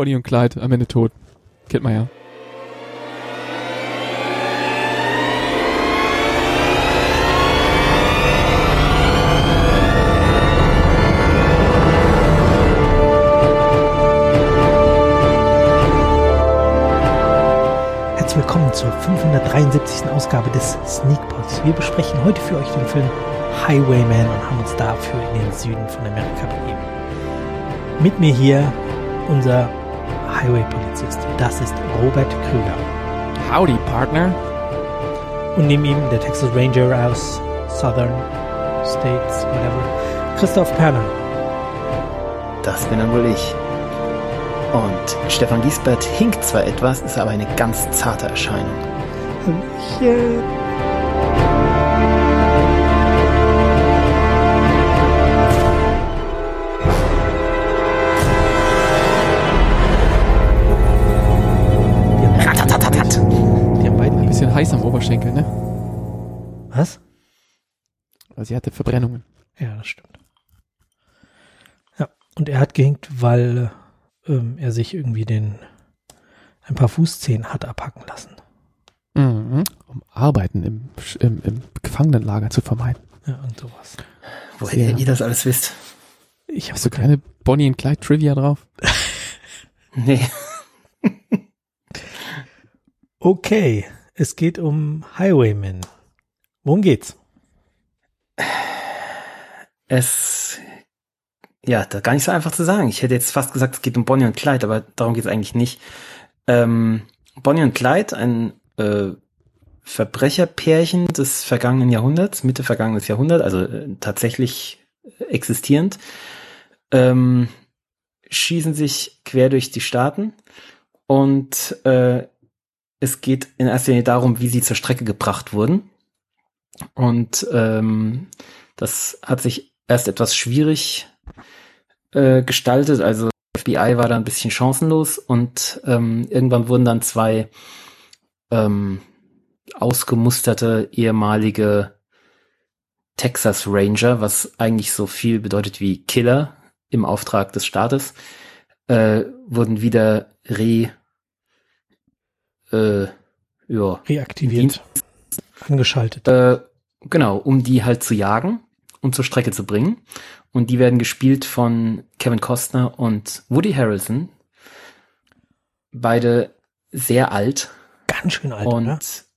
Bonnie und Clyde am Ende tot. Kennt man ja. Herzlich willkommen zur 573. Ausgabe des Sneakpods. Wir besprechen heute für euch den Film Highwayman und haben uns dafür in den Süden von Amerika begeben. Mit mir hier unser Highway-Polizist. Das ist Robert Krüger. Howdy, Partner. Und neben ihm der Texas Ranger aus Southern States, whatever, Christoph Perner. Das bin dann wohl ich. Und Stefan Giesbert hinkt zwar etwas, ist aber eine ganz zarte Erscheinung. Die haben beide Ein bisschen heiß am Oberschenkel, ne? Was? Weil sie hatte Verbrennungen. Ja, das stimmt. Ja, und er hat gehinkt, weil er sich irgendwie ein paar Fußzehen hat abhacken lassen. Mhm. Um Arbeiten im Gefangenenlager zu vermeiden. Ja, und sowas. Woher ihr das alles wisst? Hast du keine Bonnie und Clyde Trivia drauf? Nee. Okay, es geht um Highwaymen. Worum geht's? Ja, das gar nicht so einfach zu sagen. Ich hätte jetzt fast gesagt, es geht um Bonnie und Clyde, aber darum geht es eigentlich nicht. Bonnie und Clyde, ein Verbrecherpärchen des vergangenen Jahrhunderts, Mitte vergangenes Jahrhundert, also tatsächlich existierend, schießen sich quer durch die Staaten und es geht in erster Linie darum, wie sie zur Strecke gebracht wurden. Und das hat sich erst etwas schwierig gestaltet, also FBI war da ein bisschen chancenlos und irgendwann wurden dann zwei ausgemusterte ehemalige Texas Ranger, was eigentlich so viel bedeutet wie Killer im Auftrag des Staates, wurden wieder Reaktiviert. Angeschaltet. Genau, um die halt zu jagen und zur Strecke zu bringen. Und die werden gespielt von Kevin Costner und Woody Harrelson. Beide sehr alt. Ganz schön alt, und oder?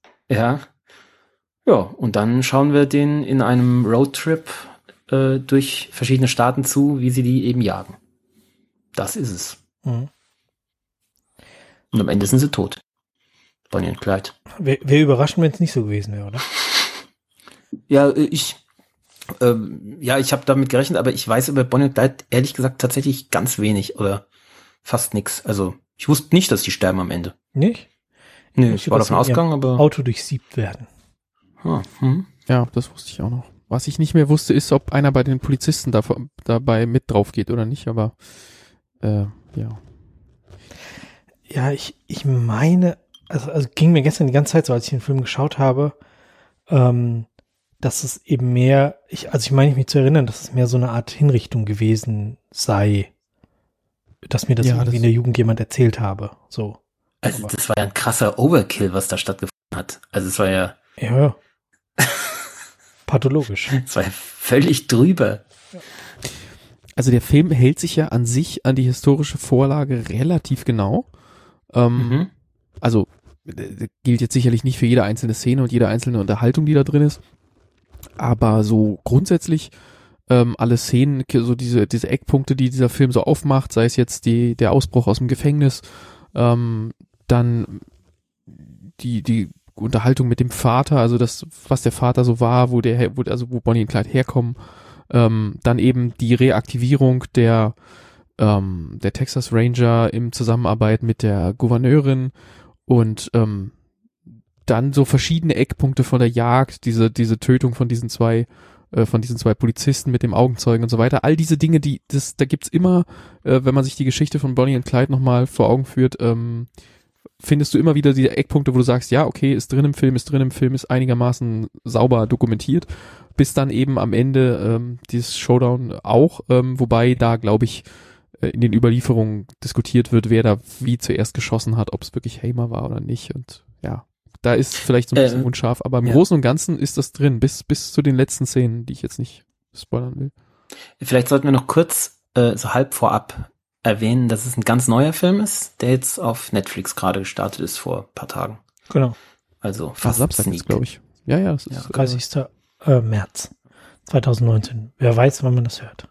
Ja, und dann schauen wir denen in einem Roadtrip durch verschiedene Staaten zu, wie sie die eben jagen. Das ist es. Mhm. Und am Ende sind sie tot. Bonnie und Clyde. Wäre überraschend, wenn es nicht so gewesen wäre, oder? Ja, ich habe damit gerechnet, aber ich weiß über Bonnie und Clyde ehrlich gesagt tatsächlich ganz wenig oder fast nix. Also ich wusste nicht, dass die sterben am Ende. Nicht? Nee, ich war davon ausgegangen, aber Auto durchsiebt werden. Ja, das wusste ich auch noch. Was ich nicht mehr wusste, ist, ob einer bei den Polizisten dabei mit drauf geht oder nicht, aber ja. Ja, ich meine, also ging mir gestern die ganze Zeit so, als ich den Film geschaut habe, dass es eben mehr, ich meine mich zu erinnern, dass es mehr so eine Art Hinrichtung gewesen sei, dass mir das irgendwie in der Jugend jemand erzählt habe. So. Also das war ja ein krasser Overkill, was da stattgefunden hat. Also es war ja pathologisch. Es war ja völlig drüber. Also der Film hält sich ja an sich an die historische Vorlage relativ genau. Also gilt jetzt sicherlich nicht für jede einzelne Szene und jede einzelne Unterhaltung, die da drin ist. Aber so grundsätzlich alle Szenen, so diese Eckpunkte, die dieser Film so aufmacht, sei es jetzt der Ausbruch aus dem Gefängnis, dann die Unterhaltung mit dem Vater, also das, was der Vater so war, wo Bonnie und Clyde herkommen, dann eben die Reaktivierung der Texas Ranger im Zusammenarbeit mit der Gouverneurin und dann so verschiedene Eckpunkte von der Jagd, diese Tötung von diesen zwei Polizisten mit dem Augenzeugen und so weiter. All diese Dinge, da gibt's immer, wenn man sich die Geschichte von Bonnie und Clyde nochmal vor Augen führt, findest du immer wieder diese Eckpunkte, wo du sagst, ja, okay, ist drin im Film, ist einigermaßen sauber dokumentiert, bis dann eben am Ende dieses Showdown auch, wobei da, glaube ich, in den Überlieferungen diskutiert wird, wer da wie zuerst geschossen hat, ob es wirklich Hamer war oder nicht. Und ja, da ist vielleicht so ein bisschen unscharf, aber im Großen und Ganzen ist das drin, bis zu den letzten Szenen, die ich jetzt nicht spoilern will. Vielleicht sollten wir noch kurz so halb vorab erwähnen, dass es ein ganz neuer Film ist, der jetzt auf Netflix gerade gestartet ist vor ein paar Tagen. Genau. Also fast Samstag ist, glaube ich. Ja, das ist 30. März 2019. Wer weiß, wann man das hört.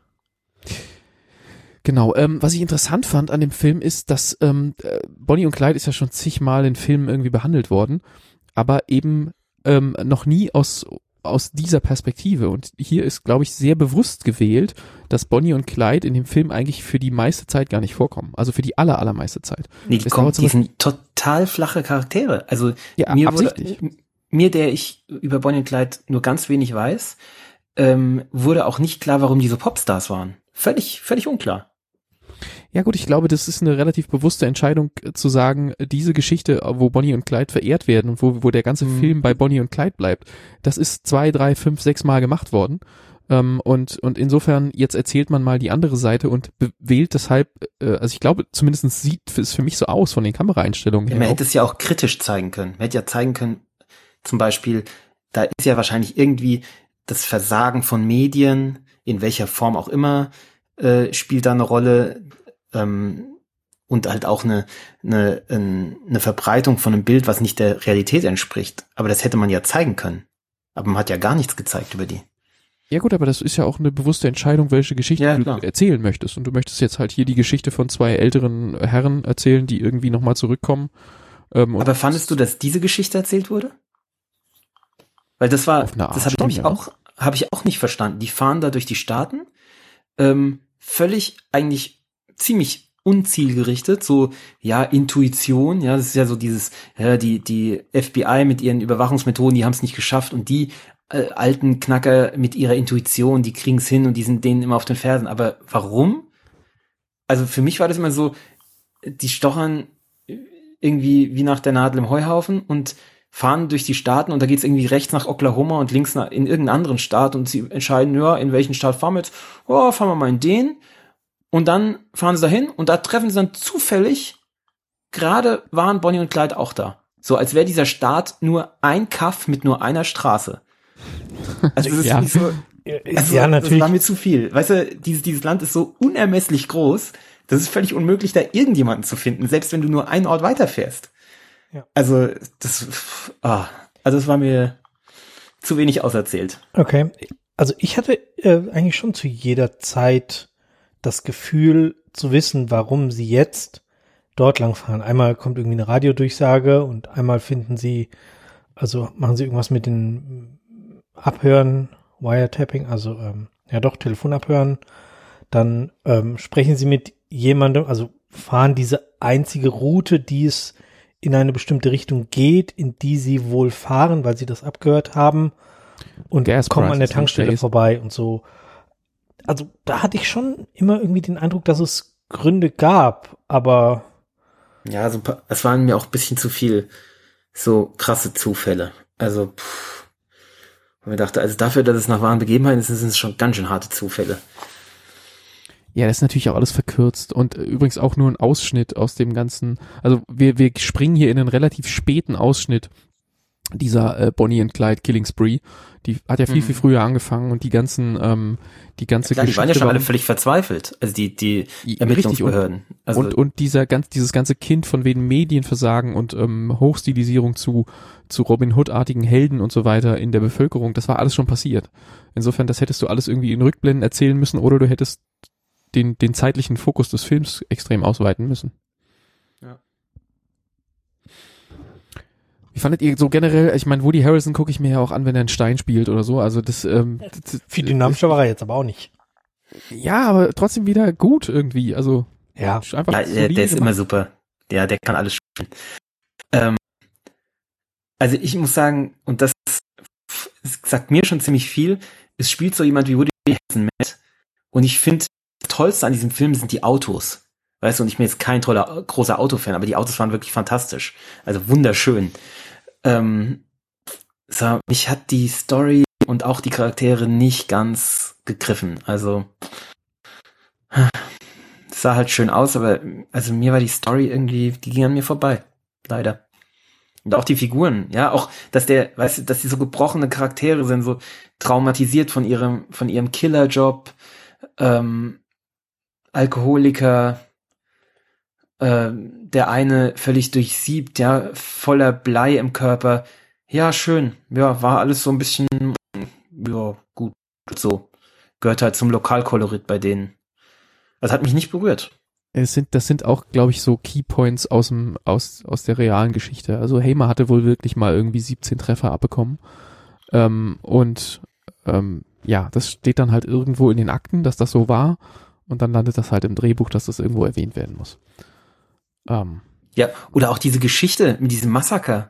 Genau, was ich interessant fand an dem Film ist, dass Bonnie und Clyde ist ja schon zigmal in Filmen irgendwie behandelt worden, aber eben noch nie aus dieser Perspektive. Und hier ist, glaube ich, sehr bewusst gewählt, dass Bonnie und Clyde in dem Film eigentlich für die meiste Zeit gar nicht vorkommen. Also für die allermeiste Zeit. Nee, die sind total flache Charaktere. Also ja, mir, der ich über Bonnie und Clyde nur ganz wenig weiß, wurde auch nicht klar, warum die so Popstars waren. Völlig unklar. Ja gut, ich glaube, das ist eine relativ bewusste Entscheidung zu sagen, diese Geschichte, wo Bonnie und Clyde verehrt werden und wo der ganze Film bei Bonnie und Clyde bleibt, das ist 2, 3, 5, 6 Mal gemacht worden. Und insofern, jetzt erzählt man mal die andere Seite und wählt deshalb, also ich glaube, zumindest sieht es für mich so aus von den Kameraeinstellungen her. Man hätte es ja auch kritisch zeigen können. Man hätte ja zeigen können, zum Beispiel, da ist ja wahrscheinlich irgendwie das Versagen von Medien, in welcher Form auch immer, spielt da eine Rolle, und halt auch eine Verbreitung von einem Bild, was nicht der Realität entspricht. Aber das hätte man ja zeigen können. Aber man hat ja gar nichts gezeigt über die. Ja gut, aber das ist ja auch eine bewusste Entscheidung, welche Geschichte du erzählen möchtest. Und du möchtest jetzt halt hier die Geschichte von 2 älteren Herren erzählen, die irgendwie nochmal zurückkommen. Aber fandest du, dass diese Geschichte erzählt wurde? Weil das habe ich auch nicht verstanden. Die fahren da durch die Staaten, völlig eigentlich ziemlich unzielgerichtet, so, ja, Intuition, ja, das ist ja so dieses, ja, die FBI mit ihren Überwachungsmethoden, die haben es nicht geschafft und die alten Knacker mit ihrer Intuition, die kriegen es hin und die sind denen immer auf den Fersen. Aber warum? Also für mich war das immer so, die stochern irgendwie wie nach der Nadel im Heuhaufen und fahren durch die Staaten und da geht's irgendwie rechts nach Oklahoma und links in irgendeinen anderen Staat und sie entscheiden, ja, in welchen Staat fahren wir jetzt? Oh, fahren wir mal in den. Und dann fahren sie dahin und da treffen sie dann zufällig, gerade waren Bonnie und Clyde auch da. So, als wäre dieser Staat nur ein Kaff mit nur einer Straße. Also das ist ja. nicht so, ja, natürlich. Das war mir zu viel. Weißt du, dieses Land ist so unermesslich groß, das ist völlig unmöglich, da irgendjemanden zu finden, selbst wenn du nur einen Ort weiterfährst. Ja. Also, das war mir zu wenig auserzählt. Okay. Also ich hatte eigentlich schon zu jeder Zeit das Gefühl zu wissen, warum sie jetzt dort langfahren. Einmal kommt irgendwie eine Radiodurchsage und einmal machen sie irgendwas mit den Abhören, Wiretapping, also Telefonabhören. Dann sprechen sie mit jemandem, also fahren diese einzige Route, die es in eine bestimmte Richtung geht, in die sie wohl fahren, weil sie das abgehört haben und kommen an der Tankstelle vorbei und so. Also da hatte ich schon immer irgendwie den Eindruck, dass es Gründe gab, aber ja, es waren mir auch ein bisschen zu viel so krasse Zufälle. Also und ich dachte, also dafür, dass es nach wahren Begebenheiten ist, sind es schon ganz schön harte Zufälle. Ja, das ist natürlich auch alles verkürzt und übrigens auch nur ein Ausschnitt aus dem ganzen, also wir springen hier in einen relativ späten Ausschnitt dieser Bonnie and Clyde Killing Spree. Die hat ja viel früher angefangen und die ganze Geschichte. Die waren ja schon alle völlig verzweifelt, also die Ermittlungsbehörden. Also und dieses ganze Kind von wegen Medienversagen und Hochstilisierung zu Robin Hood-artigen Helden und so weiter in der Bevölkerung, das war alles schon passiert. Insofern, das hättest du alles irgendwie in Rückblenden erzählen müssen oder du hättest den zeitlichen Fokus des Films extrem ausweiten müssen. Ja. Wie fandet ihr so generell, ich meine, Woody Harrelson gucke ich mir ja auch an, wenn er einen Stein spielt oder so, also das viel dynamischer war er jetzt aber auch nicht. Ja, aber trotzdem wieder gut irgendwie, also ja, einfach der ist immer super. Der kann alles spielen. Also ich muss sagen, und das sagt mir schon ziemlich viel, es spielt so jemand wie Woody Harrelson mit und ich finde, das Tollste an diesem Film sind die Autos. Weißt du, und ich bin jetzt kein großer Autofan, aber die Autos waren wirklich fantastisch. Also wunderschön. Mich hat die Story und auch die Charaktere nicht ganz gegriffen. Also das sah halt schön aus, aber also mir war die Story irgendwie, die ging an mir vorbei. Leider. Und auch die Figuren, ja, auch, dass dass die so gebrochene Charaktere sind, so traumatisiert von ihrem Killerjob, Alkoholiker, der eine völlig durchsiebt, ja, voller Blei im Körper. Ja, schön. Ja, war alles so ein bisschen, ja, gut, so. Gehört halt zum Lokalkolorit bei denen. Das hat mich nicht berührt. Das sind auch, glaube ich, so Keypoints aus der realen Geschichte. Also Hamer hatte wohl wirklich mal irgendwie 17 Treffer abbekommen. Ja, das steht dann halt irgendwo in den Akten, dass das so war. Und dann landet das halt im Drehbuch, dass das irgendwo erwähnt werden muss. Ja, oder auch diese Geschichte mit diesem Massaker.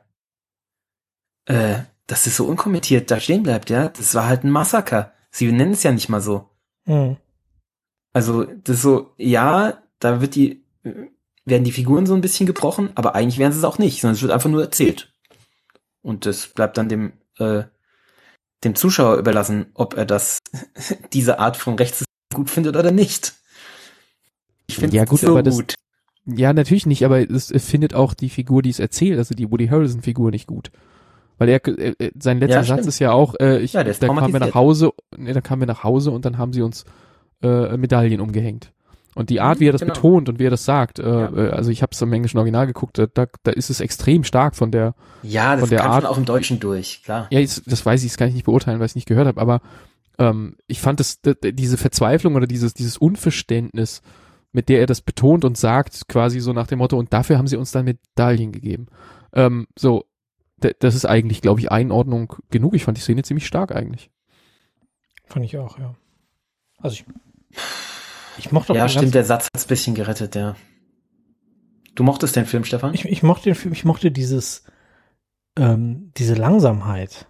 Dass es so unkommentiert da stehen bleibt, ja. Das war halt ein Massaker. Sie nennen es ja nicht mal so. Mhm. Also, das ist so, ja, da werden die Figuren so ein bisschen gebrochen, aber eigentlich werden sie es auch nicht, sondern es wird einfach nur erzählt. Und das bleibt dann dem Zuschauer überlassen, ob er diese Art von Rechts gut findet oder nicht. Ich finde ja, es gut, so aber gut. Ja, natürlich nicht, aber es findet auch die Figur, die es erzählt, also die Woody Harrelson-Figur nicht gut. Weil sein letzter Satz ist ja auch, der ist da kamen wir nach Hause, und dann haben sie uns Medaillen umgehängt. Und die Art, wie er das betont und wie er das sagt, also ich habe es im englischen Original geguckt, da ist es extrem stark von der Ja, das von der kam Art. schon auch im Deutschen durch, klar. Ja, das weiß ich, das kann ich nicht beurteilen, weil ich es nicht gehört habe, aber ich fand diese Verzweiflung oder dieses Unverständnis, mit der er das betont und sagt, quasi so nach dem Motto, und dafür haben sie uns dann Medaillen gegeben. Das ist eigentlich, glaube ich, Einordnung genug. Ich fand die Szene ziemlich stark eigentlich. Fand ich auch, ja. Also ich mochte auch Ja, stimmt, der Satz hat es ein bisschen gerettet, ja. Du mochtest den Film, Stefan? Ich mochte den Film, ich mochte diese Langsamkeit.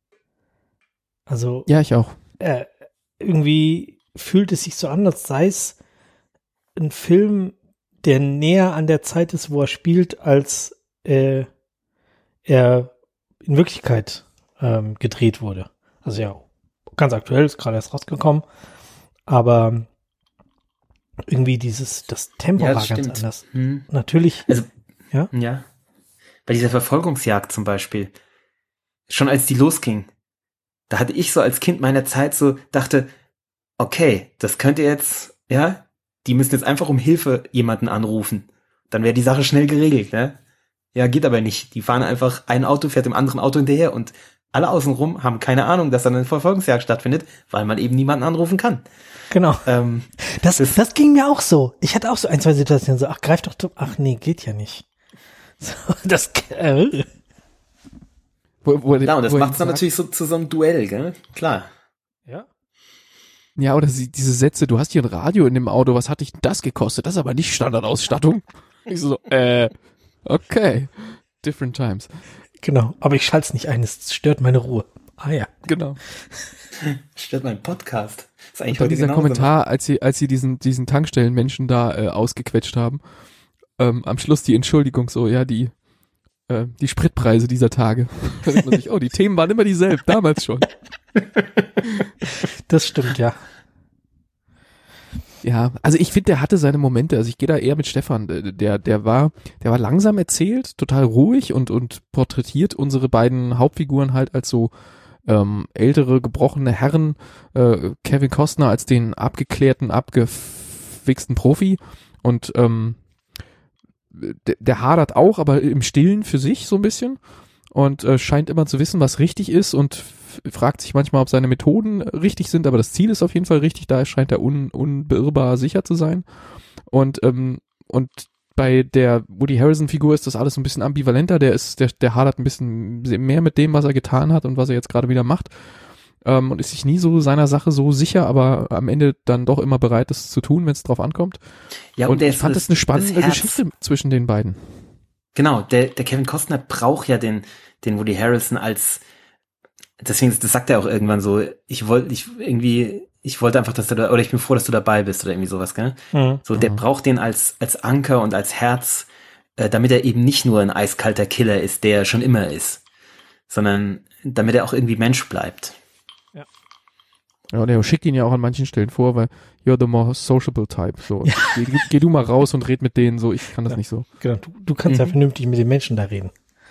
Also. Ja, ich auch. Irgendwie fühlt es sich so an, als sei es ein Film, der näher an der Zeit ist, wo er spielt, als er in Wirklichkeit gedreht wurde. Also ja, ganz aktuell, ist gerade erst rausgekommen, aber irgendwie das Tempo Ja, war das ganz stimmt. anders. Hm. Natürlich. Also, ja. Bei dieser Verfolgungsjagd zum Beispiel, schon als die losging, da hatte ich so als Kind meiner Zeit so, dachte, okay, das könnte jetzt, ja, die müssen jetzt einfach um Hilfe jemanden anrufen. Dann wäre die Sache schnell geregelt, ne? Ja, geht aber nicht. Die fahren einfach, ein Auto fährt dem anderen Auto hinterher und alle außenrum haben keine Ahnung, dass da eine Verfolgungsjagd stattfindet, weil man eben niemanden anrufen kann. Genau. Das ging mir auch so. Ich hatte auch so ein, zwei Situationen so, greif doch, ach nee, geht ja nicht. So, das, Ja, und das macht es dann natürlich so zu so einem Duell, gell? Klar. Ja. Ja, oder diese Sätze, du hast hier ein Radio in dem Auto, was hat dich denn das gekostet? Das ist aber nicht Standardausstattung. Ich so, okay. Different times. Genau, aber ich schalte es nicht ein, es stört meine Ruhe. Ah ja. Genau. Stört mein Podcast. Ist eigentlich Und dann heute dieser genauso. Kommentar, als sie diesen Tankstellenmenschen da ausgequetscht haben, am Schluss die Entschuldigung so, ja, die Spritpreise dieser Tage. Da denkt man sich, oh, die Themen waren immer dieselben, damals schon. Das stimmt, ja. Ja, also ich finde, der hatte seine Momente, also ich gehe da eher mit Stefan, der war langsam erzählt, total ruhig und porträtiert unsere beiden Hauptfiguren halt als so ältere, gebrochene Herren, Kevin Costner als den abgeklärten, abgewichsten Profi und der hadert auch, aber im Stillen für sich so ein bisschen und scheint immer zu wissen, was richtig ist und fragt sich manchmal, ob seine Methoden richtig sind, aber das Ziel ist auf jeden Fall richtig, da scheint er unbeirrbar sicher zu sein. Und bei der Woody Harrelson-Figur ist das alles ein bisschen ambivalenter, der hadert ein bisschen mehr mit dem, was er getan hat und was er jetzt gerade wieder macht. Und ist sich nie so seiner Sache so sicher, aber am Ende dann doch immer bereit, das zu tun, wenn es drauf ankommt. Ja, und ich fand das eine spannende Geschichte zwischen den beiden. Genau, der Kevin Costner braucht ja den Woody Harrelson als, deswegen, das sagt er auch irgendwann so, ich wollte einfach, dass oder ich bin froh, dass du dabei bist oder irgendwie sowas, gell? Mhm. So, der braucht den als Anker und als Herz, damit er eben nicht nur ein eiskalter Killer ist, der er schon immer ist, sondern damit er auch irgendwie Mensch bleibt. Ja. Ja, der schickt ihn ja auch an manchen Stellen vor, weil you're the more sociable type. So, Ja. geh du mal raus und red mit denen so, ich kann das Ja. nicht so. Genau, du kannst ja vernünftig mit den Menschen da reden.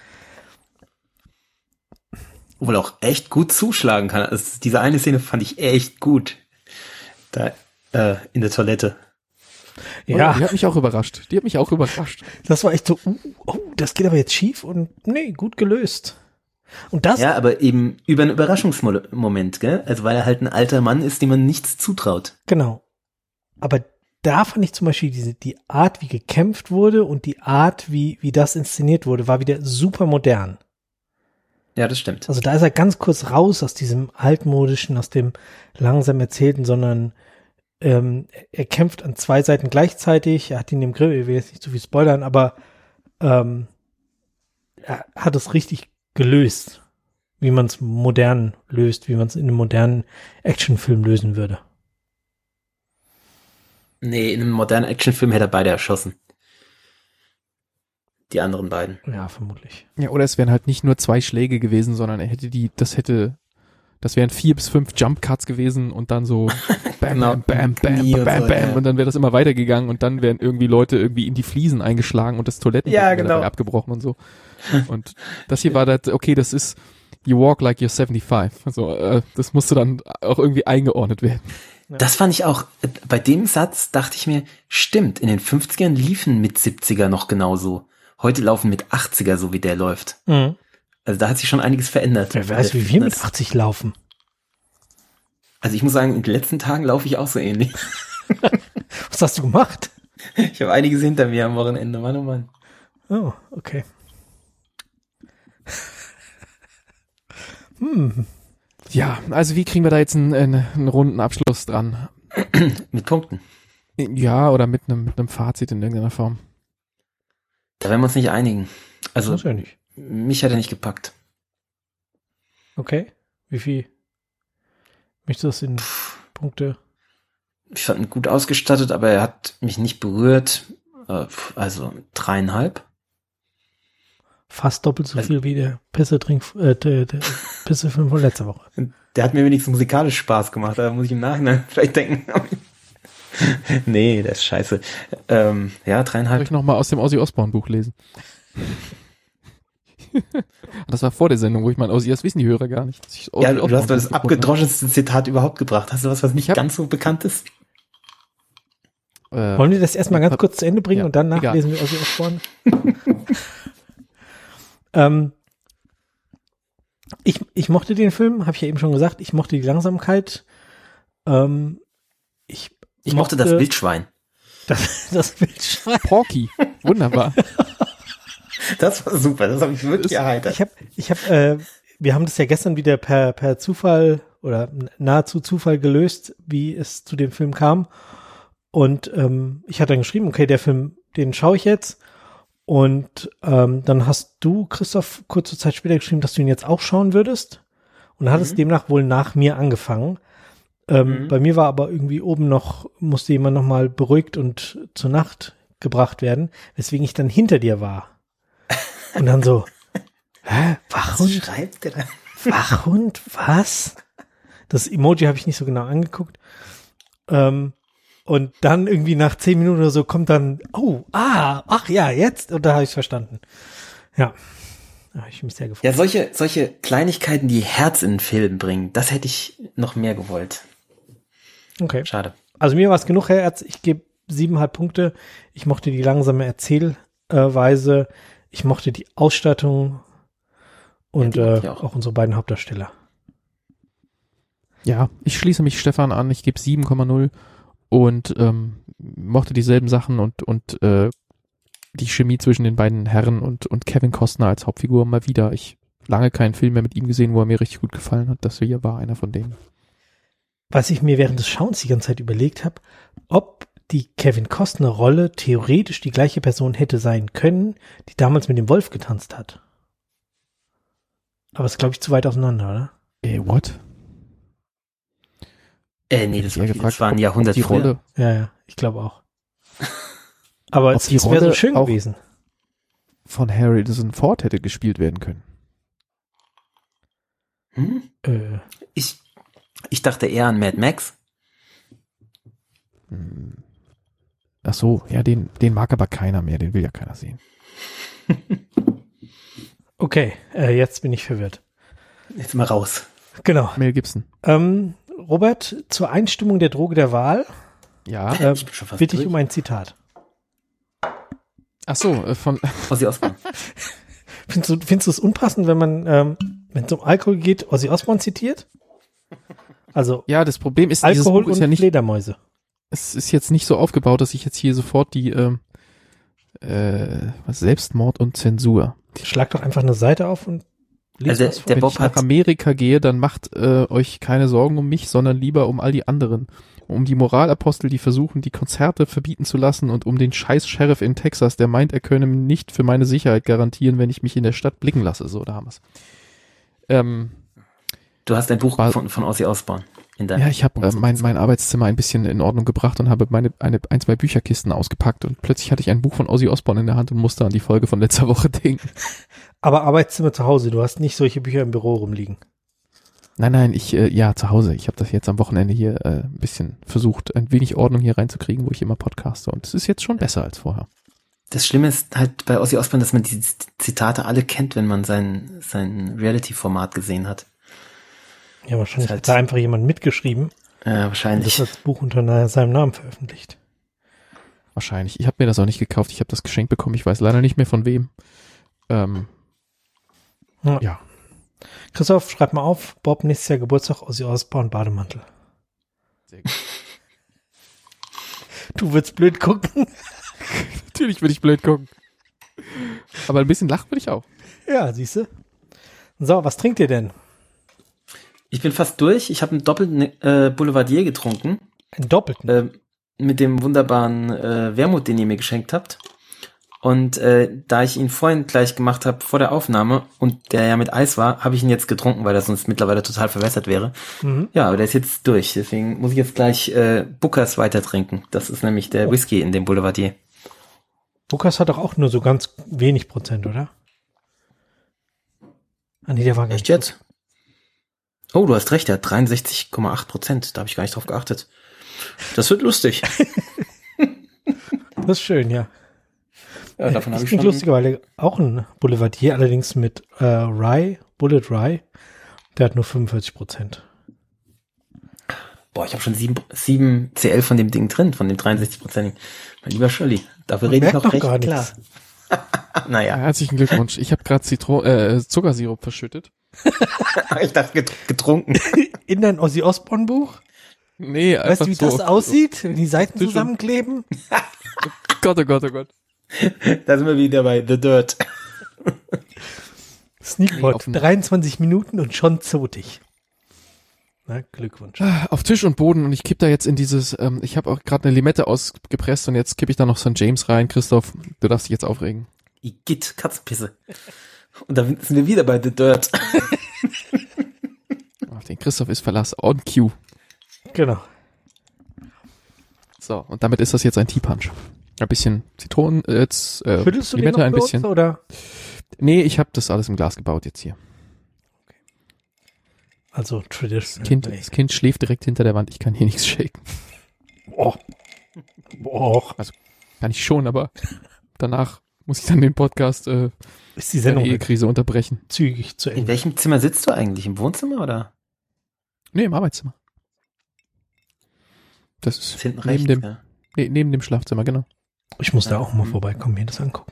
Obwohl auch echt gut zuschlagen kann. Also diese eine Szene fand ich echt gut. Da in der Toilette. Ja, Die hat mich auch überrascht. das war echt so, das geht aber jetzt schief und nee, gut gelöst. Und das, Ja, aber eben über einen Überraschungsmoment, gell? Also weil er halt ein alter Mann ist, dem man nichts zutraut. genau. Aber da fand ich zum Beispiel die Art, wie gekämpft wurde und die Art, wie das inszeniert wurde, war wieder super modern. Ja, das stimmt. Also da ist er ganz kurz raus aus diesem altmodischen, aus dem langsam erzählten, sondern er kämpft an zwei Seiten gleichzeitig. Er hat ihn im Grill, ich will jetzt nicht zu viel spoilern, aber er hat es richtig gelöst, wie man es modern löst, wie man es in einem modernen Actionfilm lösen würde. Nee, in einem modernen Actionfilm hätte er beide erschossen. Die anderen beiden. Ja, vermutlich. Ja, oder es wären halt nicht nur 2 Schläge gewesen, sondern er hätte das wären 4 bis 5 Jump Cuts gewesen und dann so bam, Genau. bam, bam, Knie bam, und bam, so, bam ja. und dann wäre das immer weitergegangen und dann wären irgendwie Leute irgendwie in die Fliesen eingeschlagen und das Toilettenbecken Ja, wäre genau. dabei abgebrochen und so. Und das hier war das, okay, das ist You Walk Like You're 75. Also das musste dann auch irgendwie eingeordnet werden. Das fand ich auch, bei dem Satz dachte ich mir, stimmt, in den 50ern liefen mit 70er noch genauso. Heute laufen mit 80er, so wie der läuft. Mhm. Also da hat sich schon einiges verändert. Wer weiß, wie wir mit 80 laufen. Also ich muss sagen, in den letzten Tagen laufe ich auch so ähnlich. Was hast du gemacht? Ich habe einiges hinter mir am Wochenende, Mann, oh Mann. Oh, okay. Ja, also wie kriegen wir da jetzt einen runden Abschluss dran? Mit Punkten. Ja, oder mit einem Fazit in irgendeiner Form. Da werden wir uns nicht einigen. Also Muss ja nicht. mich hat er nicht gepackt. Okay. Wie viel? Möchtest du das in Punkte? Ich fand ihn gut ausgestattet, aber er hat mich nicht berührt. Also 3,5. Fast doppelt so viel wie der der Pissefilm von letzter Woche. Der hat mir wenigstens musikalisch Spaß gemacht, da muss ich im Nachhinein vielleicht denken. Nee, der ist scheiße. Ja, Soll 3,5. ich nochmal aus dem Ozzy Osbourne Buch lesen? Das war vor der Sendung, wo ich mein Ozzy, das wissen die Hörer gar nicht. dass ich Ja, Ozzy du hast Osbourne doch das Buch gefunden habe. abgedroschenste Zitat überhaupt gebracht. Hast du was nicht ganz so bekannt ist? Wollen wir das erstmal ganz kurz zu Ende bringen ja, und dann egal. nachlesen wir Ozzy Osbourne? Ich mochte den Film, habe ich ja eben schon gesagt. Ich mochte die Langsamkeit. Ich mochte das Wildschwein. Das Wildschwein. Porky. Wunderbar. Das war super, das habe ich wirklich erheitert. Wir haben das ja gestern wieder per Zufall oder nahezu Zufall gelöst, wie es zu dem Film kam. Und ich hatte dann geschrieben, okay, der Film, den schaue ich jetzt. Und dann hast du, Christoph, kurze Zeit später geschrieben, dass du ihn jetzt auch schauen würdest. Und hattest demnach wohl nach mir angefangen. Bei mir war aber irgendwie oben noch, musste jemand noch mal beruhigt und zur Nacht gebracht werden, weswegen ich dann hinter dir war. Und dann so, Was schreibt der da? Wachhund, was? Das Emoji habe ich nicht so genau angeguckt. Und dann irgendwie nach 10 Minuten oder so kommt dann, ach ja, jetzt. Und da habe ich es verstanden. Ja, da habe ich mich sehr gefreut. Ja, solche Kleinigkeiten, die Herz in den Film bringen, das hätte ich noch mehr gewollt. Okay. Schade. Also mir war es genug, Herr Erz. Ich gebe 7,5 Punkte. Ich mochte die langsame Erzählweise. Ich mochte die Ausstattung und Ja, die mochte ich auch. auch unsere beiden Hauptdarsteller. Ja, ich schließe mich Stefan an. Ich gebe 7,0 und mochte dieselben Sachen und die Chemie zwischen den beiden Herren und Kevin Costner als Hauptfigur mal wieder. Ich lange keinen Film mehr mit ihm gesehen, wo er mir richtig gut gefallen hat. Das hier war einer von denen. Was ich mir während des Schauens die ganze Zeit überlegt habe, ob die Kevin Costner-Rolle theoretisch die gleiche Person hätte sein können, die damals mit dem Wolf getanzt hat. Aber es ist, glaube ich, zu weit auseinander, oder? What? Nee, das war ein Jahrhundert die früher. Rolle, Ja, ich glaube auch. Aber Ob es die wäre so Rolle schön auch- gewesen. von Harrison Ford hätte gespielt werden können. Hm? Äh, Ich dachte eher an Mad Max. Ach so, ja, den mag aber keiner mehr, den will ja keiner sehen. Okay, jetzt bin ich verwirrt. Jetzt mal raus. Genau. Mel Gibson. Robert, zur Einstimmung der Droge der Wahl Ja. Ich bin schon fast bitte ich durch. um ein Zitat. Ach so, von Ozzy Osbourne. Findest du es unpassend, wenn man, wenn es um Alkohol geht, Ozzy Osbourne zitiert? Also ja, das Problem ist, Alkohol dieses Buch ist und ja nicht, Fledermäuse. es ist jetzt nicht so aufgebaut, dass ich jetzt hier sofort die Selbstmord und Zensur. Schlag doch einfach eine Seite auf und lies Also was vor. der Wenn Bob ich nach hat, Amerika gehe, dann macht euch keine Sorgen um mich, sondern lieber um all die anderen. Um die Moralapostel, die versuchen, die Konzerte verbieten zu lassen und um den scheiß Sheriff in Texas, der meint, er könne nicht für meine Sicherheit garantieren, wenn ich mich in der Stadt blicken lasse. So, da haben wir's. du hast ein Buch war- von Ozzy Osbourne in deinem Ja, ich habe mein Arbeitszimmer ein bisschen in Ordnung gebracht und habe ein, zwei Bücherkisten ausgepackt und plötzlich hatte ich ein Buch von Ozzy Osbourne in der Hand und musste an die Folge von letzter Woche denken. Aber Arbeitszimmer zu Hause, du hast nicht solche Bücher im Büro rumliegen. Nein, ich, zu Hause. Ich habe das jetzt am Wochenende hier ein bisschen versucht, ein wenig Ordnung hier reinzukriegen, wo ich immer podcaste. Und es ist jetzt schon besser als vorher. Das Schlimme ist halt bei Ozzy Osbourne, dass man die Zitate alle kennt, wenn man sein Reality-Format gesehen hat. Ja, wahrscheinlich Das hat da einfach jemand mitgeschrieben und das Wahrscheinlich. als Buch unter seinem Namen veröffentlicht. Wahrscheinlich. Ich habe mir das auch nicht gekauft. Ich habe das geschenkt bekommen. Ich weiß leider nicht mehr von wem. Ja. Christoph, schreib mal auf, Bob, nächstes Jahr Geburtstag, Ozzy Osbourne, Bademantel. Sehr gut. Du würdest blöd gucken. Natürlich würde ich blöd gucken. Aber ein bisschen lachen würde ich auch. Ja, siehst du. So, was trinkt ihr denn? Ich bin fast durch. Ich habe einen doppelten Boulevardier getrunken. Einen doppelten. Mit dem wunderbaren Wermut, den ihr mir geschenkt habt. Und da ich ihn vorhin gleich gemacht habe, vor der Aufnahme, und der ja mit Eis war, habe ich ihn jetzt getrunken, weil das sonst mittlerweile total verwässert wäre. Mhm. Ja, aber der ist jetzt durch. Deswegen muss ich jetzt gleich Bookers weiter trinken. Das ist nämlich der Whisky in dem Boulevardier. Bukas hat doch auch nur so ganz wenig Prozent, oder? Ah, nee, der war gar Echt nicht jetzt? Oh, du hast recht, der hat 63,8%. Da habe ich gar nicht drauf geachtet. Das wird lustig. gut. Das ist schön, ja. Ja, davon habe Ich ich finde schon. lustigerweise auch ein Boulevardier, allerdings mit Rye, Bullet Rye. Der hat nur 45%. Boah, ich habe schon 7 CL von dem Ding drin, von dem 63%. Mein lieber Shirley, dafür rede ich merkt noch doch recht gar klar. Naja, Herzlichen Glückwunsch. Ich habe gerade Zuckersirup verschüttet. ich dachte getrunken. In dein Ozzy Osbourne Buch? Nee, Weißt du, wie so das aussieht, wenn die Seiten Zwischen- zusammenkleben? Gott, oh Gott, oh Gott. Da sind wir wieder bei The Dirt. Sneakpot, auf den- 23 Minuten und schon zotig. Na, Glückwunsch. Auf Tisch und Boden und ich kipp da jetzt in dieses, ich habe auch gerade eine Limette ausgepresst und jetzt kippe ich da noch St. James rein. Christoph, du darfst dich jetzt aufregen. Igitt, Katzenpisse. Und da sind wir wieder bei The Dirt. Ach, den Christoph ist Verlass on cue. Genau. So, und damit ist das jetzt ein Tea-Punch. Ein bisschen Zitronen, Schüttelst du den Limette noch ein für bisschen. uns, oder? Nee, ich habe das alles im Glas gebaut jetzt hier. Also Tradition. Das Kind schläft direkt hinter der Wand. Ich kann hier nichts shaken. Boah. Boah. Kann ich schon, aber danach muss ich dann den Podcast Ist die der Sendung Ehekrise unterbrechen. zügig zu In Ende. welchem Zimmer sitzt du eigentlich? Im Wohnzimmer oder? Nee, im Arbeitszimmer. Das Ist ist hinten neben rechts, dem, ja. nee, neben dem Schlafzimmer, genau. Ich muss da auch mal vorbeikommen, mir das angucken.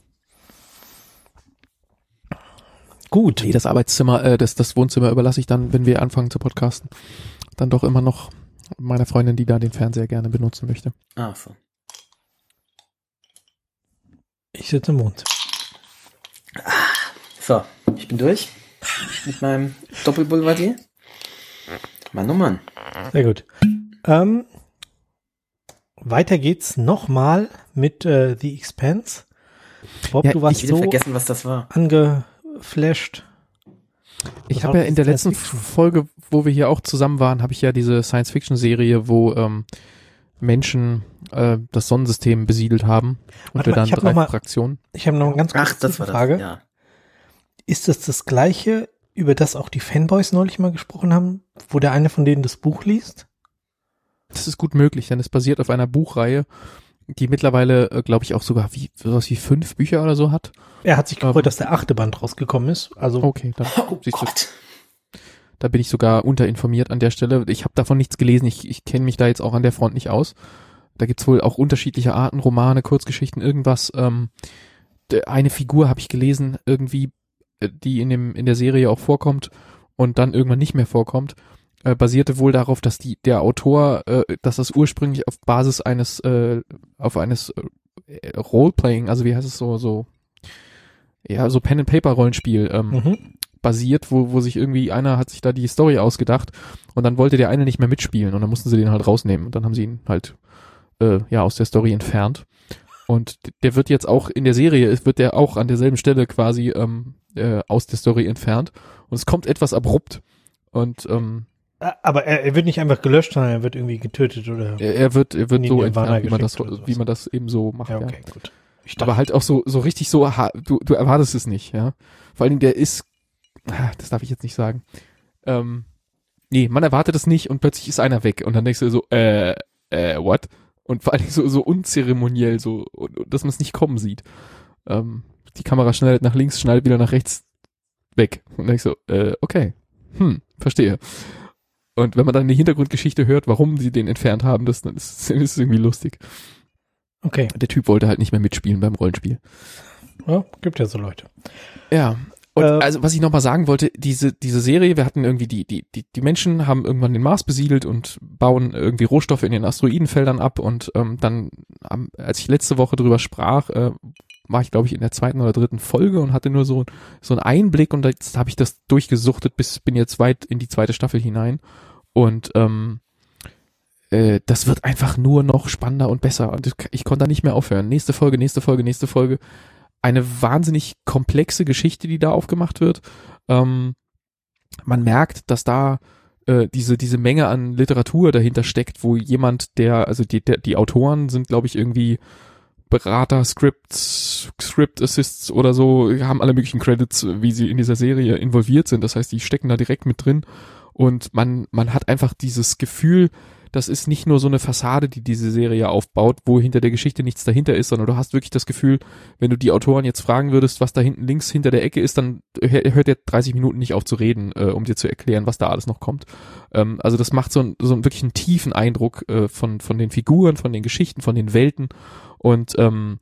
Gut. Nee, das Arbeitszimmer, das Wohnzimmer überlasse ich dann, wenn wir anfangen zu podcasten, dann doch immer noch meiner Freundin, die da den Fernseher gerne benutzen möchte. Ach so. Ich sitze im Wohnzimmer. So, ich bin durch mit meinem Doppelboulevardier. Mann, oh Mann. Sehr gut. Weiter geht's nochmal mit The Expanse. Bob, Ja, du Ich warst habe wieder so vergessen, was das war. angeflasht. Ich Das habe war ja in der Science letzten Fiction. Folge, wo wir hier auch zusammen waren, habe ich ja diese Science-Fiction-Serie, wo Menschen das Sonnensystem besiedelt haben und Warte wir mal, dann ich hab 3 noch mal- Fraktionen. Ich habe noch eine ganz Ach, kurze das war das. Frage. Ja. Ist das gleiche über das auch die Fanboys neulich mal gesprochen haben, wo der eine von denen das Buch liest? Das ist gut möglich, denn es basiert auf einer Buchreihe, die mittlerweile, glaube ich, auch sogar sowas wie 5 Bücher oder so hat. Er hat sich gefreut, dass der 8. Band rausgekommen ist. Also Okay, dann siehst du, Gott. da bin ich sogar unterinformiert an der Stelle. Ich habe davon nichts gelesen, ich kenne mich da jetzt auch an der Front nicht aus. Da gibt's wohl auch unterschiedliche Arten, Romane, Kurzgeschichten, irgendwas. Eine Figur habe ich gelesen, irgendwie, die in der Serie auch vorkommt und dann irgendwann nicht mehr vorkommt, basierte wohl darauf, dass der Autor, dass das ursprünglich auf Basis eines Roleplaying, also wie heißt es so Pen and Paper Rollenspiel basiert, wo sich irgendwie einer hat sich da die Story ausgedacht und dann wollte der eine nicht mehr mitspielen und dann mussten sie den halt rausnehmen und dann haben sie ihn halt aus der Story entfernt. Und der wird jetzt auch in der Serie, wird der auch an derselben Stelle quasi aus der Story entfernt. Und es kommt etwas abrupt. Und aber er wird nicht einfach gelöscht, sondern er wird irgendwie getötet oder er wird so entfernt, geschickt wie man das eben so macht. Ja, okay, gut. Aber halt auch so richtig so, du erwartest es nicht, ja. Vor allen Dingen, der ist, das darf ich jetzt nicht sagen. Nee, man erwartet es nicht und plötzlich ist einer weg. Und dann denkst du so, what? Und vor allen Dingen so unzeremoniell, so, dass man es nicht kommen sieht. Die Kamera schneidet nach links, schneidet wieder nach rechts weg. Und dann denkst du, okay, verstehe. Und wenn man dann die Hintergrundgeschichte hört, warum sie den entfernt haben, das ist irgendwie lustig. Okay. Der Typ wollte halt nicht mehr mitspielen beim Rollenspiel. Ja, gibt ja so Leute. Ja. Und also, was ich nochmal sagen wollte, diese Serie, wir hatten irgendwie die Menschen haben irgendwann den Mars besiedelt und bauen irgendwie Rohstoffe in den Asteroidenfeldern ab und dann, als ich letzte Woche drüber sprach, war ich, glaube ich, in der 2. oder 3. Folge und hatte nur so einen Einblick und jetzt habe ich das durchgesuchtet, bin jetzt weit in die 2. Staffel hinein und das wird einfach nur noch spannender und besser und ich konnte da nicht mehr aufhören. Nächste Folge. Eine wahnsinnig komplexe Geschichte, die da aufgemacht wird. Man merkt, dass da diese Menge an Literatur dahinter steckt, wo jemand, die Autoren sind, glaube ich, irgendwie Berater, Script Assists oder so, haben alle möglichen Credits, wie sie in dieser Serie involviert sind. Das heißt, die stecken da direkt mit drin und man hat einfach dieses Gefühl, das ist nicht nur so eine Fassade, die diese Serie aufbaut, wo hinter der Geschichte nichts dahinter ist, sondern du hast wirklich das Gefühl, wenn du die Autoren jetzt fragen würdest, was da hinten links hinter der Ecke ist, dann hört er 30 Minuten nicht auf zu reden, um dir zu erklären, was da alles noch kommt. Also das macht so einen wirklich einen tiefen Eindruck von den Figuren, von den Geschichten, von den Welten und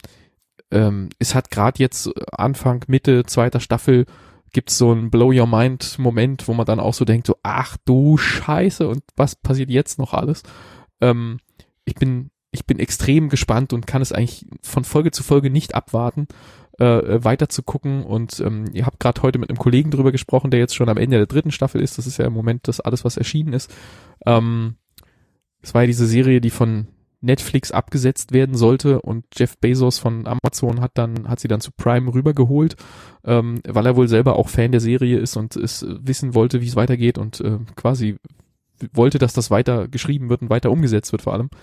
es hat gerade jetzt Anfang, Mitte 2. Staffel gibt's so einen Blow-Your-Mind-Moment, wo man dann auch so denkt, so, ach du Scheiße, und was passiert jetzt noch alles? Ich bin extrem gespannt und kann es eigentlich von Folge zu Folge nicht abwarten, weiter zu gucken und ihr habt gerade heute mit einem Kollegen drüber gesprochen, der jetzt schon am Ende der 3. Staffel ist, das ist ja im Moment das alles, was erschienen ist. Es war ja diese Serie, die von Netflix abgesetzt werden sollte und Jeff Bezos von Amazon hat sie dann zu Prime rübergeholt, weil er wohl selber auch Fan der Serie ist und es wissen wollte, wie es weitergeht und quasi wollte, dass das weiter geschrieben wird und weiter umgesetzt wird vor allem.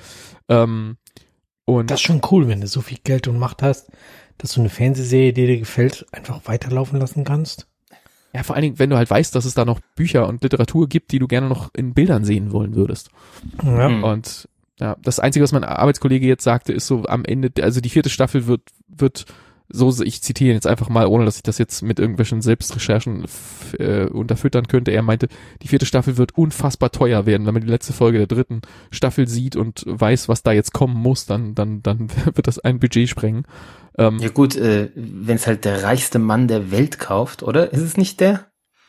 Und das ist schon cool, wenn du so viel Geld und Macht hast, dass du eine Fernsehserie, die dir gefällt, einfach weiterlaufen lassen kannst. Ja, vor allen Dingen, wenn du halt weißt, dass es da noch Bücher und Literatur gibt, die du gerne noch in Bildern sehen wollen würdest. Ja. Und ja, das Einzige, was mein Arbeitskollege jetzt sagte, ist so am Ende, also die 4. Staffel wird so, ich zitiere jetzt einfach mal, ohne dass ich das jetzt mit irgendwelchen Selbstrecherchen unterfüttern könnte. Er meinte, die 4. Staffel wird unfassbar teuer werden. Wenn man die letzte Folge der 3. Staffel sieht und weiß, was da jetzt kommen muss, dann wird das ein Budget sprengen. Ja gut, wenn es halt der reichste Mann der Welt kauft, oder? Ist es nicht der?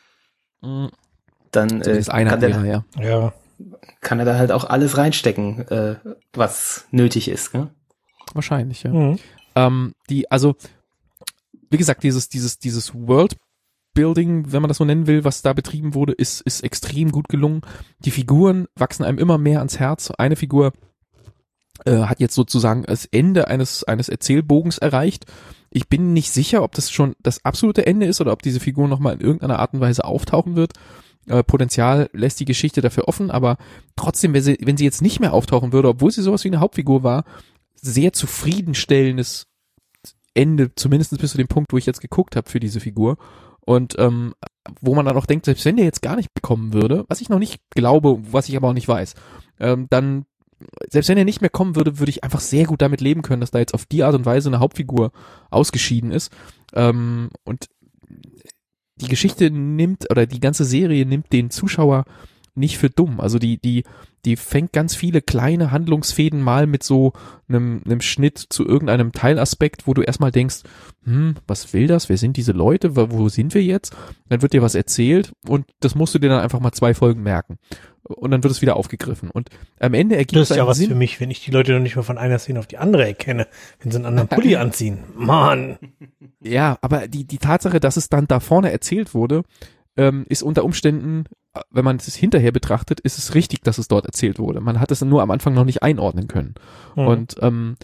Dann ist einer Ja. Kann er da halt auch alles reinstecken, was nötig ist, ne? Wahrscheinlich, ja. Mhm. Also, wie gesagt, dieses Worldbuilding, wenn man das so nennen will, was da betrieben wurde, ist extrem gut gelungen. Die Figuren wachsen einem immer mehr ans Herz. Eine Figur hat jetzt sozusagen das Ende eines Erzählbogens erreicht. Ich bin nicht sicher, ob das schon das absolute Ende ist oder ob diese Figur nochmal in irgendeiner Art und Weise auftauchen wird. Potenzial lässt die Geschichte dafür offen, aber trotzdem, wenn sie jetzt nicht mehr auftauchen würde, obwohl sie sowas wie eine Hauptfigur war, sehr zufriedenstellendes Ende, zumindest bis zu dem Punkt, wo ich jetzt geguckt habe für diese Figur. Und wo man dann auch denkt, selbst wenn der jetzt gar nicht kommen würde, was ich noch nicht glaube, was ich aber auch nicht weiß, dann, selbst wenn er nicht mehr kommen würde, würde ich einfach sehr gut damit leben können, dass da jetzt auf die Art und Weise eine Hauptfigur ausgeschieden ist. Und die Geschichte die ganze Serie nimmt den Zuschauer nicht für dumm. Also die fängt ganz viele kleine Handlungsfäden mal mit so einem Schnitt zu irgendeinem Teilaspekt, wo du erstmal denkst, was will das? Wer sind diese Leute? Wo sind wir jetzt? Dann wird dir was erzählt und das musst du dir dann einfach mal 2 Folgen merken. Und dann wird es wieder aufgegriffen. Und am Ende ergibt es Das ist ja was Sinn für mich, wenn ich die Leute noch nicht mal von einer Szene auf die andere erkenne, wenn sie einen anderen Pulli anziehen. Mann! Ja, aber die Tatsache, dass es dann da vorne erzählt wurde, ist unter Umständen, wenn man es hinterher betrachtet, ist es richtig, dass es dort erzählt wurde. Man hat es nur am Anfang noch nicht einordnen können. Mhm. Und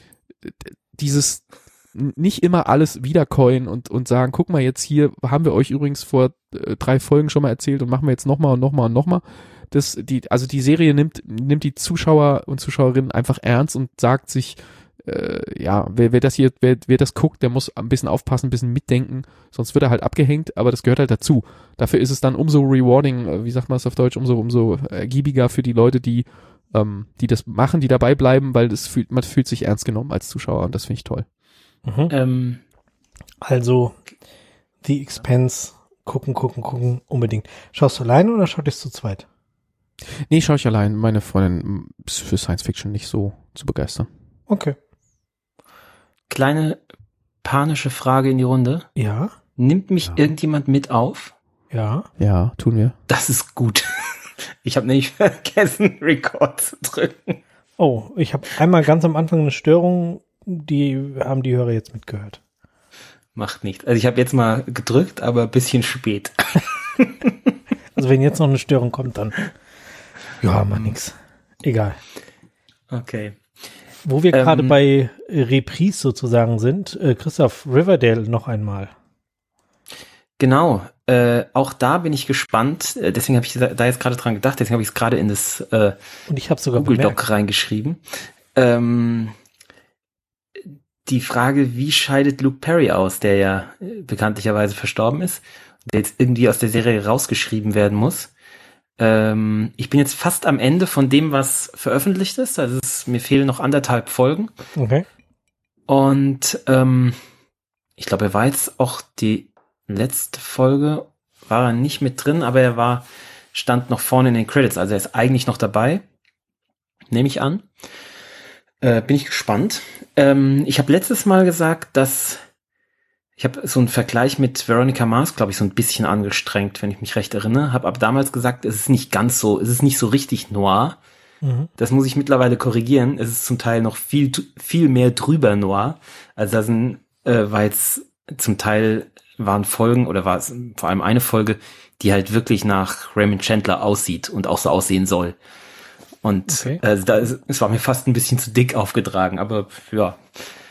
dieses nicht immer alles wiedercoin und sagen, guck mal jetzt hier, haben wir euch übrigens vor 3 Folgen schon mal erzählt und machen wir jetzt nochmal und nochmal und nochmal. Die Serie nimmt die Zuschauer und Zuschauerinnen einfach ernst und sagt sich, wer das guckt, der muss ein bisschen aufpassen, ein bisschen mitdenken, sonst wird er halt abgehängt, aber das gehört halt dazu. Dafür ist es dann umso rewarding, wie sagt man es auf Deutsch, umso ergiebiger für die Leute, die das machen, die dabei bleiben, weil man fühlt sich ernst genommen als Zuschauer und das finde ich toll. Mhm. Also The Expanse, gucken, unbedingt. Schaust du alleine oder schaut ihr es zu zweit? Nee, schaue ich allein. Meine Freundin ist für Science Fiction nicht so zu begeistern. Okay. Kleine panische Frage in die Runde. Ja? Nimmt mich irgendjemand mit auf? Ja. Ja, tun wir. Das ist gut. Ich habe nämlich vergessen, Record zu drücken. Oh, ich habe einmal ganz am Anfang eine Störung, die haben die Hörer jetzt mitgehört. Macht nichts. Also ich habe jetzt mal gedrückt, aber ein bisschen spät. Also wenn jetzt noch eine Störung kommt, dann mal nix. Egal. Okay. Wo wir gerade bei Reprise sozusagen sind, Christoph, Riverdale noch einmal. Genau, auch da bin ich gespannt, deswegen habe ich da jetzt gerade dran gedacht, deswegen habe ich es gerade in das und ich habe sogar Google Doc reingeschrieben. Die Frage, wie scheidet Luke Perry aus, der ja bekanntlicherweise verstorben ist, der jetzt irgendwie aus der Serie rausgeschrieben werden muss. Ich bin jetzt fast am Ende von dem, was veröffentlicht ist. Also mir fehlen noch 1,5 Folgen. Okay. Und ich glaube, er war jetzt auch die letzte Folge, war er nicht mit drin, aber stand noch vorne in den Credits. Also er ist eigentlich noch dabei. Nehme ich an. Bin ich gespannt. Ich habe letztes Mal gesagt, dass ich habe so einen Vergleich mit Veronica Mars, glaube ich, so ein bisschen angestrengt, wenn ich mich recht erinnere. Habe aber damals gesagt, es ist nicht so richtig noir. Mhm. Das muss ich mittlerweile korrigieren. Es ist zum Teil noch viel, viel mehr drüber noir. Also war jetzt zum Teil waren Folgen oder war es vor allem eine Folge, die halt wirklich nach Raymond Chandler aussieht und auch so aussehen soll. Und okay. Es war mir fast ein bisschen zu dick aufgetragen, aber ja.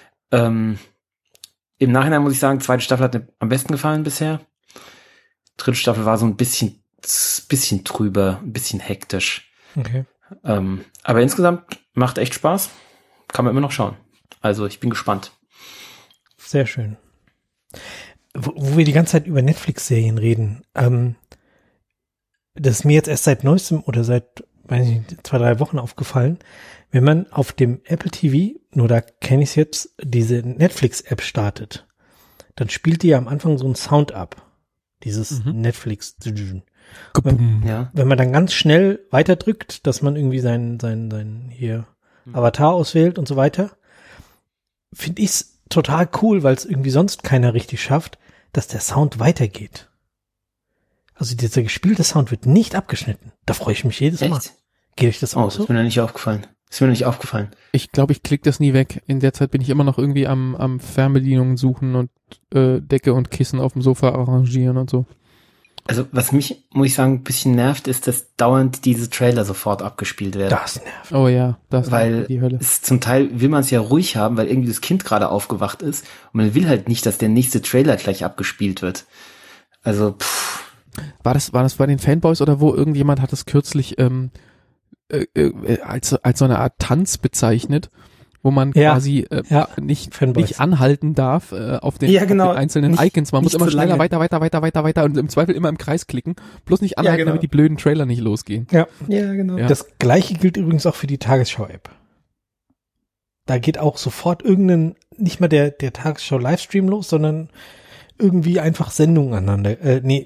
Im Nachhinein muss ich sagen, 2. Staffel hat mir am besten gefallen bisher. 3. Staffel war so ein bisschen trüber, ein bisschen hektisch. Okay. Aber insgesamt macht echt Spaß. Kann man immer noch schauen. Also ich bin gespannt. Sehr schön. Wo wir die ganze Zeit über Netflix-Serien reden, das ist mir jetzt erst seit neuestem oder seit, weiß ich nicht, 2-3 Wochen aufgefallen, wenn man auf dem Apple TV, nur da kenne ich es jetzt, diese Netflix-App startet, dann spielt die ja am Anfang so einen Sound ab. Dieses Netflix. Wenn man dann ganz schnell weiterdrückt, dass man irgendwie sein hier Avatar auswählt und so weiter, finde ich es total cool, weil es irgendwie sonst keiner richtig schafft, dass der Sound weitergeht. Also dieser gespielte Sound wird nicht abgeschnitten. Da freue ich mich jedes Mal. Geht euch das auch so? Das ist mir noch nicht aufgefallen. Ich glaube, ich klicke das nie weg. In der Zeit bin ich immer noch irgendwie am Fernbedienungen suchen und Decke und Kissen auf dem Sofa arrangieren und so. Also was mich, muss ich sagen, ein bisschen nervt, ist, dass dauernd diese Trailer sofort abgespielt werden. Das nervt. Oh ja, das weil die Hölle. Zum Teil will man es ja ruhig haben, weil irgendwie das Kind gerade aufgewacht ist und man will halt nicht, dass der nächste Trailer gleich abgespielt wird. Also War das bei den Fanboys oder wo irgendjemand hat es kürzlich als so eine Art Tanz bezeichnet, wo man quasi nicht anhalten darf auf den einzelnen nicht, Icons. Man muss immer schneller weiter und im Zweifel immer im Kreis klicken. Bloß nicht anhalten, damit die blöden Trailer nicht losgehen. Ja, genau. Ja. Das Gleiche gilt übrigens auch für die Tagesschau-App. Da geht auch sofort nicht mal der Tagesschau-Livestream los, sondern irgendwie einfach Sendungen aneinander,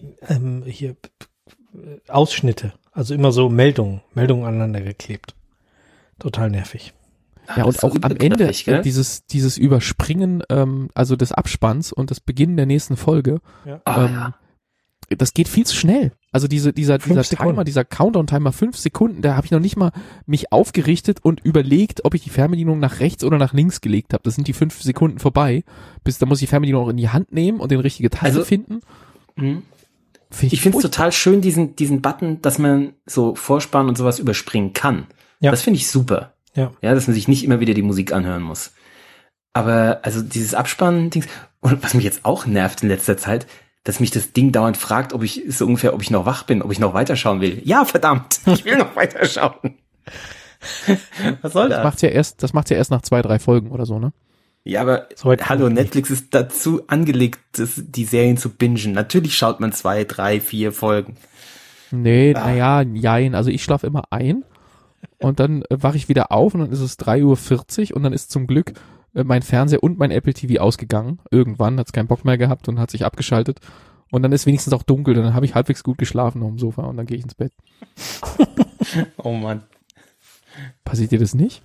Ausschnitte. Also immer so Meldungen aneinander geklebt. Total nervig. Ja, und auch am Ende dieses Überspringen, also des Abspanns und das Beginn der nächsten Folge, das geht viel zu schnell. Also dieser Timer, dieser Countdown-Timer, 5 Sekunden, da habe ich noch nicht mal mich aufgerichtet und überlegt, ob ich die Fernbedienung nach rechts oder nach links gelegt habe. Das sind die 5 Sekunden vorbei. Da muss ich die Fernbedienung auch in die Hand nehmen und den richtige Taste finden. Ich finde es total schön, diesen Button, dass man so Vorspann und sowas überspringen kann. Ja. Das finde ich super. Ja, dass man sich nicht immer wieder die Musik anhören muss. Aber also dieses Abspannen-Dings, und was mich jetzt auch nervt in letzter Zeit, dass mich das Ding dauernd fragt, ob ich noch wach bin, ob ich noch weiterschauen will. Ja, verdammt, ich will noch weiterschauen. Was soll das? Das macht's ja erst nach 2, 3 Folgen oder so, ne? Ja, aber hallo, Netflix ist dazu angelegt, die Serien zu bingen. Natürlich schaut man 2, 3, 4 Folgen. Nee, jein. Also ich schlafe immer ein und dann wache ich wieder auf und dann ist es 3:40 Uhr und dann ist zum Glück mein Fernseher und mein Apple TV ausgegangen. Irgendwann hat's keinen Bock mehr gehabt und hat sich abgeschaltet. Und dann ist wenigstens auch dunkel, dann habe ich halbwegs gut geschlafen auf dem Sofa und dann gehe ich ins Bett. Oh Mann. Passiert dir das nicht?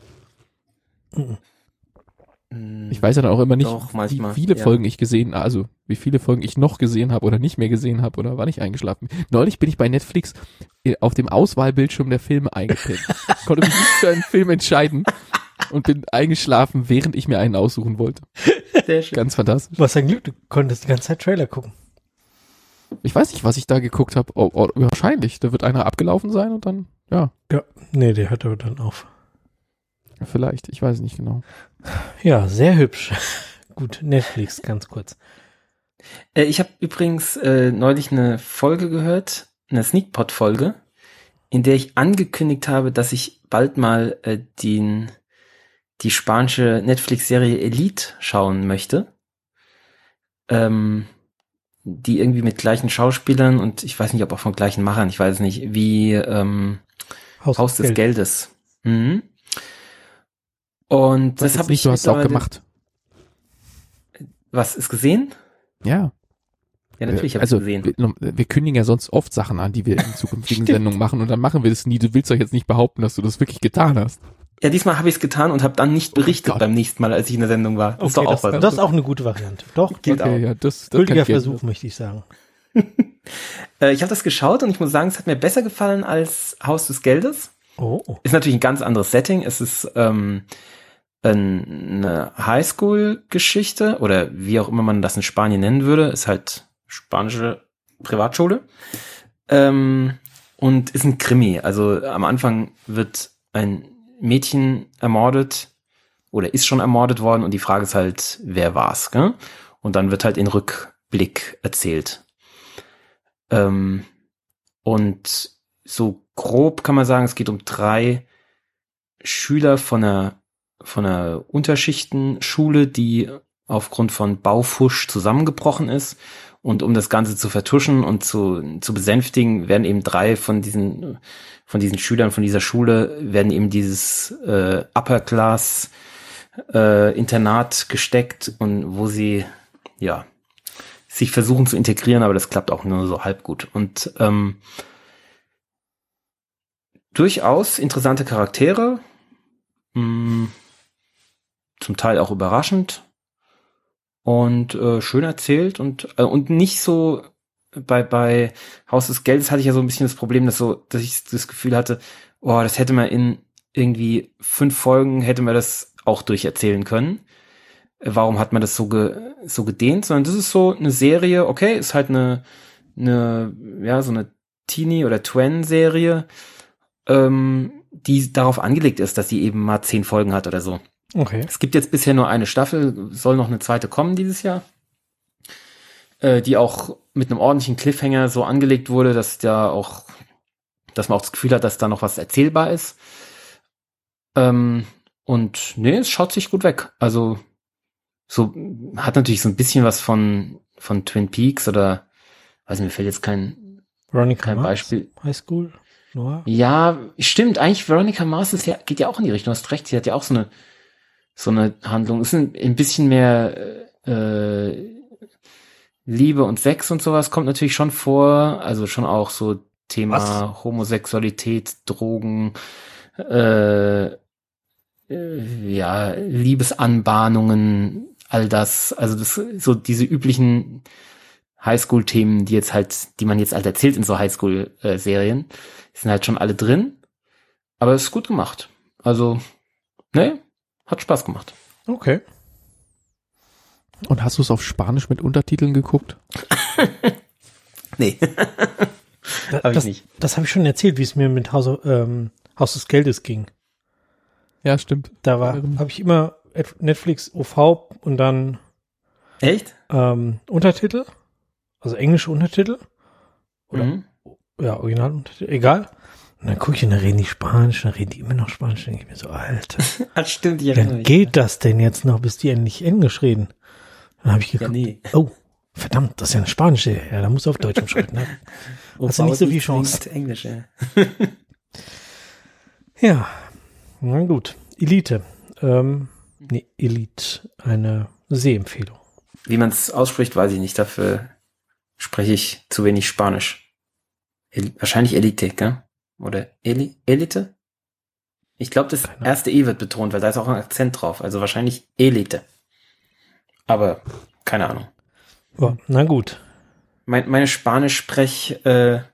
Ich weiß ja dann auch immer nicht, wie viele Folgen ich wie viele Folgen ich noch gesehen habe oder nicht mehr gesehen habe oder wann ich eingeschlafen bin. Neulich bin ich bei Netflix auf dem Auswahlbildschirm der Filme eingepennt. Konnte mich nicht für einen Film entscheiden und bin eingeschlafen, während ich mir einen aussuchen wollte. Sehr schön. Ganz fantastisch. Was ein Glück, du konntest die ganze Zeit Trailer gucken. Ich weiß nicht, was ich da geguckt habe. Wahrscheinlich. Da wird einer abgelaufen sein und dann, ja. Ja, nee, der hört aber dann auf. Vielleicht, ich weiß nicht genau. Ja, sehr hübsch. Gut, Netflix, ganz kurz. Ich habe übrigens neulich eine Folge gehört, eine Sneakpot-Folge, in der ich angekündigt habe, dass ich bald mal die spanische Netflix-Serie Elite schauen möchte. Die irgendwie mit gleichen Schauspielern und ich weiß nicht, ob auch von gleichen Machern, ich weiß es nicht, wie Haus des Geldes. Mhm. Und das habe ich. Du hast es auch gemacht. Was, ist gesehen? Ja. Ja, natürlich habe ich es gesehen. Wir kündigen ja sonst oft Sachen an, die wir in zukünftigen Sendungen machen und dann machen wir das nie. Du willst doch jetzt nicht behaupten, dass du das wirklich getan hast. Ja, diesmal habe ich es getan und habe dann nicht berichtet beim nächsten Mal, als ich in der Sendung war. Das ist doch auch was. Das ist auch eine gute Variante. Doch, geht auch. Ja, das gültiger Versuch, möchte ich sagen. Ich habe das geschaut und ich muss sagen, es hat mir besser gefallen als Haus des Geldes. Oh. Ist natürlich ein ganz anderes Setting. Es ist eine Highschool-Geschichte oder wie auch immer man das in Spanien nennen würde. Ist halt spanische Privatschule. Und ist ein Krimi. Also am Anfang wird ein Mädchen ermordet oder ist schon ermordet worden und die Frage ist halt, wer war's, gell? Und dann wird halt in Rückblick erzählt. Und so grob kann man sagen, es geht um 3 Schüler von einer Unterschichtenschule, die aufgrund von Baufusch zusammengebrochen ist. Und um das Ganze zu vertuschen und zu besänftigen, werden eben 3 von diesen Schülern von dieser Schule werden eben dieses Upper Class Internat gesteckt und wo sie sich versuchen zu integrieren, aber das klappt auch nur so halb gut. Und durchaus interessante Charaktere, zum Teil auch überraschend und schön erzählt und nicht so bei Haus des Geldes hatte ich ja so ein bisschen das Problem, dass ich das Gefühl hatte, das hätte man in irgendwie 5 Folgen hätte man das auch durcherzählen können. Warum hat man das so gedehnt? Sondern das ist so eine Serie, okay, ist halt so eine Teenie- oder Twen-Serie, die darauf angelegt ist, dass sie eben mal 10 Folgen hat oder so. Okay. Es gibt jetzt bisher nur eine Staffel, soll noch eine zweite kommen dieses Jahr, die auch mit einem ordentlichen Cliffhanger so angelegt wurde, dass man auch das Gefühl hat, dass da noch was erzählbar ist. Und nee, es schaut sich gut weg. Also so hat natürlich so ein bisschen was von Twin Peaks oder weiß nicht, mir fällt jetzt kein Beispiel. High School Noir. Ja, stimmt. Eigentlich Veronica Mars geht ja auch in die Richtung. Hast recht. Sie hat ja auch so eine Handlung. Ist ein bisschen mehr Liebe und Sex und sowas kommt natürlich schon vor. Also schon auch so Thema Homosexualität, Drogen, ja, Liebesanbahnungen, all das. Also das so diese üblichen Highschool-Themen, die man jetzt halt erzählt in so Highschool-Serien, sind halt schon alle drin. Aber es ist gut gemacht. Also, ne, hat Spaß gemacht. Okay. Und hast du es auf Spanisch mit Untertiteln geguckt? Nee. Hab ich nicht. Das habe ich schon erzählt, wie es mir mit Haus des Geldes ging. Ja, stimmt. Da habe ich immer Netflix OV und dann Echt? Untertitel, also englische Untertitel oder ja, Originaluntertitel, egal. Und dann gucke ich und dann reden die Spanisch, dann reden die immer noch Spanisch, dann denke ich mir so, Alter. Das stimmt, ja. Dann geht das denn jetzt noch, bis die endlich Englisch reden? Dann habe ich geguckt, nee. Oh, verdammt, das ist ja eine spanische, ja, da muss auf Deutsch umschalten, ne? Hast du nicht so viel Chance. Englisch, ja. Ja, na gut. Elite. Elite, eine Sehempfehlung. Wie man es ausspricht, weiß ich nicht. Dafür spreche ich zu wenig Spanisch. Wahrscheinlich Elite, gell? Oder Elite? Ich glaube, das erste E wird betont, weil da ist auch ein Akzent drauf. Also wahrscheinlich Elite. Aber keine Ahnung. Oh, na gut. Meine Spanisch-Sprech-Zeit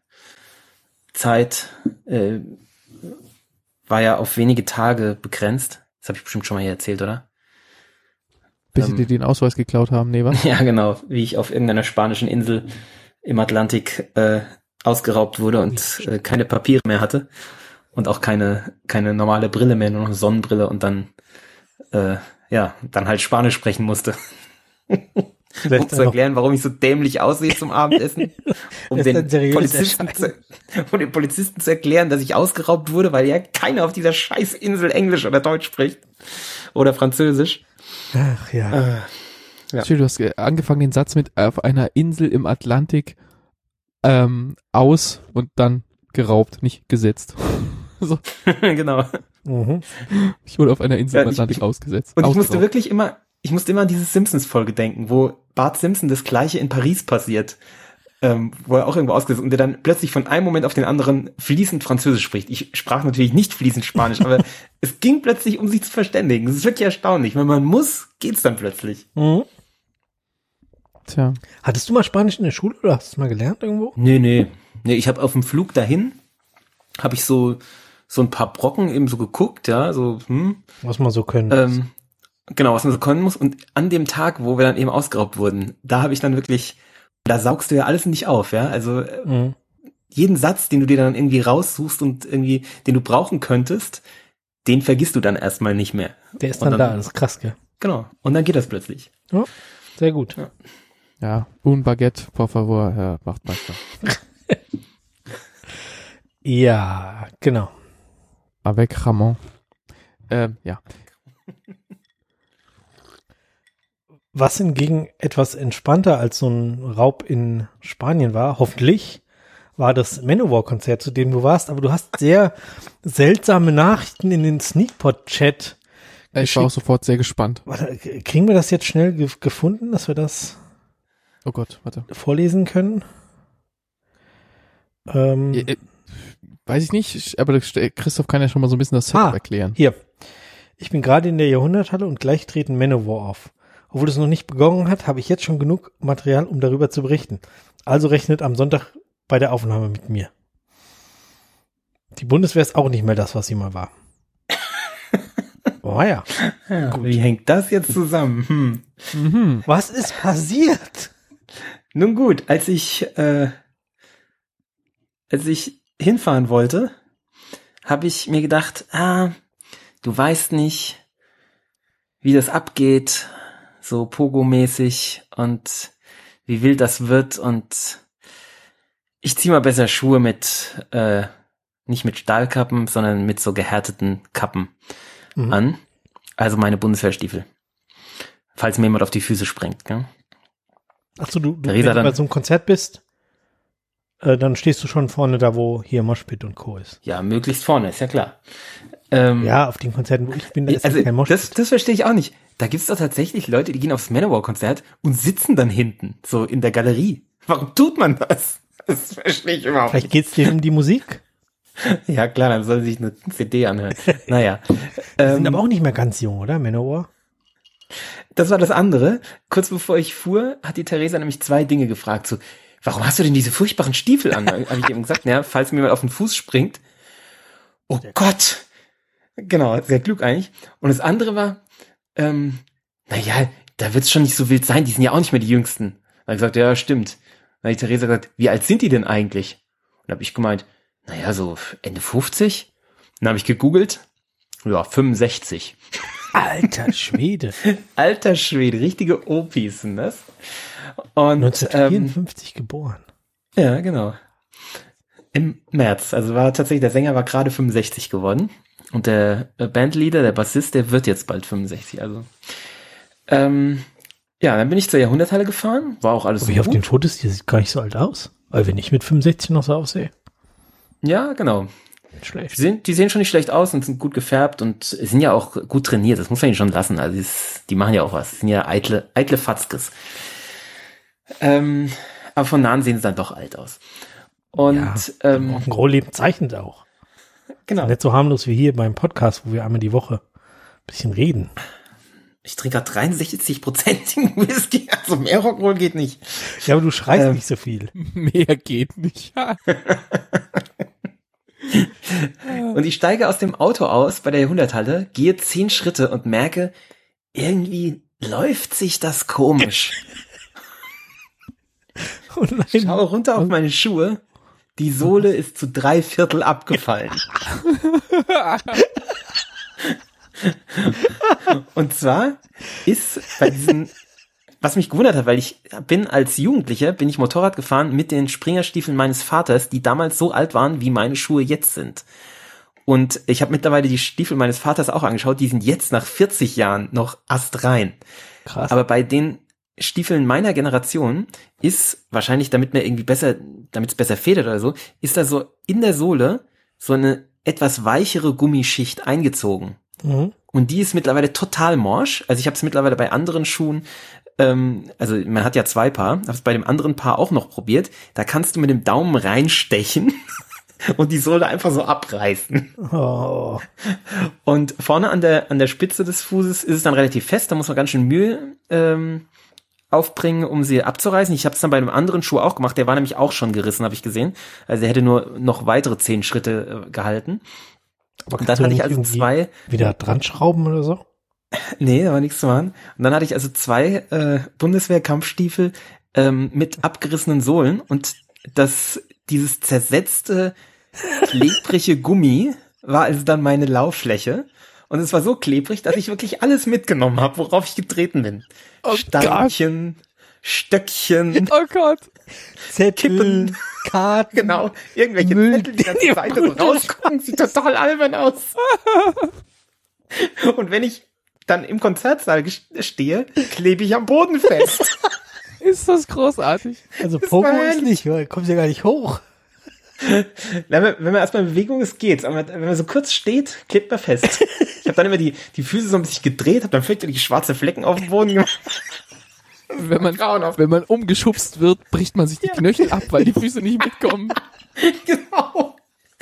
war ja auf wenige Tage begrenzt. Das habe ich bestimmt schon mal hier erzählt, oder? Bis sie dir den Ausweis geklaut haben, nee, was? Ja, genau. Wie ich auf irgendeiner spanischen Insel im Atlantik ausgeraubt wurde und keine Papiere mehr hatte und auch keine normale Brille mehr, nur noch eine Sonnenbrille und dann dann halt Spanisch sprechen musste. Um zu erklären, warum ich so dämlich aussehe zum Abendessen. Um den Polizisten zu erklären, dass ich ausgeraubt wurde, weil ja keiner auf dieser scheiß Insel Englisch oder Deutsch spricht. Oder Französisch. Ach ja. Ja. Du hast angefangen den Satz mit auf einer Insel im Atlantik aus und dann geraubt, nicht gesetzt. So. Genau. Mhm. Ich wurde auf einer Insel im Atlantik ausgesetzt. Und ich musste immer an diese Simpsons-Folge denken, wo Bart Simpson das Gleiche in Paris passiert, wo er auch irgendwo ausgesetzt ist und der dann plötzlich von einem Moment auf den anderen fließend Französisch spricht. Ich sprach natürlich nicht fließend Spanisch, aber es ging plötzlich, um sich zu verständigen. Das ist wirklich erstaunlich. Wenn man muss, geht's dann plötzlich. Mhm. Tja. Hattest du mal Spanisch in der Schule oder hast du es mal gelernt irgendwo? Nee, ich habe auf dem Flug dahin, habe ich so ein paar Brocken eben so geguckt, ja, so, Was man so können. Genau, was man so können muss. Und an dem Tag, wo wir dann eben ausgeraubt wurden, da habe ich dann wirklich, da saugst du ja alles nicht auf, ja. Also jeden Satz, den du dir dann irgendwie raussuchst und irgendwie, den du brauchen könntest, den vergisst du dann erstmal nicht mehr. Der ist dann da, das ist krass, gell? Genau. Und dann geht das plötzlich. Ja, sehr gut. Ja, un baguette, por favor, Herr Wachtmeister. Ja, genau. Avec Ramon. Ja. Was hingegen etwas entspannter als so ein Raub in Spanien war, hoffentlich, war das Manowar-Konzert, zu dem du warst. Aber du hast sehr seltsame Nachrichten in den Sneakpot-Chat geschickt. Ich war auch sofort sehr gespannt. Warte, kriegen wir das jetzt schnell gefunden, dass wir das Oh Gott, warte. vorlesen können? Weiß ich nicht, aber Christoph kann ja schon mal so ein bisschen das Setup erklären. Hier. Ich bin gerade in der Jahrhunderthalle und gleich treten Manowar auf. Obwohl es noch nicht begonnen hat, habe ich jetzt schon genug Material, um darüber zu berichten. Also rechnet am Sonntag bei der Aufnahme mit mir. Die Bundeswehr ist auch nicht mehr das, was sie mal war. Oh ja. Gut. Wie hängt das jetzt zusammen? Was ist passiert? Nun gut, als ich hinfahren wollte, habe ich mir gedacht, du weißt nicht, wie das abgeht, so Pogo-mäßig und wie wild das wird und ich zieh mal besser Schuhe mit, nicht mit Stahlkappen, sondern mit so gehärteten Kappen an. Also meine Bundeswehrstiefel. Falls mir jemand auf die Füße springt, gell? Achso, wenn Theresa du bei so einem Konzert bist, dann stehst du schon vorne da, wo hier Moshpit und Co. ist. Ja, möglichst vorne, ist ja klar. Ja, auf den Konzerten, wo ich bin, da ist also kein Moshpit. das verstehe ich auch nicht. Da gibt's doch tatsächlich Leute, die gehen aufs Manowar-Konzert und sitzen dann hinten, so in der Galerie. Warum tut man das? Das verstehe ich überhaupt Vielleicht nicht. geht's denen um die Musik. Ja klar, dann soll sich eine CD anhören. Naja. Die sind aber auch nicht mehr ganz jung, oder? Manowar? Das war das andere. Kurz bevor ich fuhr, hat die Theresa nämlich 2 Dinge gefragt. So, warum hast du denn diese furchtbaren Stiefel an? Habe ich eben gesagt, naja, falls mir jemand auf den Fuß springt. Oh Gott. Genau, sehr klug eigentlich. Und das andere war, naja, da wird's schon nicht so wild sein. Die sind ja auch nicht mehr die Jüngsten. Dann habe ich gesagt, ja, stimmt. Dann hat die Theresa gesagt, wie alt sind die denn eigentlich? Und dann habe ich gemeint, naja, so Ende 50. Dann habe ich gegoogelt. Ja, 65. Alter Schwede. Alter Schwede, richtige Opis sind das. Und 1954 geboren. ja, genau. Im März, also war tatsächlich, der Sänger war gerade 65 geworden. Und der Bandleader, der Bassist, der wird jetzt bald 65. Also ja, dann bin ich zur Jahrhunderthalle gefahren, war auch alles Aber so auf den Fotos, die sieht gar nicht so alt aus. Weil wenn ich mit 65 noch so aussehe. Ja, genau. Nicht schlecht. Die sehen schon nicht schlecht aus und sind gut gefärbt und sind ja auch gut trainiert. Das muss man ihnen schon lassen. Also die machen ja auch was. Das sind ja eitle Fatzkes. Aber von nahen sehen sie dann doch alt aus. Und Ja, Rock'n'Roll-Leben zeichnet auch. genau. Nicht so harmlos wie hier beim Podcast, wo wir einmal die Woche ein bisschen reden. Ich trinke gerade 63%igen Whisky. Also mehr Rock'n'Roll geht nicht. Ja, aber du schreist nicht so viel. Mehr geht nicht. Und ich steige aus dem Auto aus bei der Jahrhunderthalle, gehe 10 Schritte und merke, irgendwie läuft sich das komisch. Oh nein. Schaue runter auf meine Schuhe. Die Sohle ist zu 3/4 abgefallen. Und zwar ist bei diesen, was mich gewundert hat, weil ich bin als Jugendlicher, bin ich Motorrad gefahren mit den Springerstiefeln meines Vaters, die damals so alt waren, wie meine Schuhe jetzt sind. Und ich habe mittlerweile die Stiefel meines Vaters auch angeschaut, die sind jetzt nach 40 Jahren noch astrein. Krass. Aber bei den Stiefeln meiner Generation ist wahrscheinlich, damit es besser federt oder so, ist da so in der Sohle so eine etwas weichere Gummischicht eingezogen. Mhm. Und die ist mittlerweile total morsch. Also ich habe es mittlerweile bei anderen Schuhen, also man hat ja 2 Paar, habe es bei dem anderen Paar auch noch probiert. Da kannst du mit dem Daumen reinstechen und die Sohle einfach so abreißen. Oh. Und vorne an der Spitze des Fußes ist es dann relativ fest, da muss man ganz schön Mühe aufbringen, um sie abzureißen. Ich habe es dann bei einem anderen Schuh auch gemacht, der war nämlich auch schon gerissen, habe ich gesehen. Also der hätte nur noch weitere 10 Schritte gehalten. Aber Und dann hatte ich also 2... Wieder dran schrauben oder so? Nee, da war nichts zu machen. Und dann hatte ich also 2 Bundeswehr-Kampfstiefel mit abgerissenen Sohlen und dieses zersetzte, klebrige Gummi war also dann meine Lauffläche. Und es war so klebrig, dass ich wirklich alles mitgenommen habe, worauf ich getreten bin. Oh Steinchen, Stöckchen, Oh Gott. Kippen, Karten. genau, irgendwelche Müll, Zettel, die ganze Seite so rausgucken, sieht total albern aus. Und wenn ich dann im Konzertsaal stehe, klebe ich am Boden fest. Ist das großartig. Also Das Pogo war ist herrlich. nicht, weil kommst ja gar nicht hoch. Wenn man erstmal in Bewegung ist, geht's. Aber wenn man so kurz steht, klebt man fest. Ich habe dann immer die Füße so ein bisschen gedreht, habe dann fürchterlich schwarze Flecken auf dem Boden gemacht. Wenn man umgeschubst wird, bricht man sich die Knöchel ab, weil die Füße nicht mitkommen. Genau.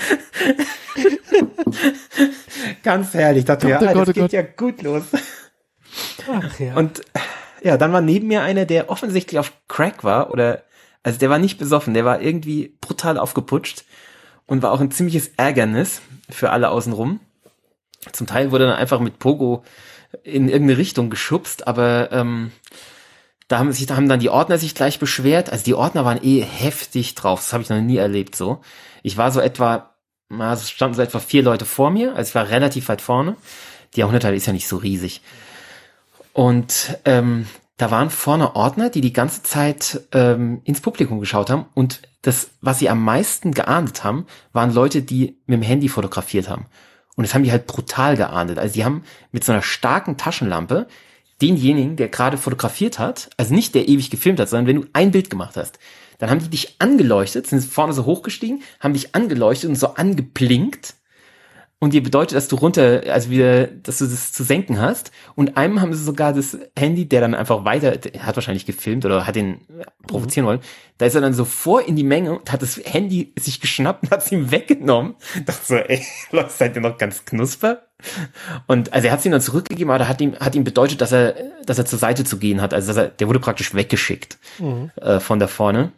Ganz herrlich. Dachte Gott, ja, oh das Gott, oh geht Gott. ja gut los. Ach ja. Und ja, dann war neben mir einer, der offensichtlich auf Crack war also der war nicht besoffen, der war irgendwie brutal aufgeputscht und war auch ein ziemliches Ärgernis für alle außenrum. Zum Teil wurde dann einfach mit Pogo in irgendeine Richtung geschubst, aber da haben dann die Ordner sich gleich beschwert. Also die Ordner waren heftig drauf, das habe ich noch nie erlebt so. Ich war es standen so etwa 4 Leute vor mir, also ich war relativ weit vorne. Die Jahrhunderthalle ist ja nicht so riesig. Und da waren vorne Ordner, die ganze Zeit ins Publikum geschaut haben und das, was sie am meisten geahndet haben, waren Leute, die mit dem Handy fotografiert haben. Und das haben die halt brutal geahndet. Also die haben mit so einer starken Taschenlampe denjenigen, der gerade fotografiert hat, also nicht der ewig gefilmt hat, sondern wenn du ein Bild gemacht hast, dann haben die dich angeleuchtet, sind vorne so hochgestiegen, haben dich angeleuchtet und so angeblinkt. Und dir bedeutet, dass du dass du das zu senken hast. Und einem haben sie sogar das Handy, der dann einfach der hat wahrscheinlich gefilmt oder hat den provozieren wollen. Da ist er dann so vor in die Menge und hat das Handy sich geschnappt und hat es ihm weggenommen. Ich dachte so, ey, Leute, seid ihr noch ganz knusper? Und also er hat es ihm dann zurückgegeben, aber hat ihm bedeutet, dass er zur Seite zu gehen hat. Also der wurde praktisch weggeschickt von da vorne.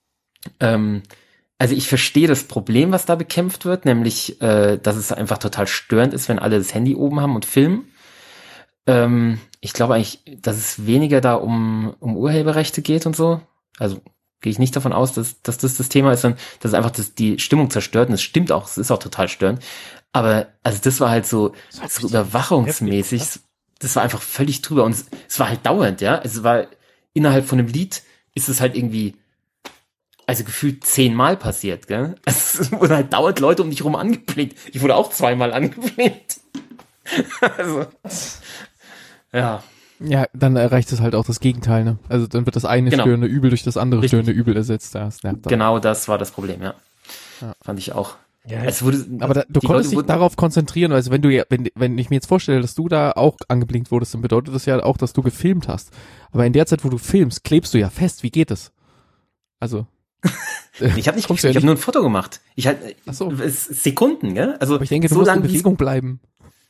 Also ich verstehe das Problem, was da bekämpft wird, nämlich, dass es einfach total störend ist, wenn alle das Handy oben haben und filmen. Ich glaube eigentlich, dass es weniger da um Urheberrechte geht und so. Also gehe ich nicht davon aus, dass das Thema ist, sondern dass es einfach die Stimmung zerstört. Und es stimmt auch, es ist auch total störend. Aber also das war halt so überwachungsmäßig. Das war einfach völlig drüber. Und es war halt dauernd, ja. Es war innerhalb von einem Lied ist es halt irgendwie also gefühlt 10-mal passiert, gell? Es wurden halt dauernd Leute um dich rum angeblinkt. Ich wurde auch 2-mal angeblinkt. Also, ja. Ja, dann erreicht es halt auch das Gegenteil, ne? Also dann wird das eine störende Übel durch das andere störende Übel ersetzt. Das nervt dann. Genau, das war das Problem, ja. Fand ich auch. Ja, aber du konntest dich darauf konzentrieren, also wenn ich mir jetzt vorstelle, dass du da auch angeblinkt wurdest, dann bedeutet das ja auch, dass du gefilmt hast. Aber in der Zeit, wo du filmst, klebst du ja fest. Wie geht das? Also ich habe nicht gefilmt, ich habe nur ein Foto gemacht. Sekunden, gell? Also aber ich denke, du musst in Bewegung bleiben.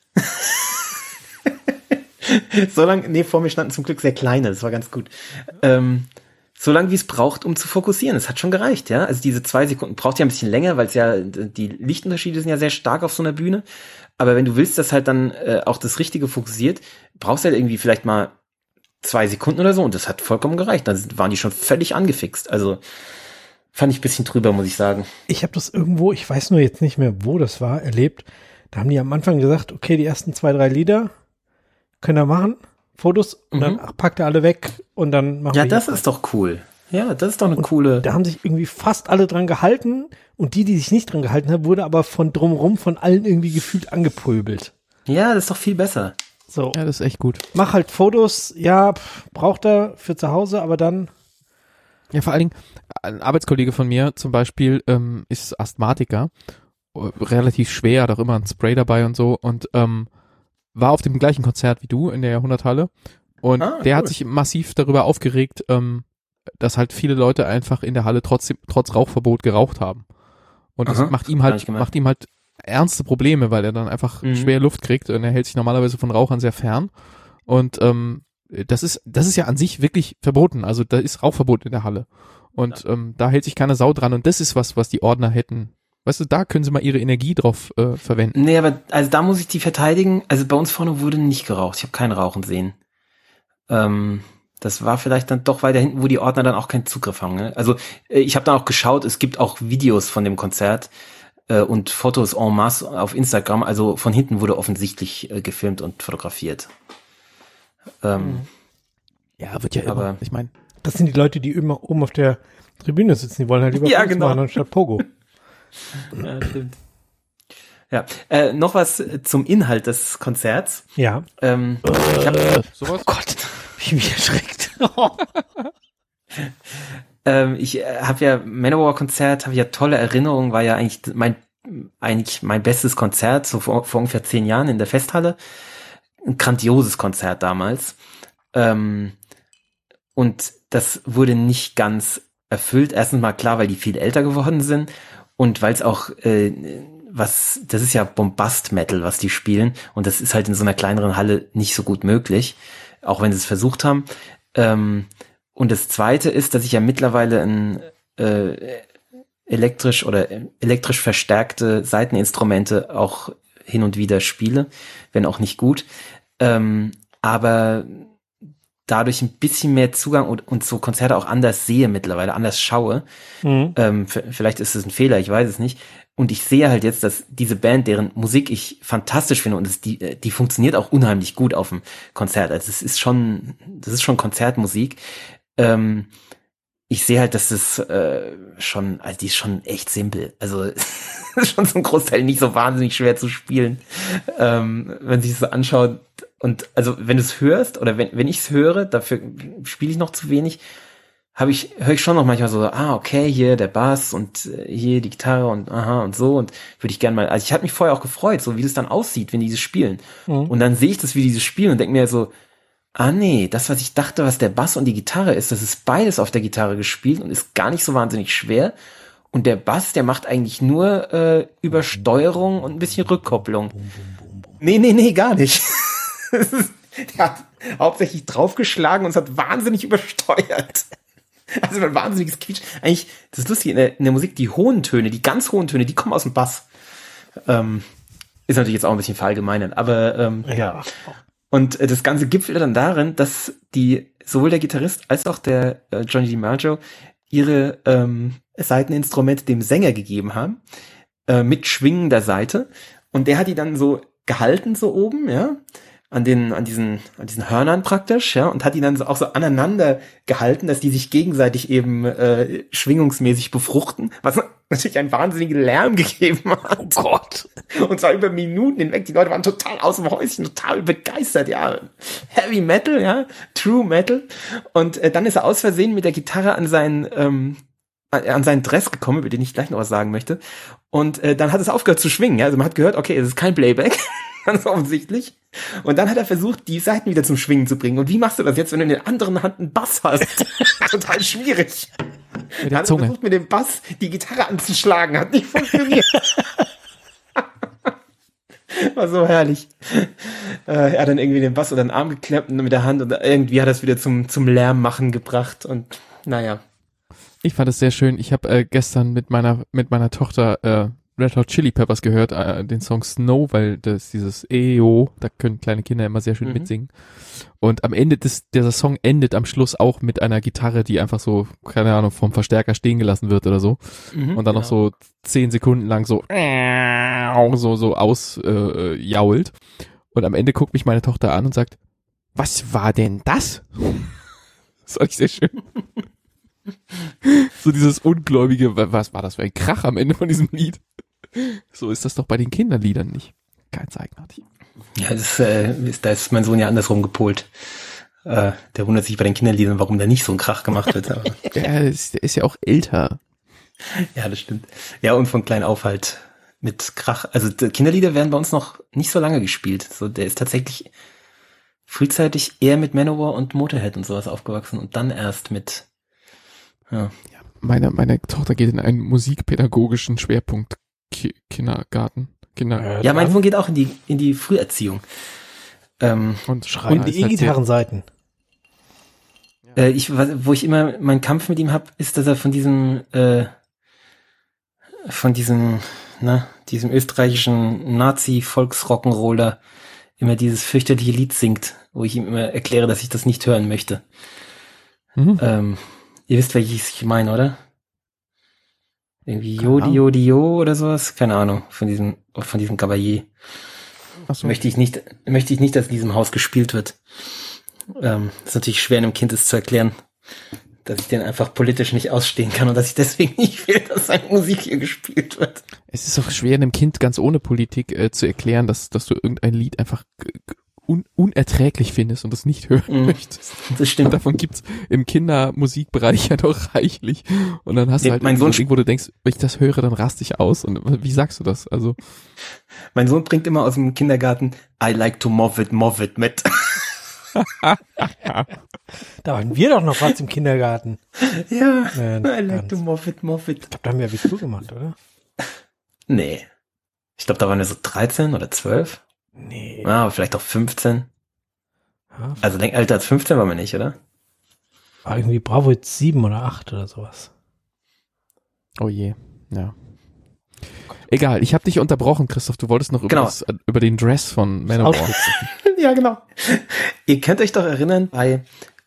Vor mir standen zum Glück sehr kleine, das war ganz gut. So lange wie es braucht, um zu fokussieren. Es hat schon gereicht, ja. Also diese 2 Sekunden braucht ja ein bisschen länger, weil es ja, die Lichtunterschiede sind ja sehr stark auf so einer Bühne. Aber wenn du willst, dass halt dann auch das Richtige fokussiert, brauchst du halt irgendwie vielleicht mal 2 Sekunden oder so und das hat vollkommen gereicht. Dann waren die schon völlig angefixt. Also fand ich ein bisschen drüber, muss ich sagen. Ich habe das irgendwo, ich weiß nur jetzt nicht mehr, wo das war, erlebt. Da haben die am Anfang gesagt, okay, die ersten 2, 3 Lieder können wir machen, Fotos, und dann packt er alle weg und dann machen wir. Ja, das ist doch cool. Ja, das ist doch eine coole. Da haben sich irgendwie fast alle dran gehalten und die sich nicht dran gehalten haben, wurde aber von drumherum von allen irgendwie gefühlt angepöbelt. Ja, das ist doch viel besser. So. Ja, das ist echt gut. Mach halt Fotos, ja, braucht er für zu Hause, aber dann. Ja, vor allen Dingen, ein Arbeitskollege von mir zum Beispiel ist Asthmatiker, relativ schwer, hat auch immer ein Spray dabei und so und war auf dem gleichen Konzert wie du in der Jahrhunderthalle und der hat sich massiv darüber aufgeregt, dass halt viele Leute einfach in der Halle trotz Rauchverbot geraucht haben. Und das macht ihm halt ernste Probleme, weil er dann einfach schwer Luft kriegt und er hält sich normalerweise von Rauchern sehr fern. Und das ist ja an sich wirklich verboten. Also da ist Rauchverbot in der Halle. Und da hält sich keine Sau dran. Und das ist was die Ordner hätten. Weißt du, da können sie mal ihre Energie drauf verwenden. Nee, aber also da muss ich die verteidigen. Also bei uns vorne wurde nicht geraucht. Ich habe kein Rauchen sehen. Das war vielleicht dann doch weiter hinten, wo die Ordner dann auch keinen Zugriff haben. Ne? Also ich habe dann auch geschaut, es gibt auch Videos von dem Konzert und Fotos en masse auf Instagram. Also von hinten wurde offensichtlich gefilmt und fotografiert. Ja, wird ja aber immer. Ich meine, das sind die Leute, die immer oben auf der Tribüne sitzen. Die wollen halt lieber Fotos machen anstatt Pogo. Ja, stimmt. Ja, noch was zum Inhalt des Konzerts. Ja. sowas? Oh Gott, wie mich erschreckt. Ich habe ja Manowar-Konzert, habe ja tolle Erinnerungen, war ja eigentlich mein bestes Konzert, so vor ungefähr 10 Jahren in der Festhalle. Ein grandioses Konzert damals. Und das wurde nicht ganz erfüllt. Erstens mal klar, weil die viel älter geworden sind und weil es auch das ist ja Bombast-Metal, was die spielen und das ist halt in so einer kleineren Halle nicht so gut möglich, auch wenn sie es versucht haben. Und das Zweite ist, dass ich ja mittlerweile ein elektrisch verstärkte Saiteninstrumente auch hin und wieder spiele, wenn auch nicht gut. Aber dadurch ein bisschen mehr Zugang und so Konzerte auch anders sehe mittlerweile, anders schaue. Vielleicht ist es ein Fehler, ich weiß es nicht. Und ich sehe halt jetzt, dass diese Band, deren Musik ich fantastisch finde und die funktioniert auch unheimlich gut auf dem Konzert. Also das ist schon Konzertmusik. ich sehe halt, dass das schon, also die ist schon echt simpel. Also ist schon zum Großteil nicht so wahnsinnig schwer zu spielen, wenn sich das so anschaut. Und also wenn du es hörst oder wenn ich es höre, dafür spiele ich noch zu wenig, höre ich schon noch manchmal so, okay, hier der Bass und hier die Gitarre und aha und so, und würde ich gerne mal, also ich habe mich vorher auch gefreut, so wie das dann aussieht, wenn die dieses spielen. Und dann sehe ich das, wie die dieses spielen und denke mir so, nee, das, was ich dachte, was der Bass und die Gitarre ist, das ist beides auf der Gitarre gespielt und ist gar nicht so wahnsinnig schwer. Und der Bass, der macht eigentlich nur Übersteuerung und ein bisschen Rückkopplung. Nee, gar nicht. Der hat hauptsächlich draufgeschlagen und es hat wahnsinnig übersteuert. Also ein wahnsinniges Quietsch. Eigentlich, das ist lustig, in der Musik, die hohen Töne, die ganz hohen Töne, die kommen aus dem Bass. Ist natürlich jetzt auch ein bisschen verallgemeinert, aber Ja. Und das Ganze gipfelt dann darin, dass sowohl der Gitarrist als auch der Johnny DiMaggio ihre Saiteninstrumente dem Sänger gegeben haben, mit schwingender Saite. Und der hat die dann so gehalten, so oben, ja, an diesen Hörnern praktisch, ja, und hat die dann so auch so aneinander gehalten, dass die sich gegenseitig eben schwingungsmäßig befruchten, was natürlich einen wahnsinnigen Lärm gegeben hat. Oh Gott. Und zwar über Minuten hinweg. Die Leute waren total aus dem Häuschen, total begeistert, ja. Heavy Metal, ja, True Metal. Und dann ist er aus Versehen mit der Gitarre an seinen Dress gekommen, über den ich gleich noch was sagen möchte. Und dann hat es aufgehört zu schwingen, ja. Also man hat gehört, okay, es ist kein Playback. Ganz offensichtlich. Und dann hat er versucht, die Saiten wieder zum Schwingen zu bringen. Und wie machst du das jetzt, wenn du in der anderen Hand einen Bass hast? Total schwierig. Mit Dann hat er versucht, mit dem Bass die Gitarre anzuschlagen. Hat nicht funktioniert. War so herrlich. Er hat dann irgendwie den Bass oder den Arm geklemmt mit der Hand und irgendwie hat er es wieder zum Lärm machen gebracht. Und naja. Ich fand es sehr schön. Ich habe gestern mit meiner Tochter Red Hot Chili Peppers gehört, den Song Snow, weil das dieses EO, da können kleine Kinder immer sehr schön mitsingen. Und am Ende dieser Song endet am Schluss auch mit einer Gitarre, die einfach so, keine Ahnung, vom Verstärker stehen gelassen wird oder so. Und dann noch so 10 Sekunden lang so jault. Und am Ende guckt mich meine Tochter an und sagt, was war denn das? Das fand ich sehr schön. So dieses ungläubige, was war das für ein Krach am Ende von diesem Lied? So ist das doch bei den Kinderliedern nicht. Ganz eigenartig. Ja, da ist mein Sohn ja andersrum gepolt. Der wundert sich bei den Kinderliedern, warum da nicht so ein Krach gemacht wird. Aber der ist ja auch älter. Ja, das stimmt. Ja, und von klein auf halt mit Krach. Also Kinderlieder werden bei uns noch nicht so lange gespielt. So, der ist tatsächlich frühzeitig eher mit Manowar und Motorhead und sowas aufgewachsen und dann erst mit. Ja. Meine Tochter geht in einen musikpädagogischen Schwerpunkt Kindergarten. Ja, mein Sohn geht auch in die Früherziehung. Und die E-Gitarrenseiten. Wo ich immer meinen Kampf mit ihm habe, ist, dass er von diesem österreichischen Nazi-Volksrock'n'Roller immer dieses fürchterliche Lied singt, wo ich ihm immer erkläre, dass ich das nicht hören möchte. Ihr wisst, welches ich meine, oder? Irgendwie Jodi Jo oder sowas? Keine Ahnung, von diesem Caballé. Ach so. Möchte ich nicht, dass in diesem Haus gespielt wird. Ist natürlich schwer, einem Kind es zu erklären, dass ich den einfach politisch nicht ausstehen kann und dass ich deswegen nicht will, dass seine Musik hier gespielt wird. Es ist auch schwer, einem Kind ganz ohne Politik zu erklären, dass du irgendein Lied einfach unerträglich findest und das nicht hören möchtest. Das stimmt. Und davon gibt's im Kindermusikbereich ja doch reichlich. Und dann hast du halt mein Sohn, so ein Ding, wo du denkst, wenn ich das höre, dann raste ich aus. Und wie sagst du das? Also mein Sohn bringt immer aus dem Kindergarten I like to move it mit. Da waren wir doch noch was im Kindergarten. Ja, I like to move it. Ich glaube, da haben wir Abitur gemacht, oder? Nee. Ich glaube, da waren wir so 13 oder 12. Nee. Ah, vielleicht auch 15. Ja, Also älter als 15 waren wir nicht, oder? war irgendwie Bravo jetzt 7 oder 8 oder sowas. oh je, ja. Egal, ich habe dich unterbrochen, Christoph. Du wolltest noch über den Dress von Manowar. Ja, genau. Ihr könnt euch doch erinnern, bei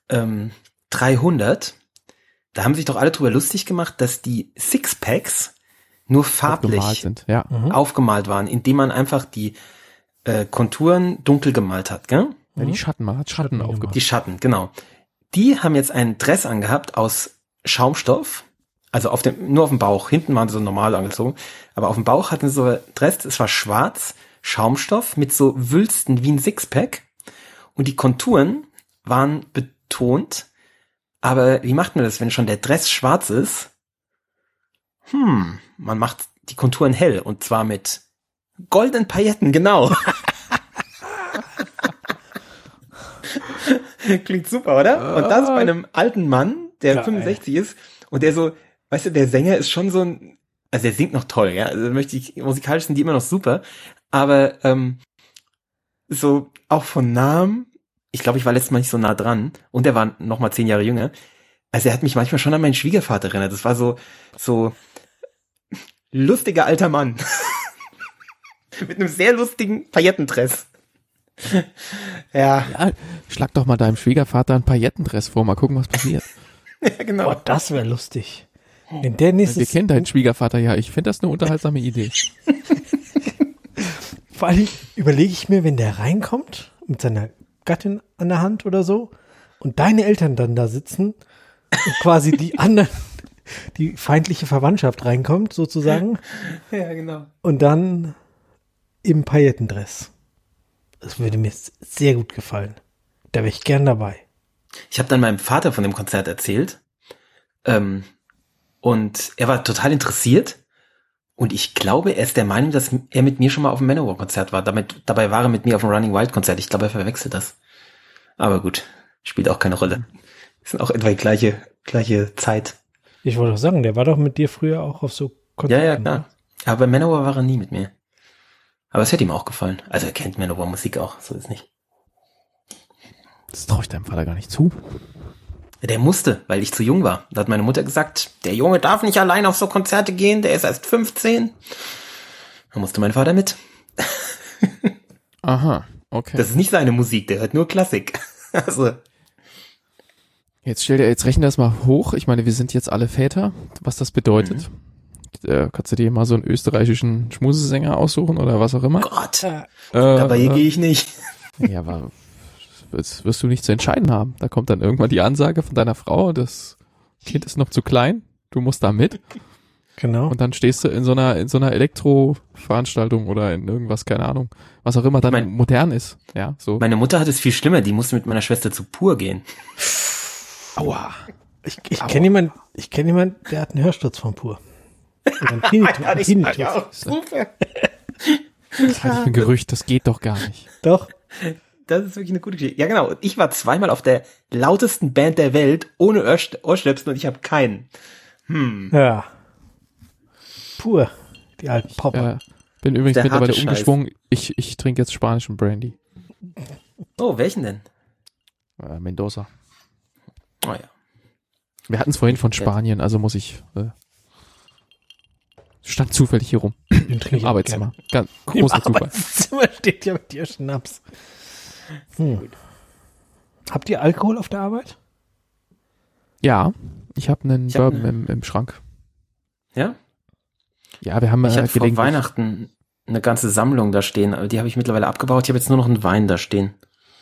300, da haben sich doch alle drüber lustig gemacht, dass die Sixpacks nur farblich aufgemalt waren, indem man einfach die Konturen dunkel gemalt hat, gell? Ja, die Schatten, man hat Schatten aufgebracht. Die Schatten, genau. Die haben jetzt einen Dress angehabt aus Schaumstoff, also nur auf dem Bauch. Hinten waren sie so normal angezogen, aber auf dem Bauch hatten sie so Dress, es war schwarz, Schaumstoff mit so Wülsten wie ein Sixpack und die Konturen waren betont. Aber wie macht man das, wenn schon der Dress schwarz ist? Man macht die Konturen hell und zwar mit goldenen Pailletten, genau. Klingt super, oder? Und das bei einem alten Mann, der Geil. 65 ist und der so, weißt du, der Sänger ist schon so ein, also der singt noch toll, ja, also musikalisch sind die immer noch super, aber so auch von Namen, ich glaube, ich war letztes Mal nicht so nah dran und er war noch mal 10 Jahre jünger, also er hat mich manchmal schon an meinen Schwiegervater erinnert, das war so lustiger alter Mann mit einem sehr lustigen Paillettendress. Ja, Schlag doch mal deinem Schwiegervater ein Paillettendress vor, mal gucken, was passiert. ja, genau. Boah, das wäre lustig. Wenn der Wir nächstes, kennen deinen Schwiegervater ja, ich finde das eine unterhaltsame Idee. vor allem überlege ich mir, wenn der reinkommt mit seiner Gattin an der Hand oder so und deine Eltern dann da sitzen und quasi die anderen, die feindliche Verwandtschaft reinkommt sozusagen Ja, genau. und dann im Paillettendress. Das würde mir sehr gut gefallen. Da wäre ich gern dabei. Ich habe dann meinem Vater von dem Konzert erzählt und er war total interessiert und ich glaube, er ist der Meinung, dass er mit mir schon mal auf dem Manowar-Konzert war. Dabei war er mit mir auf dem Running Wild-Konzert. Ich glaube, er verwechselt das. Aber gut, spielt auch keine Rolle. Sind auch etwa die gleiche Zeit. Ich wollte doch sagen, der war doch mit dir früher auch auf so Konzerten. Ja, klar. Aber bei Manowar war er nie mit mir. Aber es hätte ihm auch gefallen. Also er kennt Manowar-Musik auch, so ist nicht. Das traue ich deinem Vater gar nicht zu. Der musste, weil ich zu jung war. Da hat meine Mutter gesagt, der Junge darf nicht allein auf so Konzerte gehen, der ist erst 15. Da musste mein Vater mit. Aha, okay. Das ist nicht seine Musik, der hört nur Klassik. Also, Jetzt rechne das mal hoch. Ich meine, wir sind jetzt alle Väter, was das bedeutet. Kannst du dir mal so einen österreichischen Schmusesänger aussuchen oder was auch immer? Gott, dabei gehe ich nicht. Ja, aber wirst du nicht zu entscheiden haben. Da kommt dann irgendwann die Ansage von deiner Frau, das Kind ist noch zu klein, du musst da mit. Genau. Und dann stehst du in so einer Elektro-Veranstaltung oder in irgendwas, keine Ahnung, was auch immer dann modern ist. Ja, so. Meine Mutter hat es viel schlimmer, die musste mit meiner Schwester zu Pur gehen. Aua. Ich kenne jemanden, der hat einen Hörsturz vom Pur. Oder einen Tinnitus. Super. Das halte ich für ein Gerücht, das geht doch gar nicht. Doch. Das ist wirklich eine gute Geschichte. Ja, genau. Und ich war zweimal auf der lautesten Band der Welt ohne Ohrstöpsel und ich habe keinen. Ja. Pur. Die alten Popper. Bin übrigens Der mittlerweile harte umgeschwungen. Ich trinke jetzt spanischen Brandy. Oh, welchen denn? Mendoza. Oh ja. Wir hatten es vorhin von Spanien, also muss ich stand zufällig hier rum. Den trinke ich Im auch Arbeitszimmer. gerne. Ganz großer Im Zufall. Arbeitszimmer steht ja mit dir Schnaps. Habt ihr Alkohol auf der Arbeit? Ja, ich habe einen Bourbon im Schrank. Ja? Ja, wir haben Ich hatte vor gelegentlich- Weihnachten eine ganze Sammlung da stehen, aber die habe ich mittlerweile abgebaut. Ich habe jetzt nur noch einen Wein da stehen.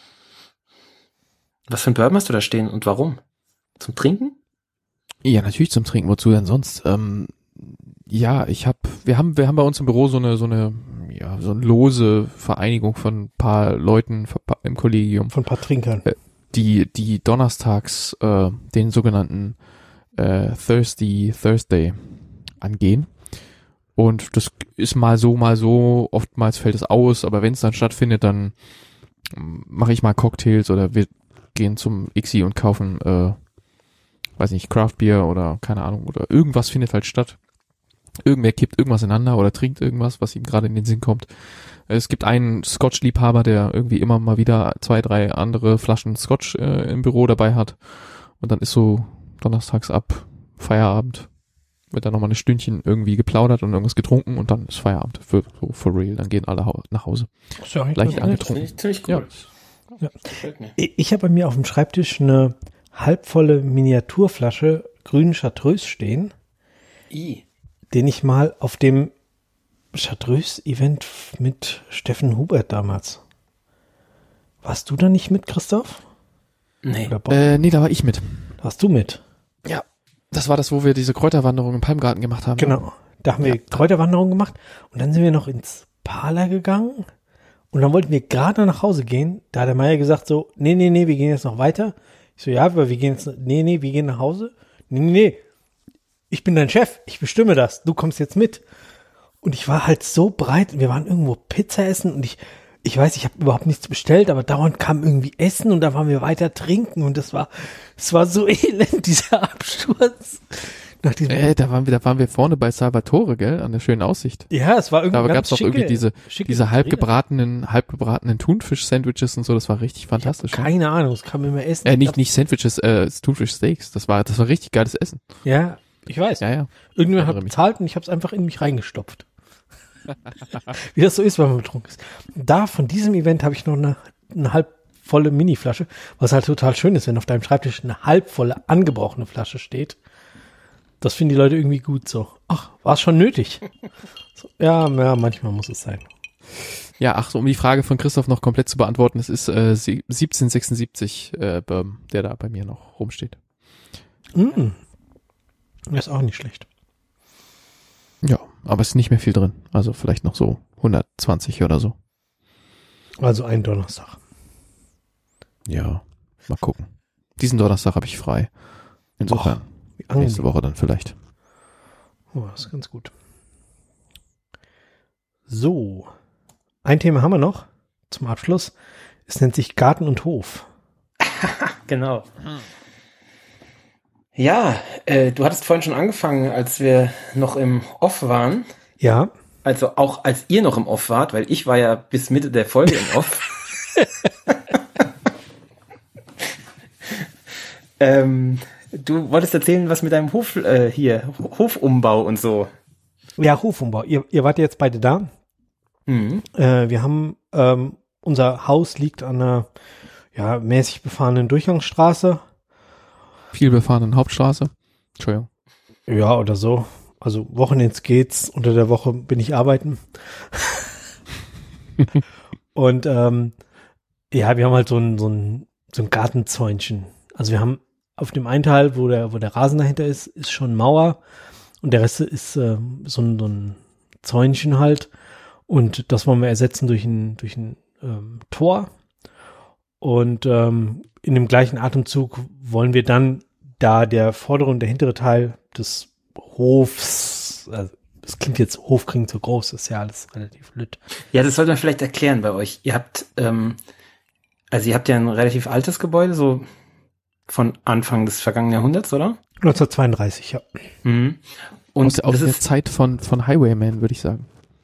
Was für ein Bourbon hast du da stehen und warum? Zum Trinken? Ja, natürlich zum Trinken. Wozu denn sonst? Ja, wir haben bei uns im Büro so eine lose Vereinigung von ein paar Leuten im Kollegium, Von ein paar Trinkern. die donnerstags den sogenannten Thirsty Thursday angehen. Und das ist mal so, oftmals fällt es aus, aber wenn es dann stattfindet, dann mache ich mal Cocktails oder wir gehen zum Ixi und kaufen, weiß nicht, Craft Beer oder keine Ahnung, oder irgendwas findet halt statt. Irgendwer kippt irgendwas ineinander oder trinkt irgendwas, was ihm gerade in den Sinn kommt. Es gibt einen Scotch-Liebhaber, der irgendwie immer mal wieder 2, 3 andere Flaschen Scotch im Büro dabei hat. Und dann ist so donnerstags ab Feierabend, wird dann nochmal ein Stündchen irgendwie geplaudert und irgendwas getrunken und dann ist Feierabend for real. Dann gehen alle nach Hause. Ist ja eigentlich Leicht ganz nett. angetrunken. Finde ich ziemlich cool. Ja. Gefällt mir. Ich habe bei mir auf dem Schreibtisch eine halbvolle Miniaturflasche grünen Chartreuse stehen, den ich mal auf dem Chartreuse-Event mit Steffen Hubert damals. Warst du da nicht mit, Christoph? Nee. Oder Bob? Nee, da war ich mit. Warst du mit? Ja. Das war das, wo wir diese Kräuterwanderung im Palmgarten gemacht haben. Genau. Da haben wir Kräuterwanderung gemacht und dann sind wir noch ins Parler gegangen und dann wollten wir gerade nach Hause gehen. Da hat der Meier gesagt so, nee, wir gehen jetzt noch weiter. Ich so, ja, aber wir gehen jetzt, wir gehen nach Hause. Nee, ich bin dein Chef, ich bestimme das, du kommst jetzt mit. Und ich war halt so breit, wir waren irgendwo Pizza essen und ich weiß, ich habe überhaupt nichts bestellt, aber dauernd kam irgendwie Essen und da waren wir weiter trinken und es war so elend, dieser Absturz. Nach diesem Da waren wir vorne bei Salvatore, gell, an der schönen Aussicht. ja, es war irgendwie Da gab's auch irgendwie diese schicke halbgebratenen Thunfisch-Sandwiches und so, das war richtig fantastisch. keine Ahnung, es kam immer Essen. Nicht Sandwiches, Thunfisch-Steaks, das war richtig geiles Essen. Ja, ich weiß. Ja. Irgendjemand hat bezahlt und ich habe es einfach in mich reingestopft. Wie das so ist, wenn man betrunken ist. Da, von diesem Event habe ich noch eine halbvolle Mini-Flasche, was halt total schön ist, wenn auf deinem Schreibtisch eine halbvolle, angebrochene Flasche steht. Das finden die Leute irgendwie gut so. Ach, war es schon nötig? So, ja, manchmal muss es sein. Ja, so um die Frage von Christoph noch komplett zu beantworten, es ist 1776 Bourbon, der da bei mir noch rumsteht. Das ist auch nicht schlecht. Ja, aber es ist nicht mehr viel drin. Also vielleicht noch so 120 oder so. Also ein Donnerstag. Ja, mal gucken. Diesen Donnerstag habe ich frei. Insofern nächste Woche dann vielleicht. Oh, das ist ganz gut. So, ein Thema haben wir noch zum Abschluss. Es nennt sich Garten und Hof. Genau. Ja, du hattest vorhin schon angefangen, als wir noch im Off waren. Ja. Also auch als ihr noch im Off wart, weil ich war ja bis Mitte der Folge im Off. Du wolltest erzählen, was mit deinem Hof Hofumbau und so. Ja, Hofumbau. Ihr wart jetzt beide da. Mhm. Wir haben, unser Haus liegt an einer mäßig befahrenen Durchgangsstraße. Viel befahrenen Hauptstraße. Entschuldigung. Ja, oder so. Also Wochenends geht's, unter der Woche bin ich arbeiten. Und wir haben halt so ein Gartenzäunchen. Also wir haben auf dem einen Teil, wo der Rasen dahinter ist schon Mauer und der Rest ist so ein Zäunchen halt. Und das wollen wir ersetzen durch ein Tor. Und in dem gleichen Atemzug wollen wir dann, da der vordere und der hintere Teil des Hofs, also das klingt jetzt, Hof klingt so groß, ist ja alles relativ lütt. Ja, das sollte man vielleicht erklären bei euch. Ihr habt ja ein relativ altes Gebäude, so von Anfang des vergangenen Jahrhunderts, oder? 1932, ja. Mhm. Und aus der Zeit von Highwayman, würde ich sagen.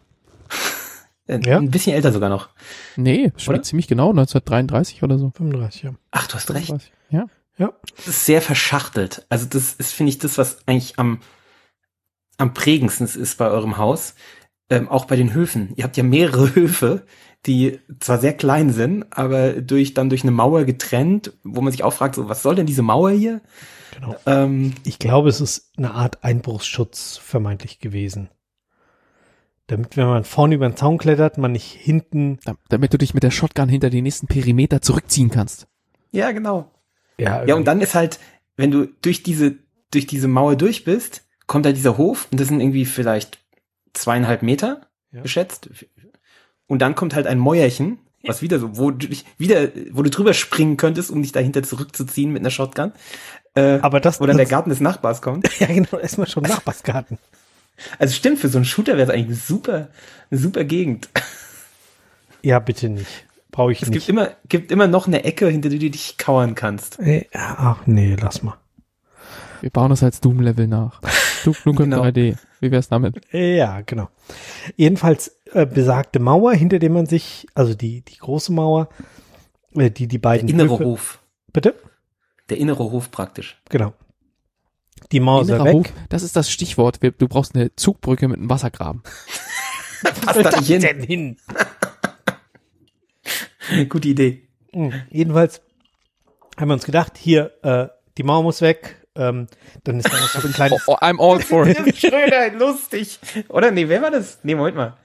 Ein bisschen älter sogar noch. Nee, spielt ziemlich genau, 1933 oder so. 35, ja. Ach, du hast recht. 35. Ja. Das ist sehr verschachtelt. Also das ist, finde ich, das, was eigentlich am prägendsten ist bei eurem Haus. Auch bei den Höfen. Ihr habt ja mehrere Höfe, die zwar sehr klein sind, aber durch eine Mauer getrennt, wo man sich auch fragt, so, was soll denn diese Mauer hier? Genau. Ich glaube, es ist eine Art Einbruchsschutz vermeintlich gewesen. Damit, wenn man vorne über den Zaun klettert, man nicht hinten... Damit du dich mit der Shotgun hinter die nächsten Perimeter zurückziehen kannst. Ja, genau. Ja, und dann ist halt, wenn du durch diese Mauer durch bist, kommt halt dieser Hof und das sind irgendwie vielleicht 2,5 Meter geschätzt. Und dann kommt halt ein Mäuerchen, was wieder so, wo du drüber springen könntest, um dich dahinter zurückzuziehen mit einer Shotgun. Aber oder der Garten des Nachbars kommt. Ja, genau, erstmal schon Nachbarsgarten. Also stimmt, für so einen Shooter wäre es eigentlich eine super Gegend. Ja, bitte nicht. Brauche ich nicht. Es gibt immer noch eine Ecke, hinter der du dich kauern kannst. Ach nee, lass mal. Wir bauen das als Doom-Level nach. Nukem Genau. 3D. Wie wär's damit? Ja, genau. Jedenfalls besagte Mauer, hinter der man sich, also die große Mauer, die beiden Der innere Höfe, Hof. Bitte? Der innere Hof praktisch. Genau. Die Mauer ist Innerer weg. Hof, das ist das Stichwort. Du brauchst eine Zugbrücke mit einem Wassergraben. Passt da nicht hin. Gute Idee. Jedenfalls haben wir uns gedacht, hier, die Mauer muss weg. Dann ist da noch so ein kleines... I'm all for it. Schröder, lustig. Oder? Nee, wer war das? Nee, Moment mal.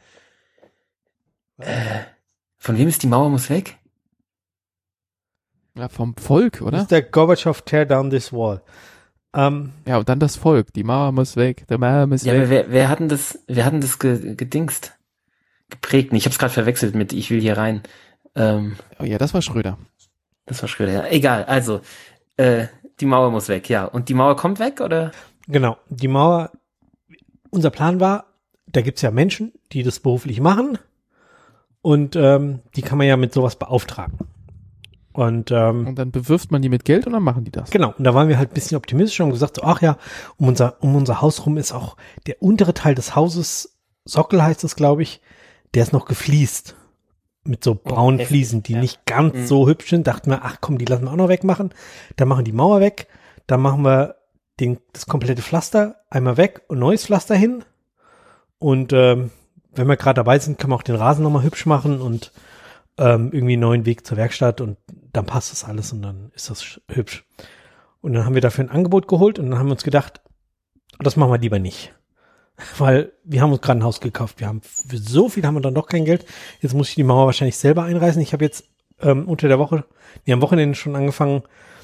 Von wem ist die Mauer muss weg? Ja, vom Volk, Das oder? ist der Gorbatschow Tear Down This Wall. Ja, und dann das Volk. Die Mauer muss weg, der Mauer muss Ja, weg. aber wer hat denn das gedingst? Geprägt? Ich hab's gerade verwechselt mit Ich will hier rein. Oh ja, das war Schröder. Das war Schröder. Ja. Egal, also, die Mauer muss weg, ja. Und die Mauer kommt weg, oder? Genau, die Mauer, unser Plan war, da gibt's ja Menschen, die das beruflich machen und die kann man ja mit sowas beauftragen. Und Und dann bewirft man die mit Geld und dann machen die das. genau, und da waren wir halt ein bisschen optimistischer und gesagt so, ach ja, um unser Haus rum ist auch der untere Teil des Hauses, Sockel heißt es, glaube ich, der ist noch gefliest. Mit so braunen heftig, Fliesen, die ja. nicht ganz so hübsch sind. Dachten wir, ach komm, die lassen wir auch noch wegmachen. Dann machen die Mauer weg. Dann machen wir das komplette Pflaster einmal weg und neues Pflaster hin. Und wenn wir gerade dabei sind, können wir auch den Rasen nochmal hübsch machen und irgendwie einen neuen Weg zur Werkstatt und dann passt das alles und dann ist das hübsch. Und dann haben wir dafür ein Angebot geholt und dann haben wir uns gedacht, das machen wir lieber nicht. Weil wir haben uns gerade ein Haus gekauft. Für so viel haben wir dann doch kein Geld. Jetzt muss ich die Mauer wahrscheinlich selber einreißen. Ich habe jetzt unter der Woche, am Wochenende schon angefangen,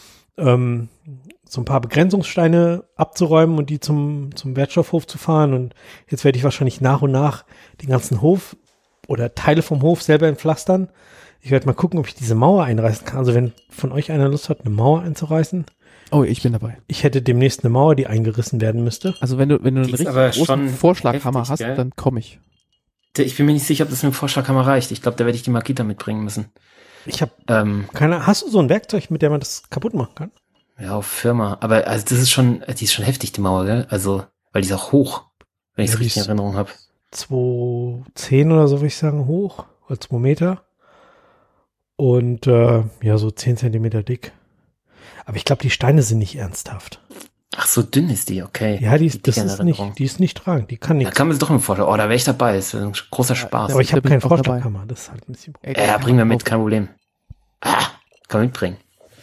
so ein paar Begrenzungssteine abzuräumen und die zum Wertstoffhof zu fahren. Und jetzt werde ich wahrscheinlich nach und nach den ganzen Hof oder Teile vom Hof selber entpflastern. Ich werde mal gucken, ob ich diese Mauer einreißen kann. Also wenn von euch einer Lust hat, eine Mauer einzureißen. Oh, ich bin dabei. Ich hätte demnächst eine Mauer, die eingerissen werden müsste. Also wenn du einen Die ist richtig aber großen schon Vorschlaghammer heftig, hast, gell? dann komme ich. Ich bin mir nicht sicher, ob das mit dem Vorschlaghammer reicht. Ich glaube, da werde ich die Makita mitbringen müssen. Ich habe hast du so ein Werkzeug, mit dem man das kaputt machen kann? Ja, auf Firma. Aber also die ist schon heftig, die Mauer, gell? Also, weil die ist auch hoch, wenn ich Ja, es die richtig in ist- Erinnerung habe. 2,10 oder so, würde ich sagen, hoch. Oder 2 Meter. Und ja, so 10 Zentimeter dick. Aber ich glaube, die Steine sind nicht ernsthaft. Ach, so dünn ist die, okay. Ja, das dick in ist Erinnerung. nicht, die ist nicht tragend, die kann Da nichts. kann man sich doch mal vorstellen. Oh, da wäre ich dabei. Das wäre ein großer Spaß. Aber ich habe Da bin keinen ich auch dabei. Vorschlaghammer, das ist halt ein bisschen. Ey, Ja, bring mir mit, kein Problem. Ah, kann man mitbringen.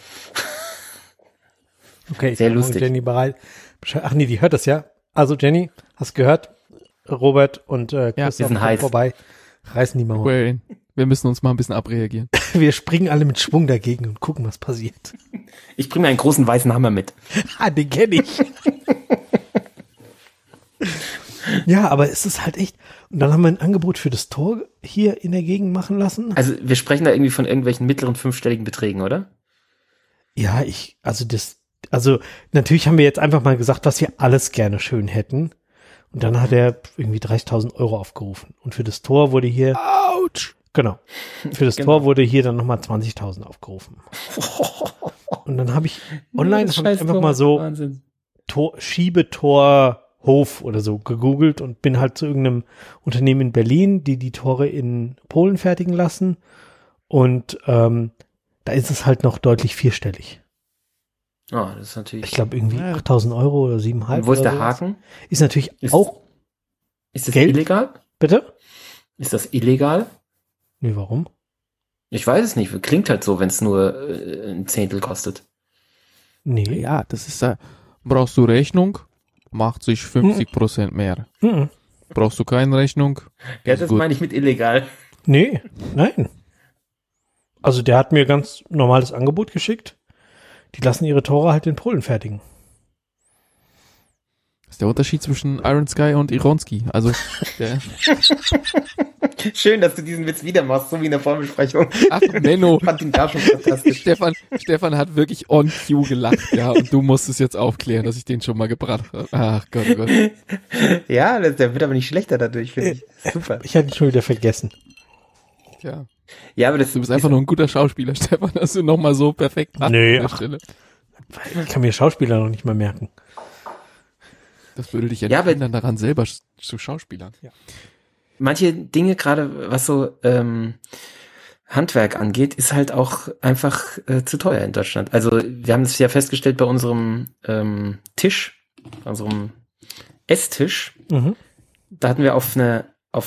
Okay, Sehr und lustig. Jenny bereit. Ach nee, die hört das ja. Also Jenny, hast gehört? Robert und wir Christoph sind kommen heiß. vorbei, reißen die Mauer. Well, wir müssen uns mal ein bisschen abreagieren. Wir springen alle mit Schwung dagegen und gucken, was passiert. Ich bringe mir einen großen weißen Hammer mit. Ah, den kenne ich. Ja, aber es ist halt echt. Und dann haben wir ein Angebot für das Tor hier in der Gegend machen lassen. Also, wir sprechen da irgendwie von irgendwelchen mittleren 5-stelligen Beträgen, oder? Ja, also natürlich haben wir jetzt einfach mal gesagt, was wir alles gerne schön hätten. Und dann hat er irgendwie 30.000 Euro aufgerufen. Und für das Tor wurde hier, Autsch! genau, für das Genau. Tor wurde hier dann nochmal 20.000 aufgerufen. Und dann habe ich online hab ich einfach mal so Wahnsinn. Schiebetor Hof oder so gegoogelt und bin halt zu irgendeinem Unternehmen in Berlin, die Tore in Polen fertigen lassen. Und da ist es halt noch deutlich vierstellig. Oh, das ist natürlich. Ich glaube irgendwie Ja. 8.000 Euro oder 7,5. Und wo ist oder der sowas. Haken? Ist natürlich Ist- auch, Ist das Geld? illegal? bitte? Ist das illegal? Nee, warum? Ich weiß es nicht. Klingt halt so, wenn es nur ein Zehntel kostet. Nee. Ja, das ist brauchst du Rechnung, macht sich 50% mehr. Mhm. Brauchst du keine Rechnung? Ja, Ist das gut. meine ich mit illegal. Nee, nein. Also der hat mir ganz normales Angebot geschickt. Die lassen ihre Tore halt in Polen fertigen. Das ist der Unterschied zwischen Iron Sky und Ironski. Also, der, Schön, dass du diesen Witz wieder machst, so wie in der Vorbesprechung. ach, Menno. Ich fand ihn da schon fantastisch. Stefan hat wirklich on cue gelacht, ja, und du musst es jetzt aufklären, dass ich den schon mal gebracht habe. Ach Gott, oh Gott. Ja, der wird aber nicht schlechter dadurch, finde ich. Super. Ich hatte ihn schon wieder vergessen. Ja. Ja, aber das Du bist einfach nur ein guter Schauspieler, Stefan, dass du nochmal so perfekt hast Nee, an der ach. Stelle. Ich kann mir Schauspieler noch nicht mal merken. Das würde dich ja Ja, nicht aber- hindern, daran selber zu Schauspielern. manche Dinge, gerade was so Handwerk angeht, ist halt auch einfach zu teuer in Deutschland. Also wir haben es ja festgestellt bei unserem Tisch, unserem Esstisch. Mhm. Da hatten wir auf einer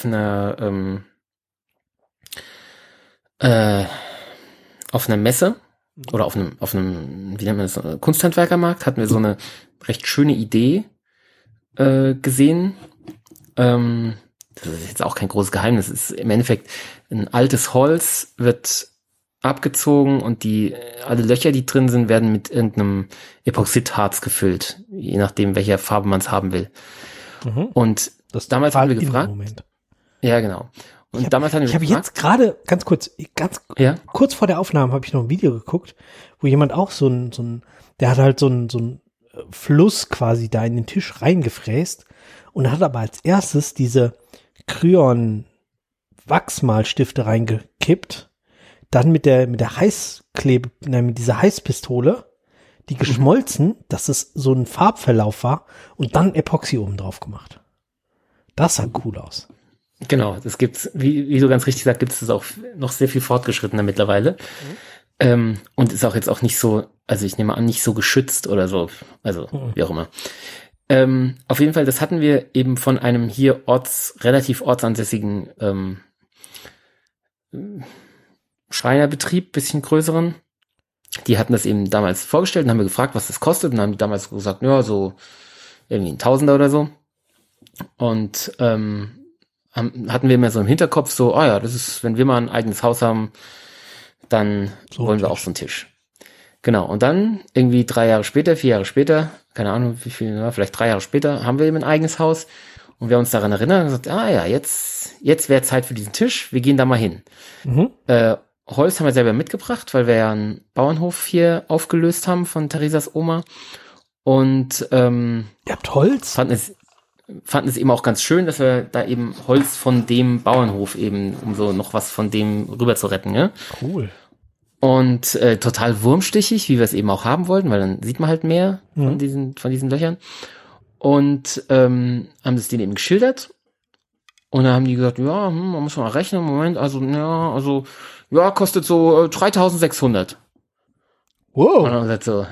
Messe oder auf einem, wie nennt man das, Kunsthandwerkermarkt, hatten wir so eine recht schöne Idee gesehen. Das ist jetzt auch kein großes Geheimnis. Es ist im Endeffekt ein altes Holz wird abgezogen und alle Löcher, die drin sind, werden mit irgendeinem Epoxidharz gefüllt, je nachdem, welcher Farbe man es haben will. Und Das damals haben wir gefragt. Moment. Ja, genau. Und damals haben wir Ich habe gefragt. jetzt gerade, ganz Ja? kurz vor der Aufnahme habe ich noch ein Video geguckt, wo jemand auch der hat halt so ein Fluss quasi da in den Tisch reingefräst und hat aber als erstes diese Kryon-Wachsmalstifte reingekippt, dann mit dieser Heißpistole, die geschmolzen, dass es so ein Farbverlauf war und dann Epoxy oben drauf gemacht. Das sah cool aus. Genau, das gibt's, wie du ganz richtig sagst, gibt's das auch noch sehr viel fortgeschrittener mittlerweile. Und ist auch jetzt auch nicht so, also ich nehme an, nicht so geschützt oder so, also wie auch immer. Auf jeden Fall, das hatten wir eben von einem hier relativ ortsansässigen Schreinerbetrieb, bisschen größeren. Die hatten das eben damals vorgestellt und haben wir gefragt, was das kostet, und haben die damals gesagt, ja, so irgendwie ein Tausender oder so. Und hatten wir immer so im Hinterkopf so, das ist, wenn wir mal ein eigenes Haus haben, dann So wollen wir auch so einen Tisch. Genau, und dann irgendwie 4 Jahre später, keine Ahnung wie viel, vielleicht 3 Jahre später, haben wir eben ein eigenes Haus und wir haben uns daran erinnert und gesagt, jetzt wäre Zeit für diesen Tisch, wir gehen da mal hin. Holz haben wir selber mitgebracht, weil wir ja einen Bauernhof hier aufgelöst haben von Theresas Oma und Ihr habt Holz? fanden es eben auch ganz schön, dass wir da eben Holz von dem Bauernhof eben, um so noch was von dem rüber zu retten, ja. Cool. Und total wurmstichig, wie wir es eben auch haben wollten, weil dann sieht man halt mehr von diesen Löchern. Und haben es denen eben geschildert. Und dann haben die gesagt, ja, man muss mal rechnen, Moment, kostet so 3.600. Wow. Und dann haben wir gesagt so,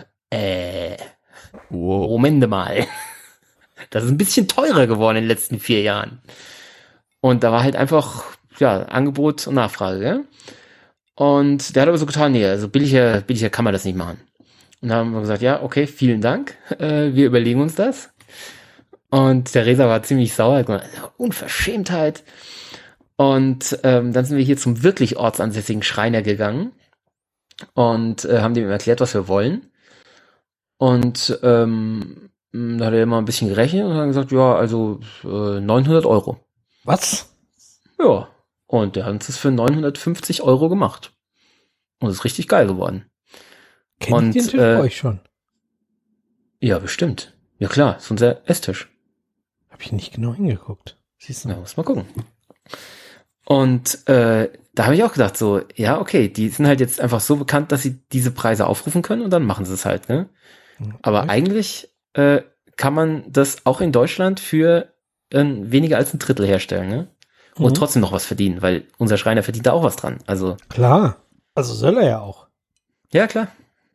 Wow. Moment mal. Das ist ein bisschen teurer geworden in den letzten 4 Jahren. Und da war halt einfach, Angebot und Nachfrage, gell? Und der hat aber so getan, nee, also billiger kann man das nicht machen. Und dann haben wir gesagt, ja, okay, vielen Dank, wir überlegen uns das. Und Theresa war ziemlich sauer, hat gesagt, Unverschämtheit. Und dann sind wir hier zum wirklich ortsansässigen Schreiner gegangen und haben dem erklärt, was wir wollen. Und da hat er immer ein bisschen gerechnet und hat gesagt, 900 Euro. Was? Ja, und der hat uns das für 950 Euro gemacht. Und das ist richtig geil geworden. Kennt ihr den Tisch bei euch schon? Ja, bestimmt. Ja klar, ist unser Esstisch. Habe ich nicht genau hingeguckt. Siehst du? Ja, muss mal gucken. Und da habe ich auch gedacht so, ja, okay, die sind halt jetzt einfach so bekannt, dass sie diese Preise aufrufen können und dann machen sie es halt, ne? Okay. Aber eigentlich kann man das auch in Deutschland für weniger als ein Drittel herstellen, ne? Und trotzdem noch was verdienen, weil unser Schreiner verdient da auch was dran. Also Klar. Also soll er ja auch. ja, klar.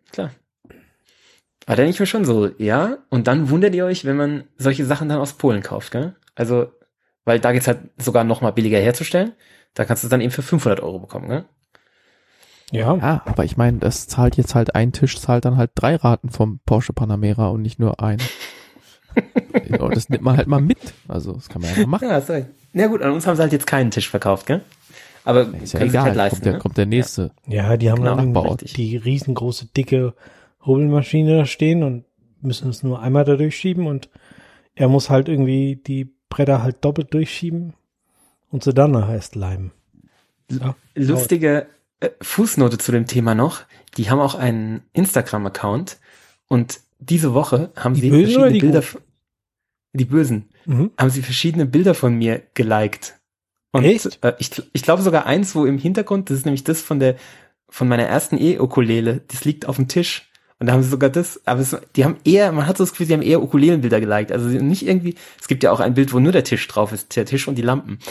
Aber dann nicht mehr schon so, ja? Und dann wundert ihr euch, wenn man solche Sachen dann aus Polen kauft, gell? Also, weil da geht's halt sogar noch mal billiger herzustellen. Da kannst du es dann eben für 500 Euro bekommen, gell? Ja. Ja, aber ich meine, das zahlt jetzt halt ein Tisch, zahlt dann halt 3 Raten vom Porsche Panamera und nicht nur ein. Und das nimmt man halt mal mit. Also, das kann man ja mal machen. Ja, sorry. Na gut, an uns haben sie halt jetzt keinen Tisch verkauft, gell? Aber Ist ja können sich egal, halt leisten, kommt der nächste. Ja, die haben Genau, dann Nachbarort. die riesengroße, dicke Hobelmaschine da stehen und müssen es nur einmal da durchschieben und er muss halt irgendwie die Bretter halt doppelt durchschieben und sie dann nachher erst leimen. Ja. Lustige Fußnote zu dem Thema noch. Die haben auch einen Instagram-Account und diese Woche haben Die sie Bösen oder die Bilder, Guten? die Bösen, haben sie verschiedene Bilder von mir geliked. Und Echt? ich glaube sogar eins, wo im Hintergrund, das ist nämlich das von meiner ersten E-Ukulele, das liegt auf dem Tisch. Und da haben sie sogar das, aber die haben eher, man hat so das Gefühl, sie haben eher Ukulelenbilder geliked. Also nicht irgendwie, es gibt ja auch ein Bild, wo nur der Tisch drauf ist, der Tisch und die Lampen.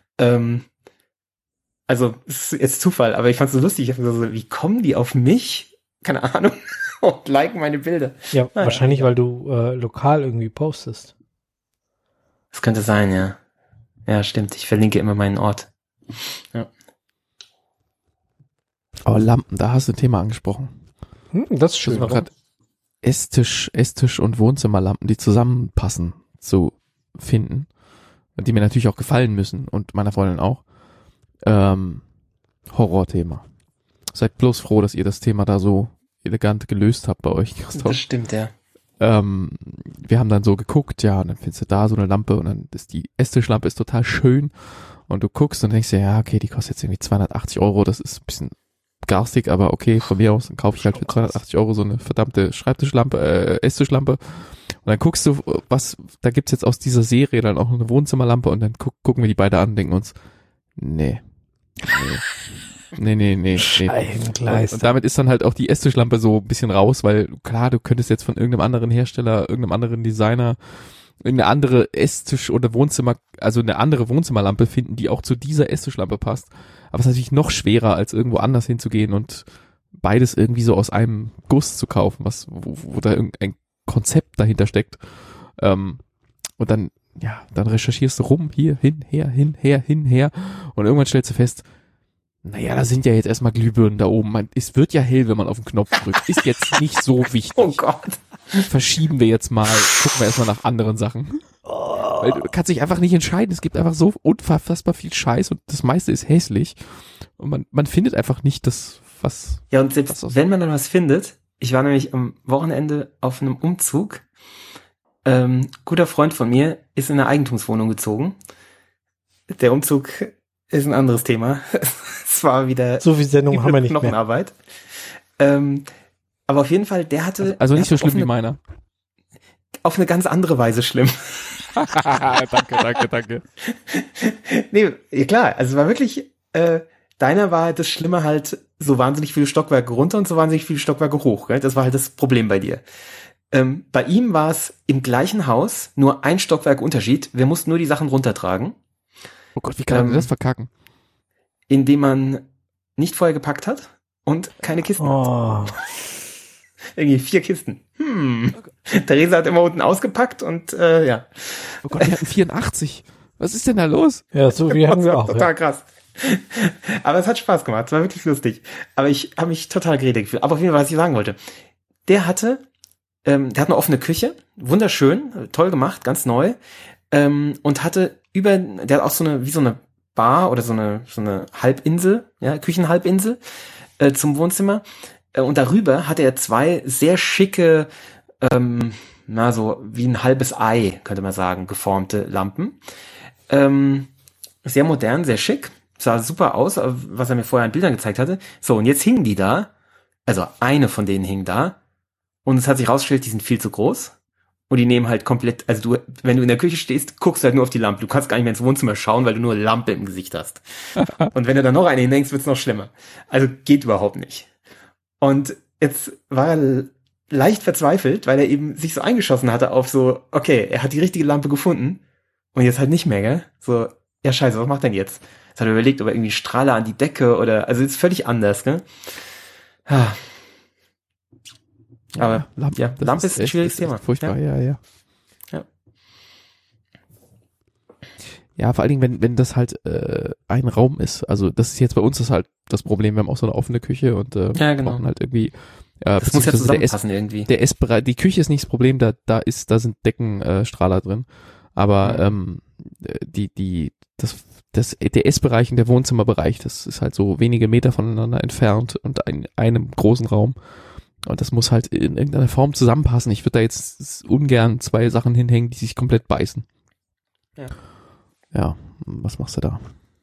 Also, es ist jetzt Zufall, aber ich fand es so lustig. Ich hab so, wie kommen die auf mich? Keine Ahnung. Und liken meine Bilder. Ja, wahrscheinlich, weil du lokal irgendwie postest. Das könnte sein, ja. Ja, stimmt. Ich verlinke immer meinen Ort. Ja. Aber Lampen, da hast du ein Thema angesprochen. Das ist schön. Das war gerade Esstisch und Wohnzimmerlampen, die zusammenpassen, zu finden. Die mir natürlich auch gefallen müssen und meiner Freundin auch. Horrorthema. Seid bloß froh, dass ihr das Thema da so elegant gelöst habt bei euch, Christoph. Das stimmt, ja. Wir haben dann so geguckt, ja, und dann findest du da so eine Lampe und dann ist die Esstischlampe ist total schön und du guckst und denkst dir, ja, okay, die kostet jetzt irgendwie 280 €, das ist ein bisschen garstig, aber okay, von mir aus, dann kaufe ich halt für 280 € so eine verdammte Schreibtischlampe, Esstischlampe und dann guckst du, da gibt's jetzt aus dieser Serie dann auch eine Wohnzimmerlampe und dann gucken wir die beide an und denken uns, nee. Scheibengleister. Und damit ist dann halt auch die Esstischlampe so ein bisschen raus, weil klar, du könntest jetzt von irgendeinem anderen Hersteller, irgendeinem anderen Designer irgendeine andere Esstisch- oder Wohnzimmer, also eine andere Wohnzimmerlampe finden, die auch zu dieser Esstischlampe passt. Aber es ist natürlich noch schwerer, als irgendwo anders hinzugehen und beides irgendwie so aus einem Guss zu kaufen, wo da irgendein Konzept dahinter steckt. Und dann recherchierst du rum, hier, her. Und irgendwann stellst du fest, naja, da sind ja jetzt erstmal Glühbirnen da oben. Es wird ja hell, wenn man auf den Knopf drückt. Ist jetzt nicht so wichtig. Oh Gott. Verschieben wir jetzt mal, gucken wir erstmal nach anderen Sachen. Weil du kannst dich einfach nicht entscheiden. Es gibt einfach so unfassbar viel Scheiß und das meiste ist hässlich. Und man findet einfach nicht das, was... Ja, und selbst wenn man dann was findet, ich war nämlich am Wochenende auf einem Umzug. Guter Freund von mir ist in eine Eigentumswohnung gezogen. Der Umzug ist ein anderes Thema. Es war wieder so viel Sendung haben wir nicht mehr. Knochenarbeit. Aber auf jeden Fall, der hatte... Also nicht so schlimm wie meiner. Auf eine ganz andere Weise schlimm. Danke. Nee, ja klar, also es war wirklich, deiner war halt das Schlimme halt so wahnsinnig viele Stockwerke runter und so wahnsinnig viele Stockwerke hoch. Gell? Das war halt das Problem bei dir. Bei ihm war es im gleichen Haus nur ein Stockwerk Unterschied. Wir mussten nur die Sachen runtertragen. Oh Gott, wie kann man das verkacken? Indem man nicht vorher gepackt hat und keine Kisten hat. Irgendwie 4 Kisten. Theresa hat immer unten ausgepackt und ja. Oh Gott, wir hatten 84. Was ist denn da los? Ja, so wie haben wir auch. Total krass. Aber es hat Spaß gemacht, es war wirklich lustig. Aber ich habe mich total geredet gefühlt. Aber auf jeden Fall, was ich sagen wollte. Der hat eine offene Küche, wunderschön, toll gemacht, ganz neu. Und hatte der hat auch so eine Bar oder so eine Halbinsel, ja, Küchenhalbinsel zum Wohnzimmer. Und darüber hatte er 2 sehr schicke, so wie ein halbes Ei, könnte man sagen, geformte Lampen. Sehr modern, sehr schick, sah super aus, was er mir vorher an Bildern gezeigt hatte. So, und jetzt hingen die da, also eine von denen hing da, und es hat sich rausgestellt, die sind viel zu groß. Und die nehmen halt komplett, also wenn du in der Küche stehst, guckst du halt nur auf die Lampe. Du kannst gar nicht mehr ins Wohnzimmer schauen, weil du nur Lampe im Gesicht hast. Und wenn du dann noch eine hinhängst, wird's noch schlimmer. Also geht überhaupt nicht. Und jetzt war er leicht verzweifelt, weil er eben sich so eingeschossen hatte auf so, okay, er hat die richtige Lampe gefunden und jetzt halt nicht mehr, gell? So, ja scheiße, was macht er denn jetzt? Jetzt hat er überlegt, ob er irgendwie Strahler an die Decke oder, also ist völlig anders, gell? Aber Lampe ist ein schwieriges Thema. Furchtbar, ja. Ja, vor allen Dingen, wenn das halt ein Raum ist. Also das ist jetzt bei uns das halt das Problem. Wir haben auch so eine offene Küche und brauchen halt irgendwie. Das muss ja zusammenpassen irgendwie. Der Essbereich, die Küche ist nicht das Problem. Da sind Deckenstrahler drin. Aber der Essbereich und der Wohnzimmerbereich, das ist halt so wenige Meter voneinander entfernt und in einem großen Raum. Und das muss halt in irgendeiner Form zusammenpassen. Ich würde da jetzt ungern 2 Sachen hinhängen, die sich komplett beißen. Ja, was machst du da?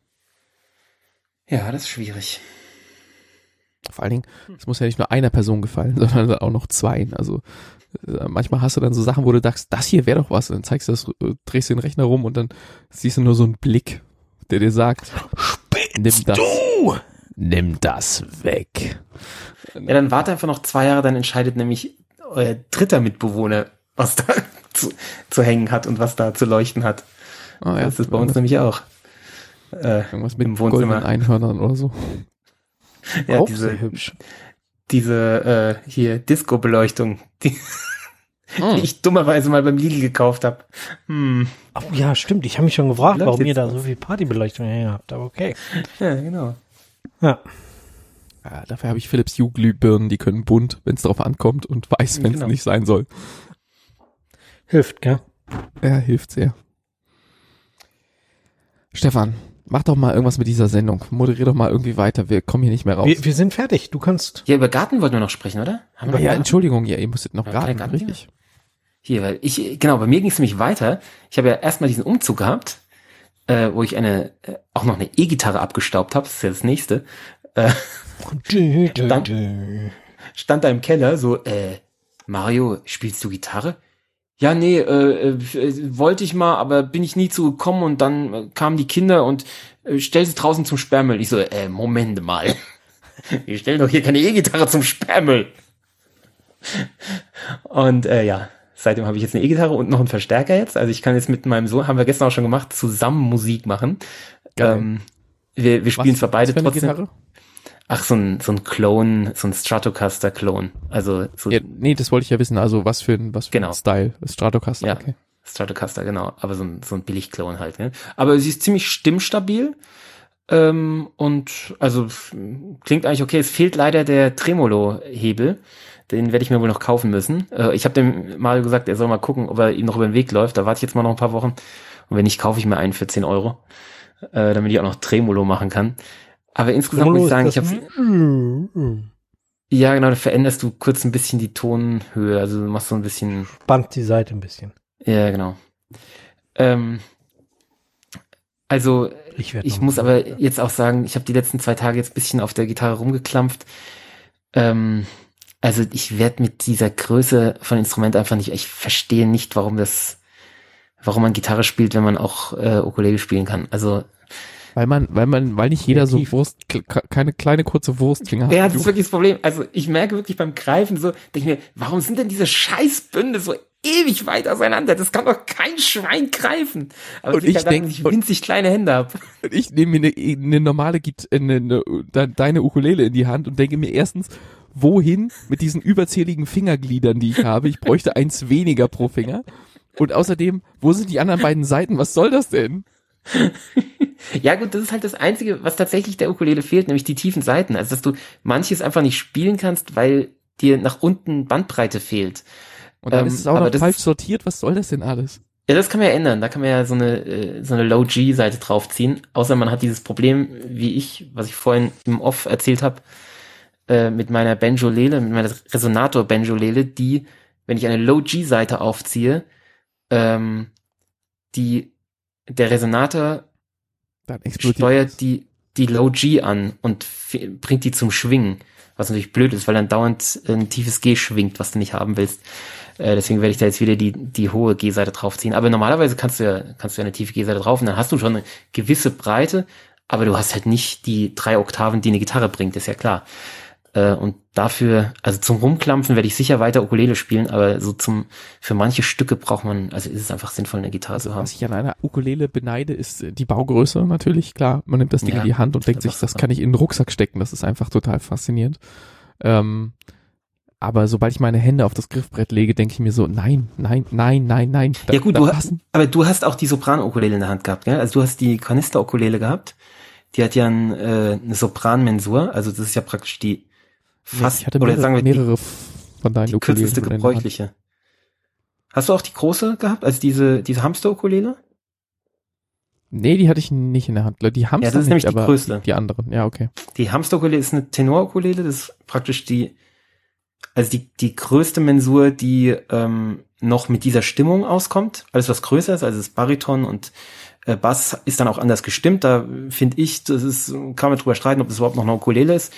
Ja, das ist schwierig. Vor allen Dingen, es muss ja nicht nur einer Person gefallen, sondern auch noch 2. Also manchmal hast du dann so Sachen, wo du dachtest, das hier wäre doch was. Und dann zeigst du das, drehst den Rechner rum und dann siehst du nur so einen Blick, der dir sagt, nimm das weg. Ja, dann warte einfach noch 2 Jahre, dann entscheidet nämlich euer dritter Mitbewohner, was da zu hängen hat und was da zu leuchten hat. Oh ja, das ist bei uns nämlich auch. Irgendwas mit im Wohnzimmer. Einhörnern oder so. Ja, diese hier Disco-Beleuchtung, die ich dummerweise mal beim Lidl gekauft habe. Oh ja, stimmt. Ich habe mich schon gefragt, warum ihr da so viel Partybeleuchtung her habt, aber okay. Ja, genau. Ja. Ja, dafür habe ich Philips Hue Glühbirnen, die können bunt, wenn es drauf ankommt und weiß, wenn es nicht sein soll. Hilft, gell? Ja, hilft sehr. Stefan, Mach doch mal irgendwas mit dieser Sendung. Moderier doch mal irgendwie weiter. Wir kommen hier nicht mehr raus. Wir sind fertig. Du kannst. Ja, über Garten wollten wir noch sprechen, oder? Haben wir Entschuldigung, ja, ihr musstet noch raten, richtig. Hier, weil genau, bei mir ging es nämlich weiter. Ich habe ja erstmal diesen Umzug gehabt, wo ich auch noch eine E-Gitarre abgestaubt habe. Das ist ja das nächste. Stand da im Keller so, Mario, spielst du Gitarre? Ja, nee, wollte ich mal, aber bin ich nie zugekommen und dann kamen die Kinder und stell sie draußen zum Sperrmüll. Ich so, Moment mal. Wir stellen doch hier keine E-Gitarre zum Sperrmüll. Und ja, seitdem habe ich jetzt eine E-Gitarre und noch einen Verstärker jetzt. Also ich kann jetzt mit meinem Sohn, haben wir gestern auch schon gemacht, zusammen Musik machen. Wir spielen zwar beide trotzdem. Gitarre? Ach, so ein Clone, so ein Stratocaster-Clone. Also so. Ja, nee, das wollte ich ja wissen. Also was für ein Style? Stratocaster, ja, okay. Stratocaster, genau. Aber so ein Billig-Clone halt. Ne? Aber sie ist ziemlich stimmstabil. Und also klingt eigentlich okay. Es fehlt leider der Tremolo-Hebel. Den werde ich mir wohl noch kaufen müssen. Ich habe dem Mario gesagt, er soll mal gucken, ob er ihm noch über den Weg läuft. Da warte ich jetzt mal noch ein paar Wochen. Und wenn nicht, kaufe ich mir einen für 10 €. Damit ich auch noch Tremolo machen kann. Aber insgesamt muss ich sagen, ja, genau, da veränderst du kurz ein bisschen die Tonhöhe, also du machst so ein bisschen. Spannt die Seite ein bisschen. Ja, genau. Also, ich muss aber jetzt auch sagen, ich habe die letzten 2 Tage jetzt ein bisschen auf der Gitarre rumgeklampft. Also ich werde mit dieser Größe von Instrument einfach nicht, ich verstehe nicht, warum man Gitarre spielt, wenn man auch Ukulele spielen kann. Also weil nicht jeder so keine kleine kurze Wurstfinger hat. Ja, das ist wirklich das Problem. Also ich merke wirklich beim Greifen so, denke ich mir, warum sind denn diese Scheißbünde so ewig weit auseinander? Das kann doch kein Schwein greifen. Aber und ich denke, ich winzig kleine Hände habe. Und ich nehme mir eine normale deine Ukulele in die Hand und denke mir erstens, wohin mit diesen überzähligen Fingergliedern, die ich habe? Ich bräuchte eins weniger pro Finger. Und außerdem, wo sind die anderen beiden Seiten? Was soll das denn? Ja gut, das ist halt das Einzige, was tatsächlich der Ukulele fehlt, nämlich die tiefen Seiten. Also dass du manches einfach nicht spielen kannst, weil dir nach unten Bandbreite fehlt. Und dann ist es auch noch falsch sortiert. Was soll das denn alles? Ja, das kann man ja ändern. Da kann man ja so eine Low-G-Seite draufziehen. Außer man hat dieses Problem, was ich vorhin im Off erzählt habe, mit meiner Banjolele, mit meiner Resonator-Banjolele, die, wenn ich eine Low-G-Seite aufziehe, der Resonator steuert die Low-G an und bringt die zum Schwingen, was natürlich blöd ist, weil dann dauernd ein tiefes G schwingt, was du nicht haben willst. Deswegen werde ich da jetzt wieder die hohe G-Seite draufziehen. Aber normalerweise kannst du ja eine tiefe G-Seite drauf und dann hast du schon eine gewisse Breite, aber du hast halt nicht die 3 Oktaven, die eine Gitarre bringt, ist ja klar. Und dafür, also zum Rumklampfen werde ich sicher weiter Ukulele spielen, aber so für manche Stücke braucht man, also ist es einfach sinnvoll, eine Gitarre zu haben. Was ich an einer Ukulele beneide, ist die Baugröße natürlich, klar. Man nimmt das Ding in die Hand und denkt sich, das kann ich in den Rucksack stecken. Das ist einfach total faszinierend. Aber sobald ich meine Hände auf das Griffbrett lege, denke ich mir so, nein. Ja gut, aber du hast auch die Sopran-Ukulele in der Hand gehabt, gell? Also du hast die Kanister-Ukulele gehabt. Die hat ja eine Sopran-Mensur, also das ist ja praktisch die fast, ich hatte mehrere von deinen die kürzeste gebräuchliche. Hast du auch die große gehabt, also diese Hamster-Ukulele? Nee, die hatte ich nicht in der Hand. Die Hamster ja, das ist nämlich die größte. Die anderen, ja, okay. Die Hamster-Ukulele ist eine Tenor-Ukulele, das ist praktisch die größte Mensur, die noch mit dieser Stimmung auskommt. Alles was größer ist, also das Bariton und Bass ist dann auch anders gestimmt. Da finde ich, kann man drüber streiten, ob das überhaupt noch eine Ukulele ist.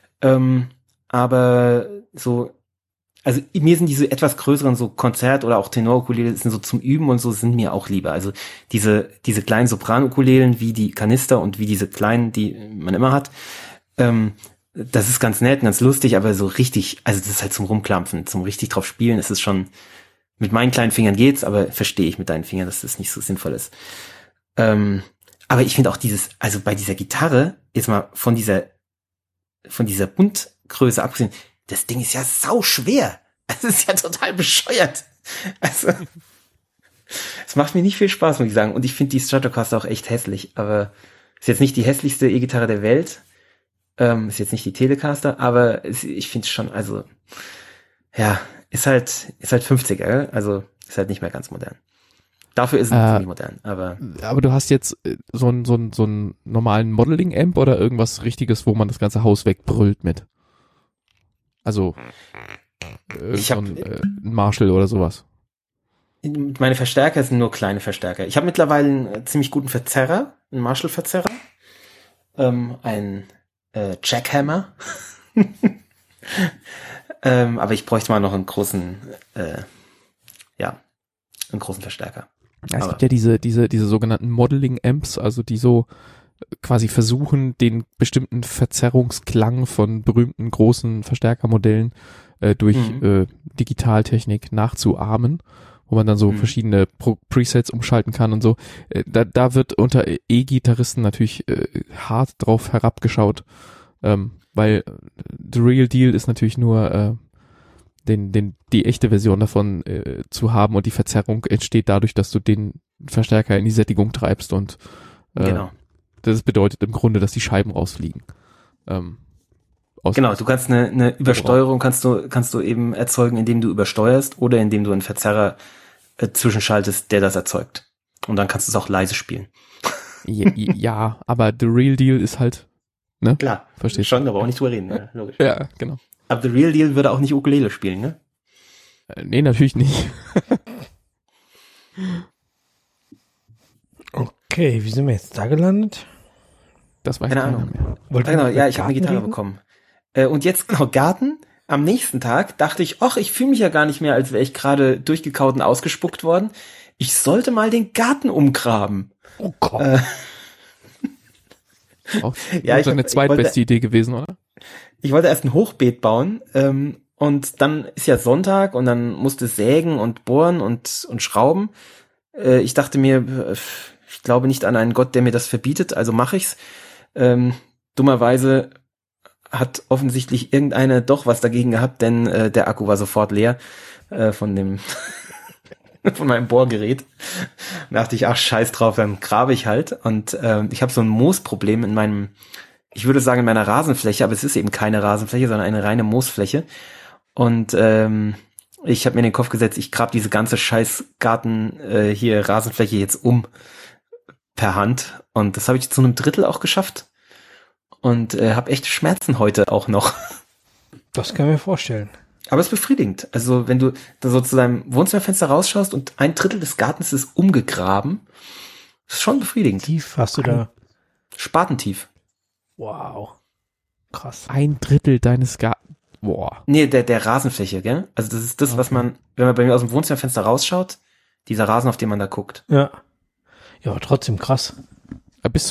Aber so, also mir sind diese etwas größeren so Konzert- oder auch Tenor-Ukulele sind so zum Üben und so sind mir auch lieber. Also diese kleinen Sopran-Ukulelen wie die Kanister und wie diese kleinen, die man immer hat, das ist ganz nett und ganz lustig, aber so richtig, also das ist halt zum Rumklampfen, zum richtig drauf spielen, ist es schon, mit meinen kleinen Fingern geht's, aber verstehe ich mit deinen Fingern, dass das nicht so sinnvoll ist. Aber ich finde auch also bei dieser Gitarre, jetzt mal von dieser Bundgröße abgesehen, das Ding ist ja sau schwer. Das ist ja total bescheuert. Also, es macht mir nicht viel Spaß, muss ich sagen. Und ich finde die Stratocaster auch echt hässlich. Aber ist jetzt nicht die hässlichste E-Gitarre der Welt. Ist jetzt nicht die Telecaster, aber ich finde es schon, also, ja, ist halt 50er, also ist halt nicht mehr ganz modern. Dafür ist es ziemlich modern, aber du hast jetzt so einen normalen Modeling-Amp oder irgendwas Richtiges, wo man das ganze Haus wegbrüllt mit? Also ein Marshall oder sowas. Meine Verstärker sind nur kleine Verstärker. Ich habe mittlerweile einen ziemlich guten Verzerrer, einen Marshall-Verzerrer, einen Jackhammer. Aber ich bräuchte mal noch einen großen Verstärker. Ja, es gibt ja diese sogenannten Modeling-Amps, also die so quasi versuchen, den bestimmten Verzerrungsklang von berühmten großen Verstärkermodellen durch Digitaltechnik nachzuahmen, wo man dann so verschiedene Presets umschalten kann und so. Da wird unter E-Gitarristen natürlich hart drauf herabgeschaut, weil the real deal ist natürlich nur die echte Version davon zu haben und die Verzerrung entsteht dadurch, dass du den Verstärker in die Sättigung treibst und genau. Das bedeutet im Grunde, dass die Scheiben rausfliegen. Genau, du kannst eine Übersteuerung kannst du eben erzeugen, indem du übersteuerst oder indem du einen Verzerrer zwischenschaltest, der das erzeugt. Und dann kannst du es auch leise spielen. Ja, aber the real deal ist halt, ne? Klar, verstehst schon, aber auch nicht drüber reden, ja, logisch. Ja, genau. Aber the real deal würde auch nicht Ukulele spielen, ne? Nee, natürlich nicht. Okay, wie sind wir jetzt da gelandet? Das weiß keine Ahnung. Genau, ja, ich habe eine Gitarre bekommen. Und jetzt genau Garten. Am nächsten Tag dachte ich, ach, ich fühle mich ja gar nicht mehr, als wäre ich gerade durchgekaut und ausgespuckt worden. Ich sollte mal den Garten umgraben. Oh Gott. Auch eine zweitbeste Idee gewesen, oder? Ich wollte erst ein Hochbeet bauen und dann ist ja Sonntag und dann musste sägen und bohren und schrauben. Ich dachte mir, ich glaube nicht an einen Gott, der mir das verbietet, also mache ich's. Dummerweise hat offensichtlich irgendeiner doch was dagegen gehabt, denn der Akku war sofort leer von meinem Bohrgerät. Da dachte ich, ach scheiß drauf, dann grabe ich halt. Und ich habe so ein Moosproblem in meinem, ich würde sagen in meiner Rasenfläche, aber es ist eben keine Rasenfläche, sondern eine reine Moosfläche. Und ich habe mir in den Kopf gesetzt, ich grab diese ganze scheiß Garten hier Rasenfläche jetzt um per Hand. Und das habe ich zu einem Drittel auch geschafft. Und habe echt Schmerzen heute auch noch. Das kann ich mir vorstellen. Aber es ist befriedigend. Also wenn du da so zu deinem Wohnzimmerfenster rausschaust und ein Drittel des Gartens ist umgegraben, ist schon befriedigend. Tief hast du da? Spatentief. Wow. Krass. Ein Drittel deines Gartens. Boah. Nee, der Rasenfläche, gell? Also das ist das, was man, wenn man bei mir aus dem Wohnzimmerfenster rausschaut, dieser Rasen, auf den man da guckt. Ja. Ja, aber trotzdem krass. Bis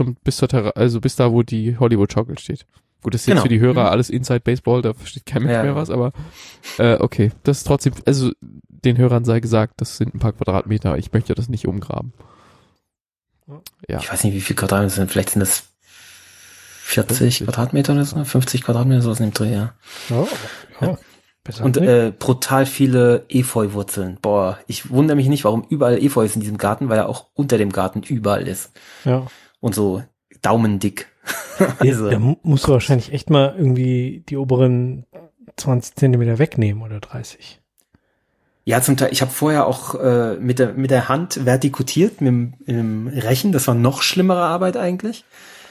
da, wo die Hollywood Schaukel steht. Gut, das ist jetzt für die Hörer alles Inside Baseball, da versteht kein Mensch mehr was, aber okay, das ist trotzdem, also den Hörern sei gesagt, das sind ein paar Quadratmeter, ich möchte das nicht umgraben. Ja. Ich weiß nicht, wie viel Quadratmeter das sind, vielleicht sind das 40 Quadratmeter oder so, 50 Quadratmeter, sowas in dem Dreh, ja. Oh, ja. Und brutal viele Efeu-Wurzeln. Boah, ich wundere mich nicht, warum überall Efeu ist in diesem Garten, weil er auch unter dem Garten überall ist. Ja. Und so daumendick. Also. Da musst du wahrscheinlich echt mal irgendwie die oberen 20 Zentimeter wegnehmen oder 30. Ja, zum Teil. Ich habe vorher auch mit der Hand vertikutiert, mit dem Rechen. Das war noch schlimmere Arbeit eigentlich.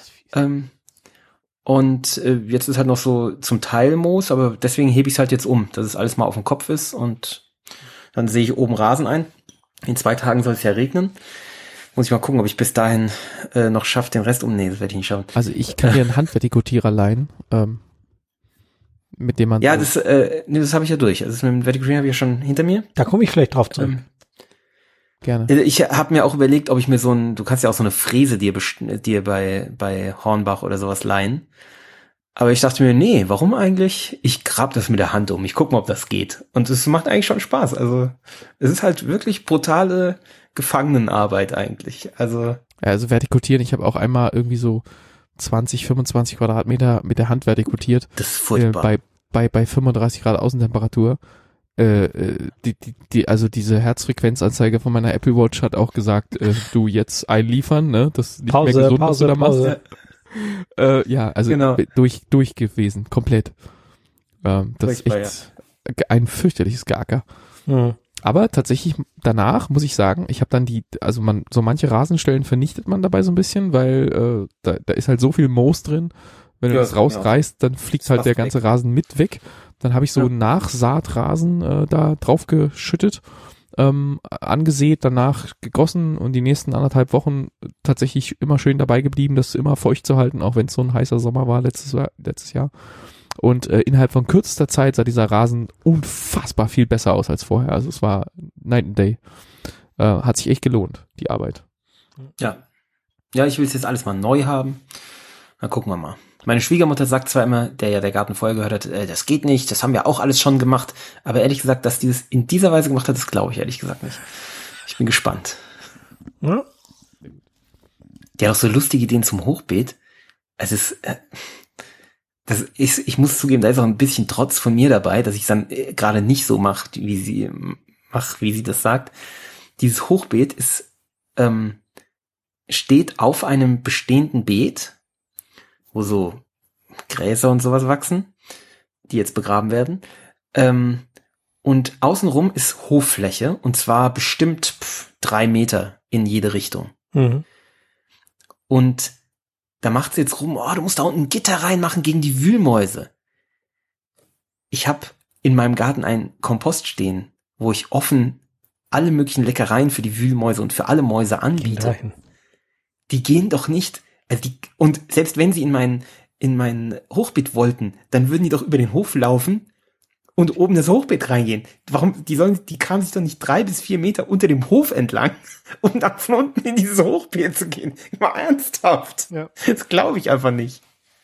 Und jetzt ist halt noch so zum Teil Moos, aber deswegen hebe ich es halt jetzt um, dass es alles mal auf dem Kopf ist und dann sehe ich oben Rasen ein. In 2 Tagen soll es ja regnen. Muss ich mal gucken, ob ich bis dahin noch schaffe, den Rest umnehmen. Das werde ich nicht schauen. Also ich kann dir einen Handvertikutierer leihen, mit dem man... Ja, das habe ich ja durch. Also das mit dem Vertikutieren habe ich ja schon hinter mir. Da komme ich vielleicht drauf zurück. Gerne. Ich habe mir auch überlegt, ob ich mir du kannst ja auch so eine Fräse dir bei Hornbach oder sowas leihen. Aber ich dachte mir, nee, warum eigentlich? Ich grab das mit der Hand um. Ich guck mal, ob das geht. Und es macht eigentlich schon Spaß. Also es ist halt wirklich brutale Gefangenenarbeit eigentlich. Also vertikutieren. Ich habe auch einmal irgendwie so 20, 25 Quadratmeter mit der Hand vertikutiert. Das ist furchtbar. Bei 35 Grad Außentemperatur. Also diese Herzfrequenzanzeige von meiner Apple Watch hat auch gesagt, du jetzt einliefern, ne? Das ist nicht mehr gesund, was du da machst. Ja, also genau. durch gewesen, komplett. Das ist echt ein fürchterliches Geacker. Mhm. Aber tatsächlich danach muss ich sagen, ich habe dann so manche Rasenstellen vernichtet man dabei so ein bisschen, weil da ist halt so viel Moos drin. Wenn du das rausreißt, dann fliegt halt der ganze Rasen mit weg. Dann habe ich so Nachsaatrasen da drauf geschüttet, angesät, danach gegossen und die nächsten 1,5 Wochen tatsächlich immer schön dabei geblieben, das immer feucht zu halten, auch wenn es so ein heißer Sommer war letztes Jahr. Und innerhalb von kürzester Zeit sah dieser Rasen unfassbar viel besser aus als vorher. Also es war Night and Day. Hat sich echt gelohnt, die Arbeit. Ja. Ja, ich will es jetzt alles mal neu haben. Dann gucken wir mal. Meine Schwiegermutter sagt zwar immer, der ja der Garten vorher gehört hat, das geht nicht, das haben wir auch alles schon gemacht. Aber ehrlich gesagt, dass die das in dieser Weise gemacht hat, das glaube ich ehrlich gesagt nicht. Ich bin gespannt. Ja. Die hat auch so lustige Ideen zum Hochbeet. Es ist, ich muss zugeben, da ist auch ein bisschen Trotz von mir dabei, dass ich es dann gerade nicht so mache, wie sie das sagt. Dieses Hochbeet steht auf einem bestehenden Beet, wo so Gräser und sowas wachsen, die jetzt begraben werden. Und außenrum ist Hoffläche, und zwar bestimmt 3 Meter in jede Richtung. Mhm. Und da macht sie jetzt rum, du musst da unten ein Gitter reinmachen gegen die Wühlmäuse. Ich habe in meinem Garten einen Kompost stehen, wo ich offen alle möglichen Leckereien für die Wühlmäuse und für alle Mäuse anbiete. Die gehen doch nicht, und selbst wenn sie in mein Hochbeet wollten, dann würden die doch über den Hof laufen und oben das Hochbeet reingehen. Warum? Die kamen sich doch nicht 3 bis 4 Meter unter dem Hof entlang, um dann von unten in dieses Hochbeet zu gehen. Mal ernsthaft. Ja. Das glaube ich einfach nicht.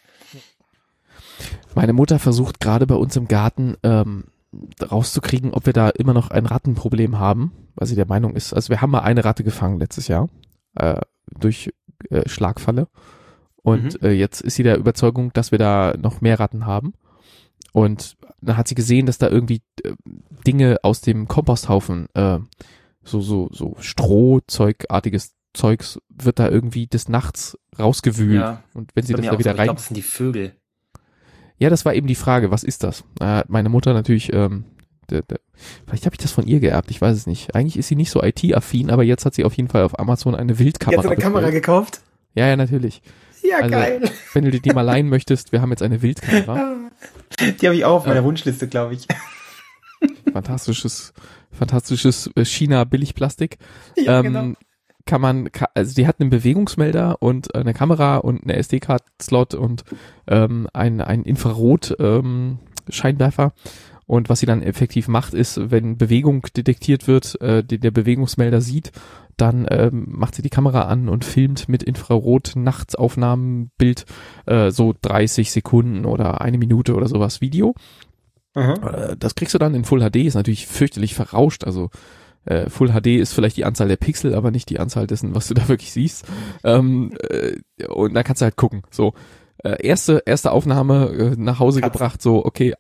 Meine Mutter versucht gerade bei uns im Garten rauszukriegen, ob wir da immer noch ein Rattenproblem haben, weil sie der Meinung ist, also wir haben mal eine Ratte gefangen letztes Jahr durch Schlagfalle und jetzt ist sie der Überzeugung, dass wir da noch mehr Ratten haben. Und dann hat sie gesehen, dass da irgendwie Dinge aus dem Komposthaufen, so Strohzeugartiges Zeugs, wird da irgendwie des Nachts rausgewühlt. Ja, und wenn sie das da wieder rein... Ich glaube, das sind die Vögel. Ja, das war eben die Frage, was ist das? Meine Mutter natürlich, vielleicht habe ich das von ihr geerbt, ich weiß es nicht. Eigentlich ist sie nicht so IT-affin, aber jetzt hat sie auf jeden Fall auf Amazon eine Wildkamera bestellt. Jetzt eine Kamera gekauft? Ja, natürlich. Ja, also, geil. Wenn du die mal leihen möchtest, wir haben jetzt eine Wildkamera. Die habe ich auch auf meiner Wunschliste, glaube ich. Fantastisches China-Billigplastik. Ja, genau. Also die hat einen Bewegungsmelder und eine Kamera und eine SD-Card-Slot und ein Infrarot-Scheinwerfer. Und was sie dann effektiv macht, ist, wenn Bewegung detektiert wird, der Bewegungsmelder sieht, dann macht sie die Kamera an und filmt mit Infrarot-Nachtsaufnahmenbild so 30 Sekunden oder 1 Minute oder sowas Video. Das kriegst du dann in Full HD, ist natürlich fürchterlich verrauscht, also Full HD ist vielleicht die Anzahl der Pixel, aber nicht die Anzahl dessen, was du da wirklich siehst. Und da kannst du halt gucken. So, erste Aufnahme nach Hause gebracht, so, okay,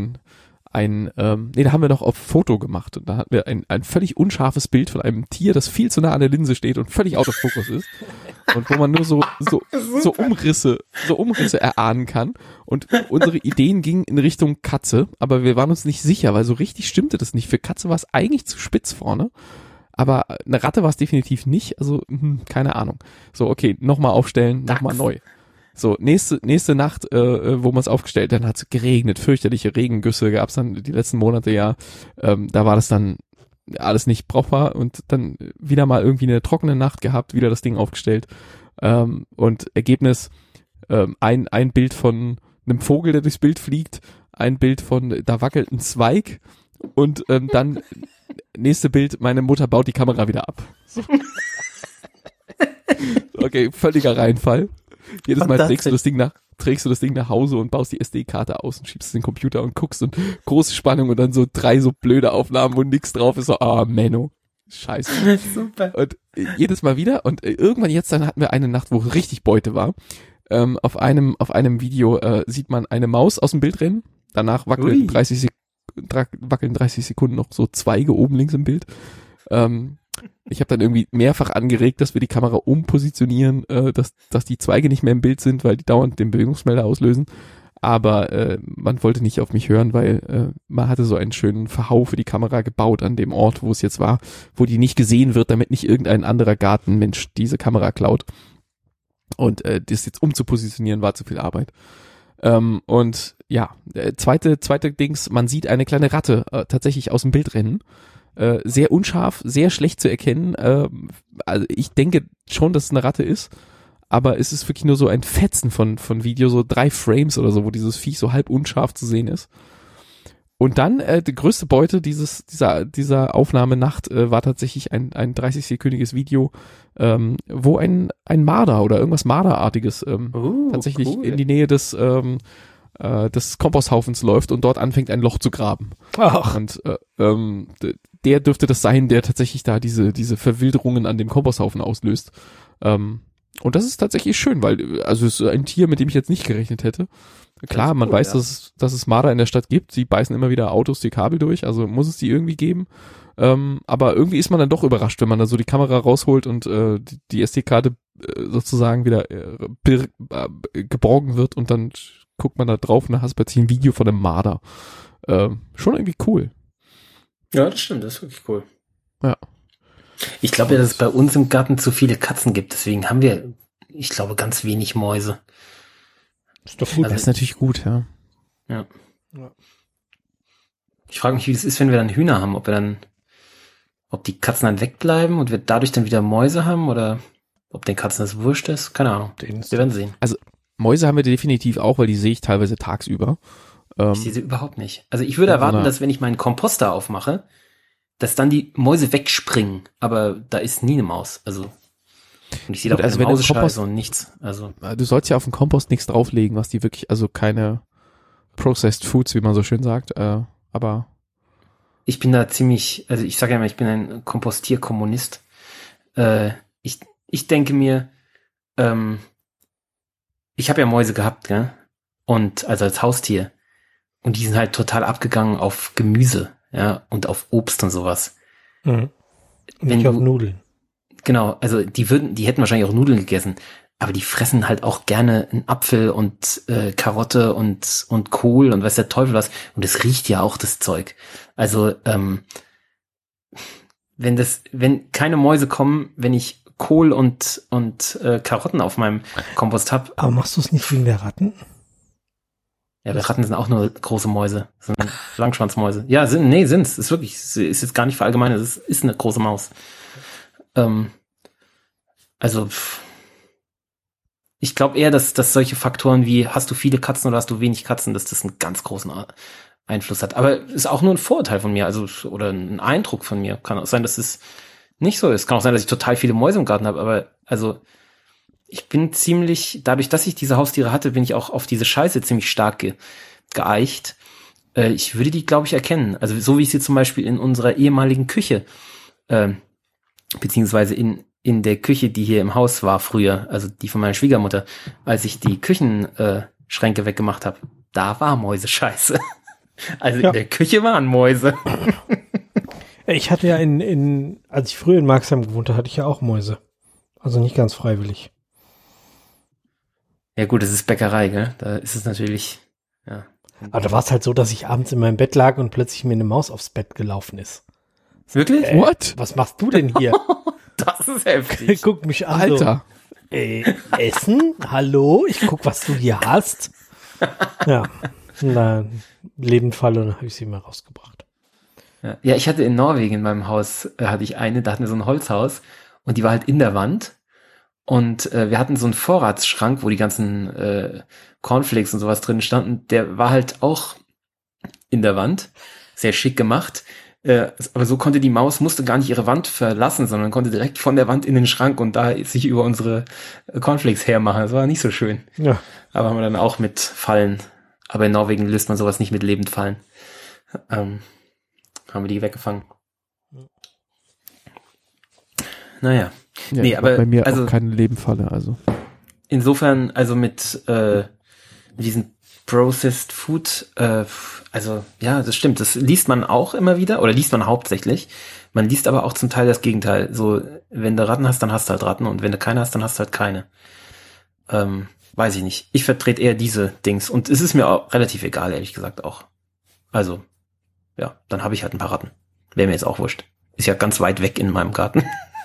da haben wir noch auf Foto gemacht und da hatten wir ein völlig unscharfes Bild von einem Tier, das viel zu nah an der Linse steht und völlig out of focus ist und wo man nur so Umrisse erahnen kann und unsere Ideen gingen in Richtung Katze, aber wir waren uns nicht sicher, weil so richtig stimmte das nicht. Für Katze war es eigentlich zu spitz vorne, aber eine Ratte war es definitiv nicht, also keine Ahnung. So, okay, nochmal aufstellen, nochmal neu. So, nächste Nacht, wo man es aufgestellt, dann hat es geregnet, fürchterliche Regengüsse gab es dann die letzten Monate, ja. Da war das dann alles nicht brauchbar und dann wieder mal irgendwie eine trockene Nacht gehabt, wieder das Ding aufgestellt. Und Ergebnis, ein Bild von einem Vogel, der durchs Bild fliegt, ein Bild von, da wackelt ein Zweig und dann nächste Bild, meine Mutter baut die Kamera wieder ab. So. Okay, völliger Reinfall. Jedes Mal trägst du das Ding nach Hause und baust die SD-Karte aus und schiebst den Computer und guckst und große Spannung und dann so 3 so blöde Aufnahmen, wo nix drauf ist, so, Menno. Scheiße. Super. Und jedes Mal wieder und irgendwann jetzt dann hatten wir eine Nacht, wo richtig Beute war. Auf einem Video sieht man eine Maus aus dem Bild rennen, danach wackeln 30 Sekunden noch so Zweige oben links im Bild. Ich habe dann irgendwie mehrfach angeregt, dass wir die Kamera umpositionieren, dass die Zweige nicht mehr im Bild sind, weil die dauernd den Bewegungsmelder auslösen. aber man wollte nicht auf mich hören, weil man hatte so einen schönen Verhau für die Kamera gebaut an dem Ort, wo es jetzt war, wo die nicht gesehen wird, damit nicht irgendein anderer Gartenmensch diese Kamera klaut. Und das jetzt umzupositionieren war zu viel Arbeit. Und ja, zweite Dings, man sieht eine kleine Ratte tatsächlich aus dem Bild rennen. Sehr unscharf, sehr schlecht zu erkennen. Also ich denke schon, dass es eine Ratte ist, aber es ist wirklich nur so ein Fetzen von Video, so 3 Frames oder so, wo dieses Viech so halb unscharf zu sehen ist. Und dann die größte Beute dieser Aufnahmenacht war tatsächlich ein 30-sekündiges Video, wo ein Marder oder irgendwas Marderartiges tatsächlich cool. in die Nähe des Komposthaufens läuft und dort anfängt, ein Loch zu graben. Ach. Und der dürfte das sein, der tatsächlich da diese Verwilderungen an dem Komposthaufen auslöst. Und das ist tatsächlich schön, weil also es ist ein Tier, mit dem ich jetzt nicht gerechnet hätte. Klar, man weiß, dass es Marder in der Stadt gibt. Sie beißen immer wieder Autos die Kabel durch, also muss es die irgendwie geben. Aber irgendwie ist man dann doch überrascht, wenn man da so die Kamera rausholt und die SD-Karte sozusagen wieder geborgen wird und dann guckt man da drauf und dann hast du plötzlich ein Video von einem Marder. Schon irgendwie cool. Ja, das stimmt, das ist wirklich cool. Ja. Ich glaube ja, dass es bei uns im Garten zu viele Katzen gibt, deswegen haben wir, ich glaube, ganz wenig Mäuse. Ist doch gut. Das ist natürlich gut, ja. Ja. Ich frage mich, wie das ist, wenn wir dann Hühner haben, ob die Katzen dann wegbleiben und wir dadurch dann wieder Mäuse haben oder ob den Katzen das wurscht ist. Keine Ahnung. Wir werden sehen. Also Mäuse haben wir definitiv auch, weil die sehe ich teilweise tagsüber. Ich sehe sie überhaupt nicht. Also ich würde erwarten, dass wenn ich meinen Komposter aufmache, dass dann die Mäuse wegspringen, aber da ist nie eine Maus. Also und ich sehe da auch keine Mausescheiße und nichts. Also du sollst ja auf den Kompost nichts drauflegen, was die wirklich, also keine Processed Foods, wie man so schön sagt, aber ich bin da ziemlich, also ich sage ja immer, ich bin ein Kompostierkommunist. Ich denke mir, ich habe ja Mäuse gehabt, gell? Und also als Haustier. Und die sind halt total abgegangen auf Gemüse, ja, und auf Obst und sowas. Mhm. Nicht auf Nudeln. Genau, also die hätten wahrscheinlich auch Nudeln gegessen, aber die fressen halt auch gerne einen Apfel und Karotte und Kohl und weiß der Teufel was. Und es riecht ja auch das Zeug. Also wenn keine Mäuse kommen, wenn ich Kohl und Karotten auf meinem Kompost hab. Aber machst du es nicht wegen der Ratten? Ja, aber Ratten sind auch nur große Mäuse. Das sind Langschwanzmäuse. Ja, sind's. Ist wirklich, ist jetzt gar nicht verallgemeinert. Es ist eine große Maus. Also, ich glaube eher, dass solche Faktoren wie, hast du viele Katzen oder hast du wenig Katzen, dass das einen ganz großen Einfluss hat. Aber ist auch nur ein Vorurteil von mir, also, oder ein Eindruck von mir. Kann auch sein, dass es nicht so ist. Kann auch sein, dass ich total viele Mäuse im Garten habe, aber, also, ich bin ziemlich, dadurch, dass ich diese Haustiere hatte, bin ich auch auf diese Scheiße ziemlich stark geeicht. Ich würde die, glaube ich, erkennen. Also, so wie ich sie zum Beispiel in unserer ehemaligen Küche, beziehungsweise in der Küche, die hier im Haus war früher, also die von meiner Schwiegermutter, als ich die Küchenschränke weggemacht habe, da war Mäusescheiße. Also ja. In der Küche waren Mäuse. Ich hatte ja als ich früher in Marxheim gewohnt habe, hatte ich ja auch Mäuse. Also nicht ganz freiwillig. Ja gut, das ist Bäckerei, gell? Da ist es natürlich, ja. Aber da war es halt so, dass ich abends in meinem Bett lag und plötzlich mir eine Maus aufs Bett gelaufen ist. Wirklich? What? Was machst du denn hier? Das ist heftig. Guck mich an. Alter. So, Essen? Hallo? Ich guck, was du hier hast. Ja. Na, Lebendfall und dann habe ich sie mal rausgebracht. Ja, ich hatte in Norwegen in meinem Haus, da hatten wir so ein Holzhaus und die war halt in der Wand und wir hatten so einen Vorratsschrank, wo die ganzen Cornflakes und sowas drin standen. Der war halt auch in der Wand, sehr schick gemacht. Aber so musste gar nicht ihre Wand verlassen, sondern konnte direkt von der Wand in den Schrank und da sich über unsere Cornflakes hermachen. Das war nicht so schön. Ja. Aber haben wir dann auch mit Fallen. Aber in Norwegen löst man sowas nicht mit Lebendfallen. Haben wir die weggefangen. Naja. Ja, nee, aber bei mir also auch keine Lebendfalle, also. Insofern, also mit diesen Processed Food, also ja, das stimmt, das liest man auch immer wieder, oder liest man hauptsächlich. Man liest aber auch zum Teil das Gegenteil. So, wenn du Ratten hast, dann hast du halt Ratten und wenn du keine hast, dann hast du halt keine. weiß ich nicht. Ich vertrete eher diese Dings. Und es ist mir auch relativ egal, ehrlich gesagt auch. Also, ja, dann habe ich halt ein paar Ratten. Wäre mir jetzt auch wurscht. Ist ja ganz weit weg in meinem Garten.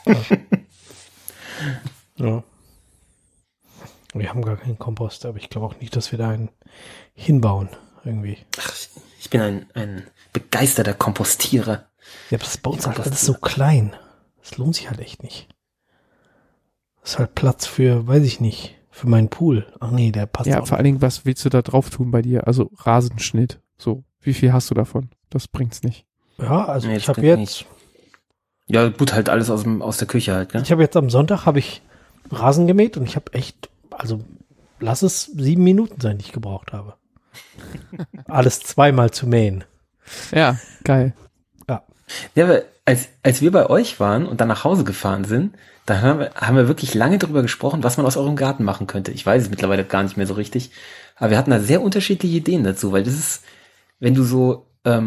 Ja. Wir haben gar keinen Kompost, aber ich glaube auch nicht, dass wir da einen hinbauen, irgendwie. Ach, ich bin ein begeisterter Kompostierer. Ja, aber das ist bei uns halt alles so klein. Das lohnt sich halt echt nicht. Das ist halt Platz für, weiß ich nicht, für meinen Pool. Ach nee, der passt Ja, auch vor allen Dingen, was willst du da drauf tun bei dir? Also Rasenschnitt. So, wie viel hast du davon? Das bringt's nicht. nicht. Ja, also Nee, ich das habe bringt jetzt, Ja, gut, halt alles aus der Küche halt, ne? ich habe jetzt am Sonntag habe ich Rasen gemäht und ich habe echt, also lass es 7 Minuten sein, die ich gebraucht habe. Alles zweimal zu mähen. Ja, geil. Ja, aber als wir bei euch waren und dann nach Hause gefahren sind, da haben wir wirklich lange drüber gesprochen, was man aus eurem Garten machen könnte. Ich weiß es mittlerweile gar nicht mehr so richtig, aber wir hatten da sehr unterschiedliche Ideen dazu, weil das ist, wenn du so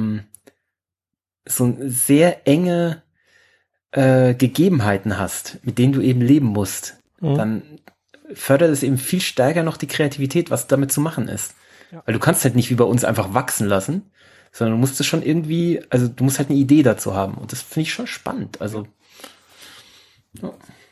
sehr enge Gegebenheiten hast, mit denen du eben leben musst, dann fördert es eben viel stärker noch die Kreativität, was damit zu machen ist. Ja. Weil du kannst halt nicht wie bei uns einfach wachsen lassen, sondern du musst es schon irgendwie, also du musst halt eine Idee dazu haben. Und das finde ich schon spannend. Also ja.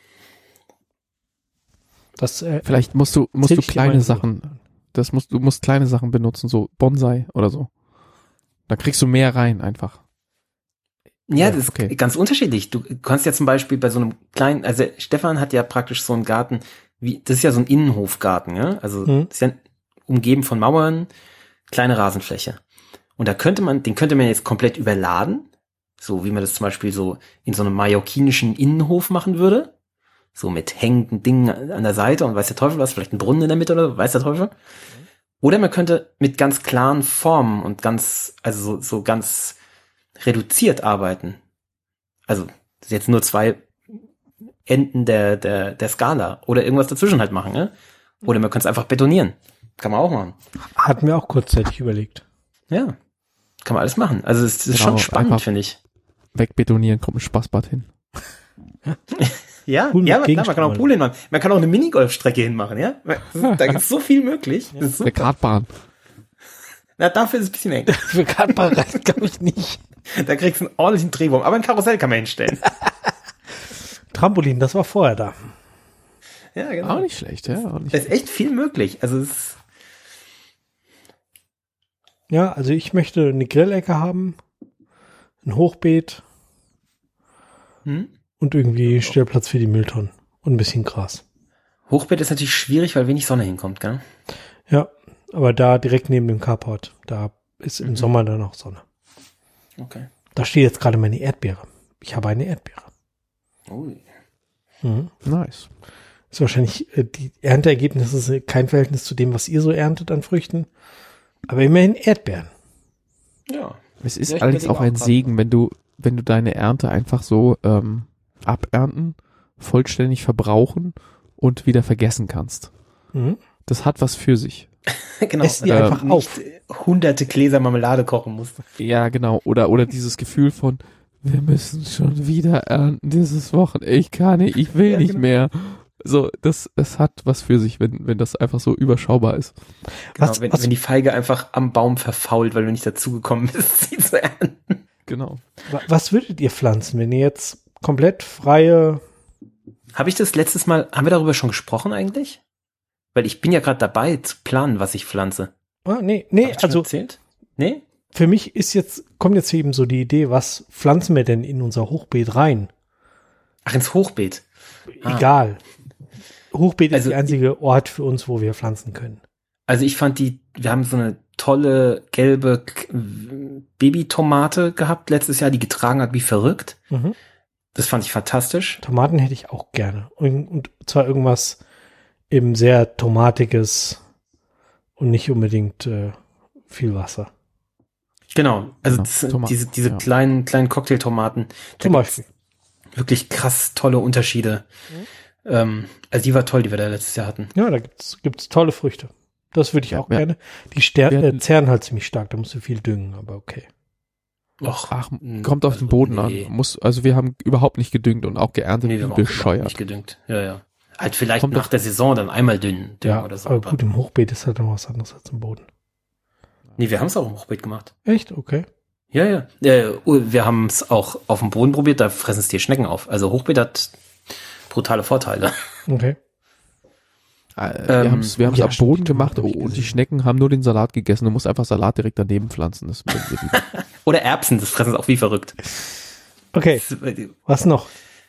Vielleicht musst du kleine Sachen, du musst kleine Sachen benutzen, so Bonsai oder so. Da kriegst du mehr rein einfach. Ja, das ist ganz unterschiedlich. Du kannst ja zum Beispiel bei so einem kleinen, also Stefan hat ja praktisch so einen Garten, das ist ja so ein Innenhofgarten, ja? Also das ist ja umgeben von Mauern, kleine Rasenfläche. Und den könnte man jetzt komplett überladen, so wie man das zum Beispiel so in so einem mallorquinischen Innenhof machen würde, so mit hängenden Dingen an der Seite und weiß der Teufel was, vielleicht ein Brunnen in der Mitte oder weiß der Teufel. Oder man könnte mit ganz klaren Formen und ganz reduziert arbeiten. Also das ist jetzt nur 2 Enden der Skala oder irgendwas dazwischen halt machen, ne? Oder man könnte es einfach betonieren. Kann man auch machen. Hatten wir auch kurzzeitig überlegt. Ja, kann man alles machen. Also es ist schon spannend, finde ich. Wegbetonieren, kommt ein Spaßbad hin. Ja, man kann auch einen Pool hinmachen. Man kann auch eine Minigolfstrecke hinmachen, ja? Da ist so viel möglich. Das ist eine Kartbahn. Na, dafür ist es ein bisschen eng. Für Kartbahn reicht, glaube ich, nicht. Da kriegst du einen ordentlichen Drehwurm. Aber ein Karussell kann man hinstellen. Trampolin, das war vorher da. Ja, genau. Auch nicht schlecht, ja. Auch nicht da ist echt viel möglich. Also es Ja, also ich möchte eine Grillecke haben, ein Hochbeet und irgendwie Stellplatz für die Mülltonnen und ein bisschen Gras. Hochbeet ist natürlich schwierig, weil wenig Sonne hinkommt, gell? Ja, aber da direkt neben dem Carport, da ist im Sommer dann auch Sonne. Okay. Da steht jetzt gerade meine Erdbeere. Ich habe eine Erdbeere. Ui. Nice. Ist wahrscheinlich, die Ernteergebnisse ist kein Verhältnis zu dem, was ihr so erntet an Früchten. Aber immerhin Erdbeeren. Ja. Es ist allerdings auch ein Segen, wenn du deine Ernte einfach so abernten, vollständig verbrauchen und wieder vergessen kannst. Das hat was für sich. Genau. Ess die einfach auf. Hunderte Gläser Marmelade kochen musst. Ja, genau. Oder dieses Gefühl von, wir müssen schon wieder ernten dieses Wochenende. Ich kann nicht, ich will nicht mehr. So, das hat was für sich, wenn das einfach so überschaubar ist. Genau, wenn die Feige einfach am Baum verfault, weil du nicht dazugekommen bist, sie zu ernten. Genau. Was würdet ihr pflanzen, wenn ihr jetzt komplett freie... Haben wir darüber schon gesprochen eigentlich? Weil ich bin ja gerade dabei zu planen, was ich pflanze. Nee, also erzählt? Nee? Für mich kommt jetzt eben so die Idee, was pflanzen wir denn in unser Hochbeet rein? Ach, ins Hochbeet. Egal. Hochbeet ist der einzige Ort für uns, wo wir pflanzen können. Also ich fand wir haben so eine tolle gelbe Babytomate gehabt letztes Jahr, die getragen hat wie verrückt. Das fand ich fantastisch. Tomaten hätte ich auch gerne. Und zwar irgendwas eben sehr tomatiges und nicht unbedingt viel Wasser. Genau, also diese kleinen Cocktailtomaten. Zum Beispiel. Wirklich krass tolle Unterschiede. Also die war toll, die wir da letztes Jahr hatten. Ja, da gibt's tolle Früchte. Das würde ich auch gerne. Die zerren halt ziemlich stark, da musst du viel düngen, aber okay. Ach, kommt auf den Boden an. Also wir haben überhaupt nicht gedüngt und auch geerntet, wie wir haben bescheuert. Nicht gedüngt. Ja. Halt vielleicht nach der Saison dann einmal düngen oder so. Aber gut, im Hochbeet ist halt noch was anderes als im Boden. Nee, wir haben es auch im Hochbeet gemacht. Echt? Okay. Ja. Wir haben es auch auf dem Boden probiert, da fressen es die Schnecken auf. Also Hochbeet hat brutale Vorteile. Okay. Wir haben es am Boden gemacht und die Schnecken haben nur den Salat gegessen. Du musst einfach Salat direkt daneben pflanzen. Das Oder Erbsen, das fressen sie auch wie verrückt. Okay, was noch?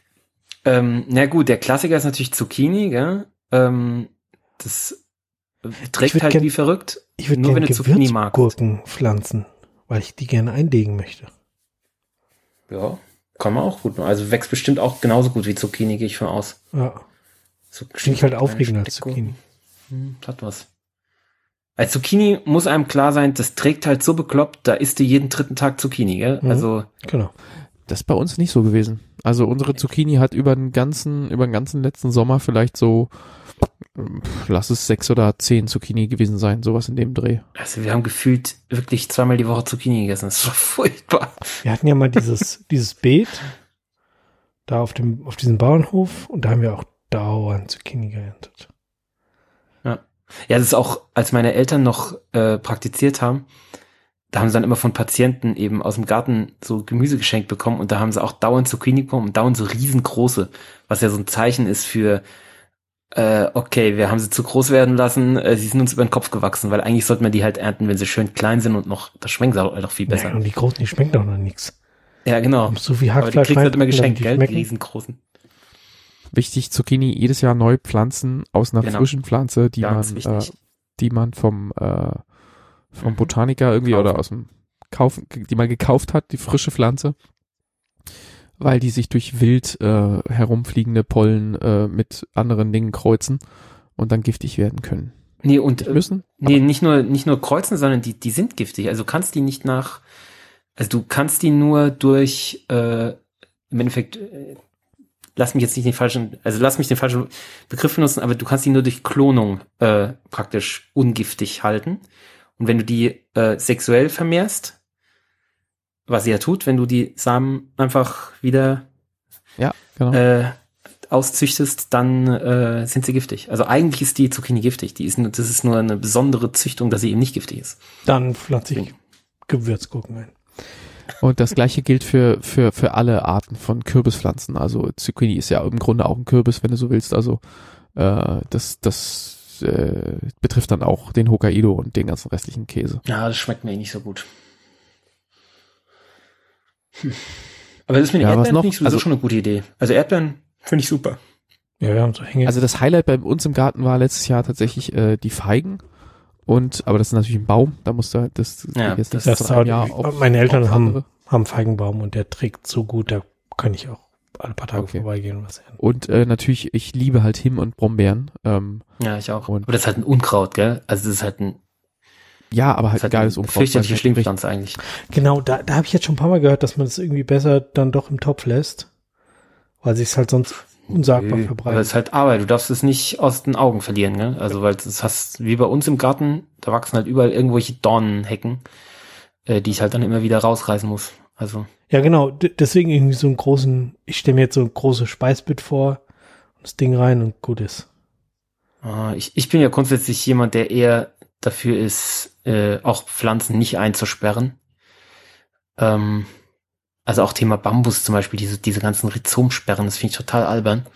Na gut, der Klassiker ist natürlich Zucchini, gell? Das trägt halt wie verrückt. Ich würde gerne Gewürzgurken pflanzen, weil ich die gerne einlegen möchte. Ja, kann man auch gut machen. Also wächst bestimmt auch genauso gut wie Zucchini, gehe ich von aus. Ja. So finde ich halt aufregender als Zucchini. Hat was. Als Zucchini muss einem klar sein, das trägt halt so bekloppt, da isst du jeden dritten Tag Zucchini, gell? Also. Genau. Das ist bei uns nicht so gewesen. Also unsere Zucchini hat über den ganzen letzten Sommer vielleicht so, lass es 6 oder 10 Zucchini gewesen sein, sowas in dem Dreh. Also wir haben gefühlt wirklich 2-mal die Woche Zucchini gegessen. Das ist so furchtbar. Wir hatten ja mal dieses Beet da auf diesem Bauernhof und da haben wir auch dauernd Zucchini geerntet. Ja, das ist auch, als meine Eltern noch praktiziert haben, da haben sie dann immer von Patienten eben aus dem Garten so Gemüse geschenkt bekommen und da haben sie auch dauernd Zucchini bekommen und dauernd so riesengroße, was ja so ein Zeichen ist für okay, wir haben sie zu groß werden lassen, sie sind uns über den Kopf gewachsen, weil eigentlich sollte man die halt ernten, wenn sie schön klein sind und noch, das schmeckt halt auch viel besser. Ja, und die großen, die schmecken doch noch nichts. Ja, genau. So viel Hackfleisch. Aber die kriegst du halt immer geschenkt, gell, die riesengroßen. Wichtig, Zucchini jedes Jahr neu pflanzen aus einer frischen Pflanze, die man vom Botaniker irgendwie oder aus dem die man gekauft hat, die frische Pflanze, weil die sich durch wild herumfliegende Pollen mit anderen Dingen kreuzen und dann giftig werden können. Nee, und nicht nur kreuzen, sondern die sind giftig. Also du kannst die nur durch im Endeffekt lass mich den falschen Begriff benutzen, aber du kannst die nur durch Klonung praktisch ungiftig halten. Und wenn du die sexuell vermehrst, was sie ja tut, wenn du die Samen einfach wieder auszüchtest, dann sind sie giftig. Also eigentlich ist die Zucchini giftig. Das ist nur eine besondere Züchtung, dass sie eben nicht giftig ist. Dann pflanze ich Gewürzgurken ein. Und das gleiche gilt für alle Arten von Kürbispflanzen. Also Zucchini ist ja im Grunde auch ein Kürbis, wenn du so willst. Also das betrifft dann auch den Hokkaido und den ganzen restlichen Käse. Ja, das schmeckt mir nicht so gut. Aber das mit den Erdbeeren finde ich sowieso schon eine gute Idee. Also Erdbeeren finde ich super. Ja, wir haben so Hänge. Also das Highlight bei uns im Garten war letztes Jahr tatsächlich die Feigen. Aber das ist natürlich ein Baum, da musst du halt meine Eltern haben Feigenbaum und der trägt so gut, da kann ich auch alle paar Tage vorbeigehen und was ernten. Und natürlich, ich liebe halt Himbeeren und Brombeeren. Ja, ich auch. Aber das ist halt ein Unkraut, gell? Also das ist halt ein aber halt ein geiles Unkraut. Fürchterliche Schlingpflanze eigentlich. Genau, da habe ich jetzt schon ein paar Mal gehört, dass man das irgendwie besser dann doch im Topf lässt, weil sich es halt sonst unsagbar verbreitet. Aber es ist halt Arbeit, du darfst es nicht aus den Augen verlieren, gell? Also weil das hast, wie bei uns im Garten, da wachsen halt überall irgendwelche Dornenhecken, die ich halt dann immer wieder rausreißen muss. Also. Ja, genau, deswegen irgendwie ich stelle mir jetzt so ein großes Speisbett vor, das Ding rein und gut ist. Ich bin ja grundsätzlich jemand, der eher dafür ist, auch Pflanzen nicht einzusperren. Also auch Thema Bambus zum Beispiel, diese ganzen Rhizomsperren, das finde ich total albern.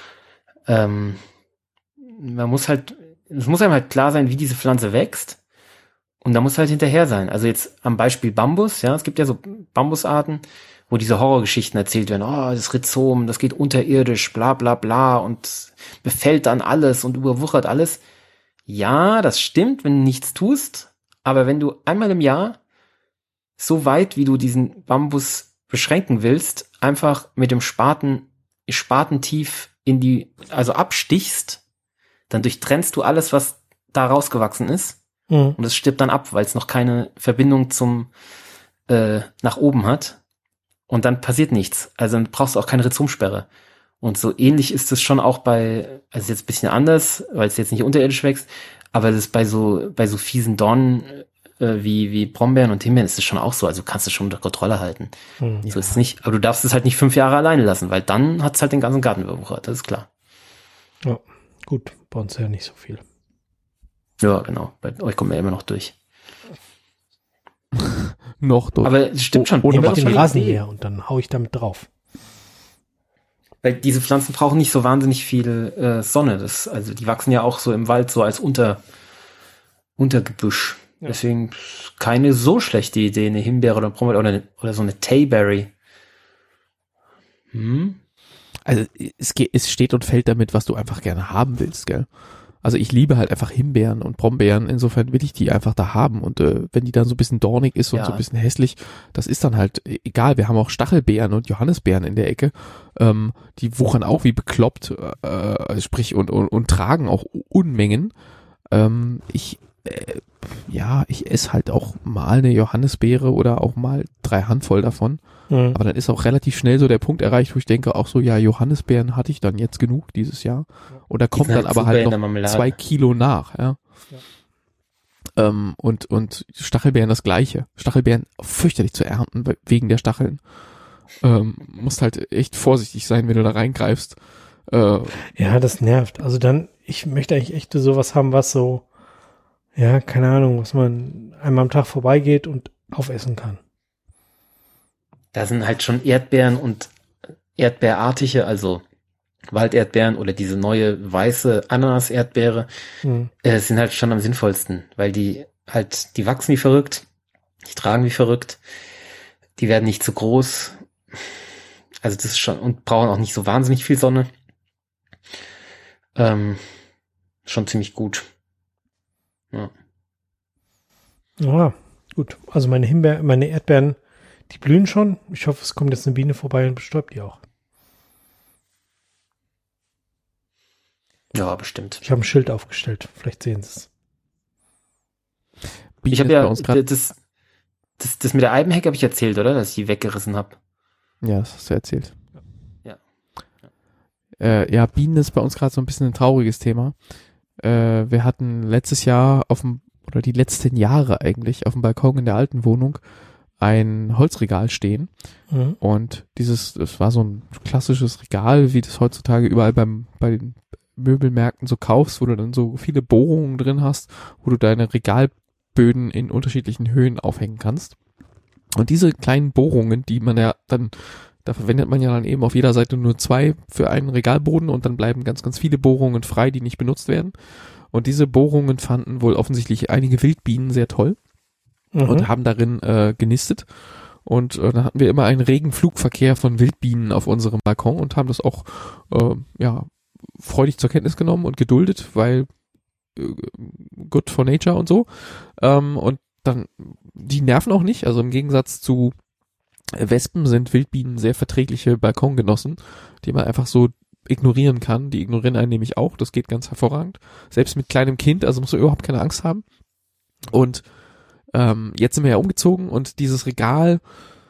Es muss einem halt klar sein, wie diese Pflanze wächst. Und da muss halt hinterher sein. Also jetzt am Beispiel Bambus, ja, es gibt ja so Bambusarten, wo diese Horrorgeschichten erzählt werden, das Rhizom, das geht unterirdisch, bla bla bla und befällt dann alles und überwuchert alles. Ja, das stimmt, wenn du nichts tust, aber wenn du einmal im Jahr so weit, wie du diesen Bambus beschränken willst, einfach mit dem Spaten tief also abstichst, dann durchtrennst du alles, was da rausgewachsen ist. Und es stirbt dann ab, weil es noch keine Verbindung zum nach oben hat. Und dann passiert nichts. Also dann brauchst du auch keine Rhizomsperre. Und so ähnlich ist es schon auch also jetzt ein bisschen anders, weil es jetzt nicht unterirdisch wächst, aber das ist bei so fiesen Dornen wie Brombeeren und Himbeeren ist es schon auch so. Also kannst du schon unter Kontrolle halten. So ist es nicht. Aber du darfst es halt nicht 5 Jahre alleine lassen, weil dann hat es halt den ganzen Garten überwuchert. Das ist klar. Ja, gut, bei uns ja nicht so viel. Ja, genau. Bei euch kommen wir immer noch durch. Noch durch. Aber es stimmt schon. Nehme Immer ich noch den schon Rasenmäher und dann hau ich damit drauf. Weil diese Pflanzen brauchen nicht so wahnsinnig viel Sonne. Also die wachsen ja auch so im Wald so als Untergebüsch. Ja. Deswegen keine so schlechte Idee, eine Himbeere oder Brombeere oder so eine Tayberry. Also es steht und fällt damit, was du einfach gerne haben willst, gell? Also ich liebe halt einfach Himbeeren und Brombeeren, insofern will ich die einfach da haben und wenn die dann so ein bisschen dornig ist und so ein bisschen hässlich, das ist dann halt egal. Wir haben auch Stachelbeeren und Johannisbeeren in der Ecke, die wuchern auch wie bekloppt, sprich und tragen auch Unmengen. Ich esse halt auch mal eine Johannisbeere oder auch mal 3 Handvoll davon. Mhm. Aber dann ist auch relativ schnell so der Punkt erreicht, wo ich denke, auch so, ja, Johannisbeeren hatte ich dann jetzt genug dieses Jahr. Und da kommt dann aber halt noch 2 Kilo nach, ja. Und Stachelbeeren das Gleiche. Stachelbeeren fürchterlich zu ernten, wegen der Stacheln. Musst halt echt vorsichtig sein, wenn du da reingreifst. Ja, das nervt. Also dann, ich möchte eigentlich echt sowas haben, was so, ja, keine Ahnung, was man einmal am Tag vorbeigeht und aufessen kann. Da sind halt schon Erdbeeren und Erdbeerartige, also Walderdbeeren oder diese neue weiße Ananas-Erdbeere, sind halt schon am sinnvollsten, weil die wachsen wie verrückt, die tragen wie verrückt, die werden nicht zu groß, also das ist schon, und brauchen auch nicht so wahnsinnig viel Sonne. Schon ziemlich gut. Ja. Ja, gut. Also meine Erdbeeren, die blühen schon. Ich hoffe, es kommt jetzt eine Biene vorbei und bestäubt die auch. Ja, bestimmt. Ich habe ein Schild aufgestellt. Vielleicht sehen sie es. Ich habe ja das mit der Eibenhecke habe ich erzählt, oder? Dass ich die weggerissen habe. Ja, das hast du erzählt. Ja, Bienen ist bei uns gerade so ein bisschen ein trauriges Thema. Wir hatten letztes Jahr die letzten Jahre eigentlich auf dem Balkon in der alten Wohnung ein Holzregal stehen. Mhm. Und das war so ein klassisches Regal, wie das heutzutage überall bei den Möbelmärkten so kaufst, wo du dann so viele Bohrungen drin hast, wo du deine Regalböden in unterschiedlichen Höhen aufhängen kannst. Und diese kleinen Bohrungen, die man ja dann, da verwendet man ja dann eben auf jeder Seite nur 2 für einen Regalboden und dann bleiben ganz, ganz viele Bohrungen frei, die nicht benutzt werden. Und diese Bohrungen fanden wohl offensichtlich einige Wildbienen sehr toll und haben darin genistet. Und dann hatten wir immer einen regen Flugverkehr von Wildbienen auf unserem Balkon und haben das auch freudig zur Kenntnis genommen und geduldet, weil good for nature und so. Und dann, die nerven auch nicht, also im Gegensatz zu Wespen sind Wildbienen sehr verträgliche Balkongenossen, die man einfach so ignorieren kann. Die ignorieren einen nämlich auch, das geht ganz hervorragend. Selbst mit kleinem Kind, also musst du überhaupt keine Angst haben. Und jetzt sind wir ja umgezogen und dieses Regal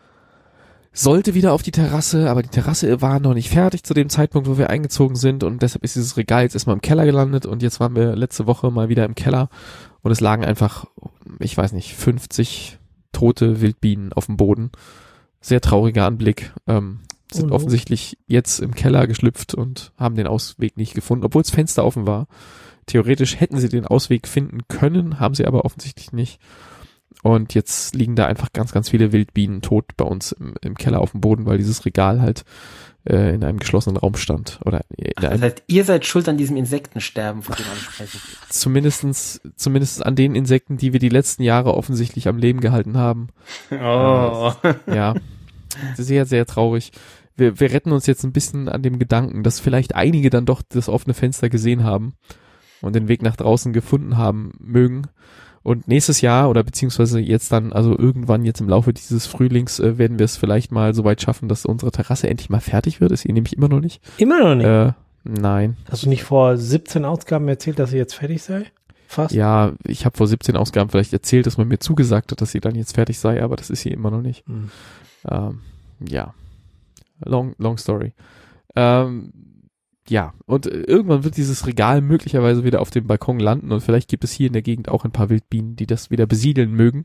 sollte wieder auf die Terrasse, aber die Terrasse war noch nicht fertig zu dem Zeitpunkt, wo wir eingezogen sind und deshalb ist dieses Regal jetzt erstmal im Keller gelandet und jetzt waren wir letzte Woche mal wieder im Keller und es lagen einfach, ich weiß nicht, 50 tote Wildbienen auf dem Boden. Sehr trauriger Anblick. Sind offensichtlich jetzt im Keller geschlüpft und haben den Ausweg nicht gefunden, obwohl das Fenster offen war. Theoretisch hätten sie den Ausweg finden können, haben sie aber offensichtlich nicht. Und jetzt liegen da einfach ganz, ganz viele Wildbienen tot bei uns im Keller auf dem Boden, weil dieses Regal halt in einem geschlossenen Raum stand. Das heißt, ihr seid schuld an diesem Insektensterben, von dem alle sprechen. Zumindest an den Insekten, die wir die letzten Jahre offensichtlich am Leben gehalten haben. Oh. Ja, sehr, sehr traurig. Wir retten uns jetzt ein bisschen an dem Gedanken, dass vielleicht einige dann doch das offene Fenster gesehen haben und den Weg nach draußen gefunden haben mögen. Und nächstes Jahr oder beziehungsweise jetzt dann, also irgendwann jetzt im Laufe dieses Frühlings werden wir es vielleicht mal so weit schaffen, dass unsere Terrasse endlich mal fertig wird. Ist sie nämlich immer noch nicht. Immer noch nicht? Nein. Hast du nicht vor 17 Ausgaben erzählt, dass sie jetzt fertig sei? Fast? Ja, ich habe vor 17 Ausgaben vielleicht erzählt, dass man mir zugesagt hat, dass sie dann jetzt fertig sei, aber das ist sie immer noch nicht. Ja. Long story. Ja, und irgendwann wird dieses Regal möglicherweise wieder auf dem Balkon landen und vielleicht gibt es hier in der Gegend auch ein paar Wildbienen, die das wieder besiedeln mögen.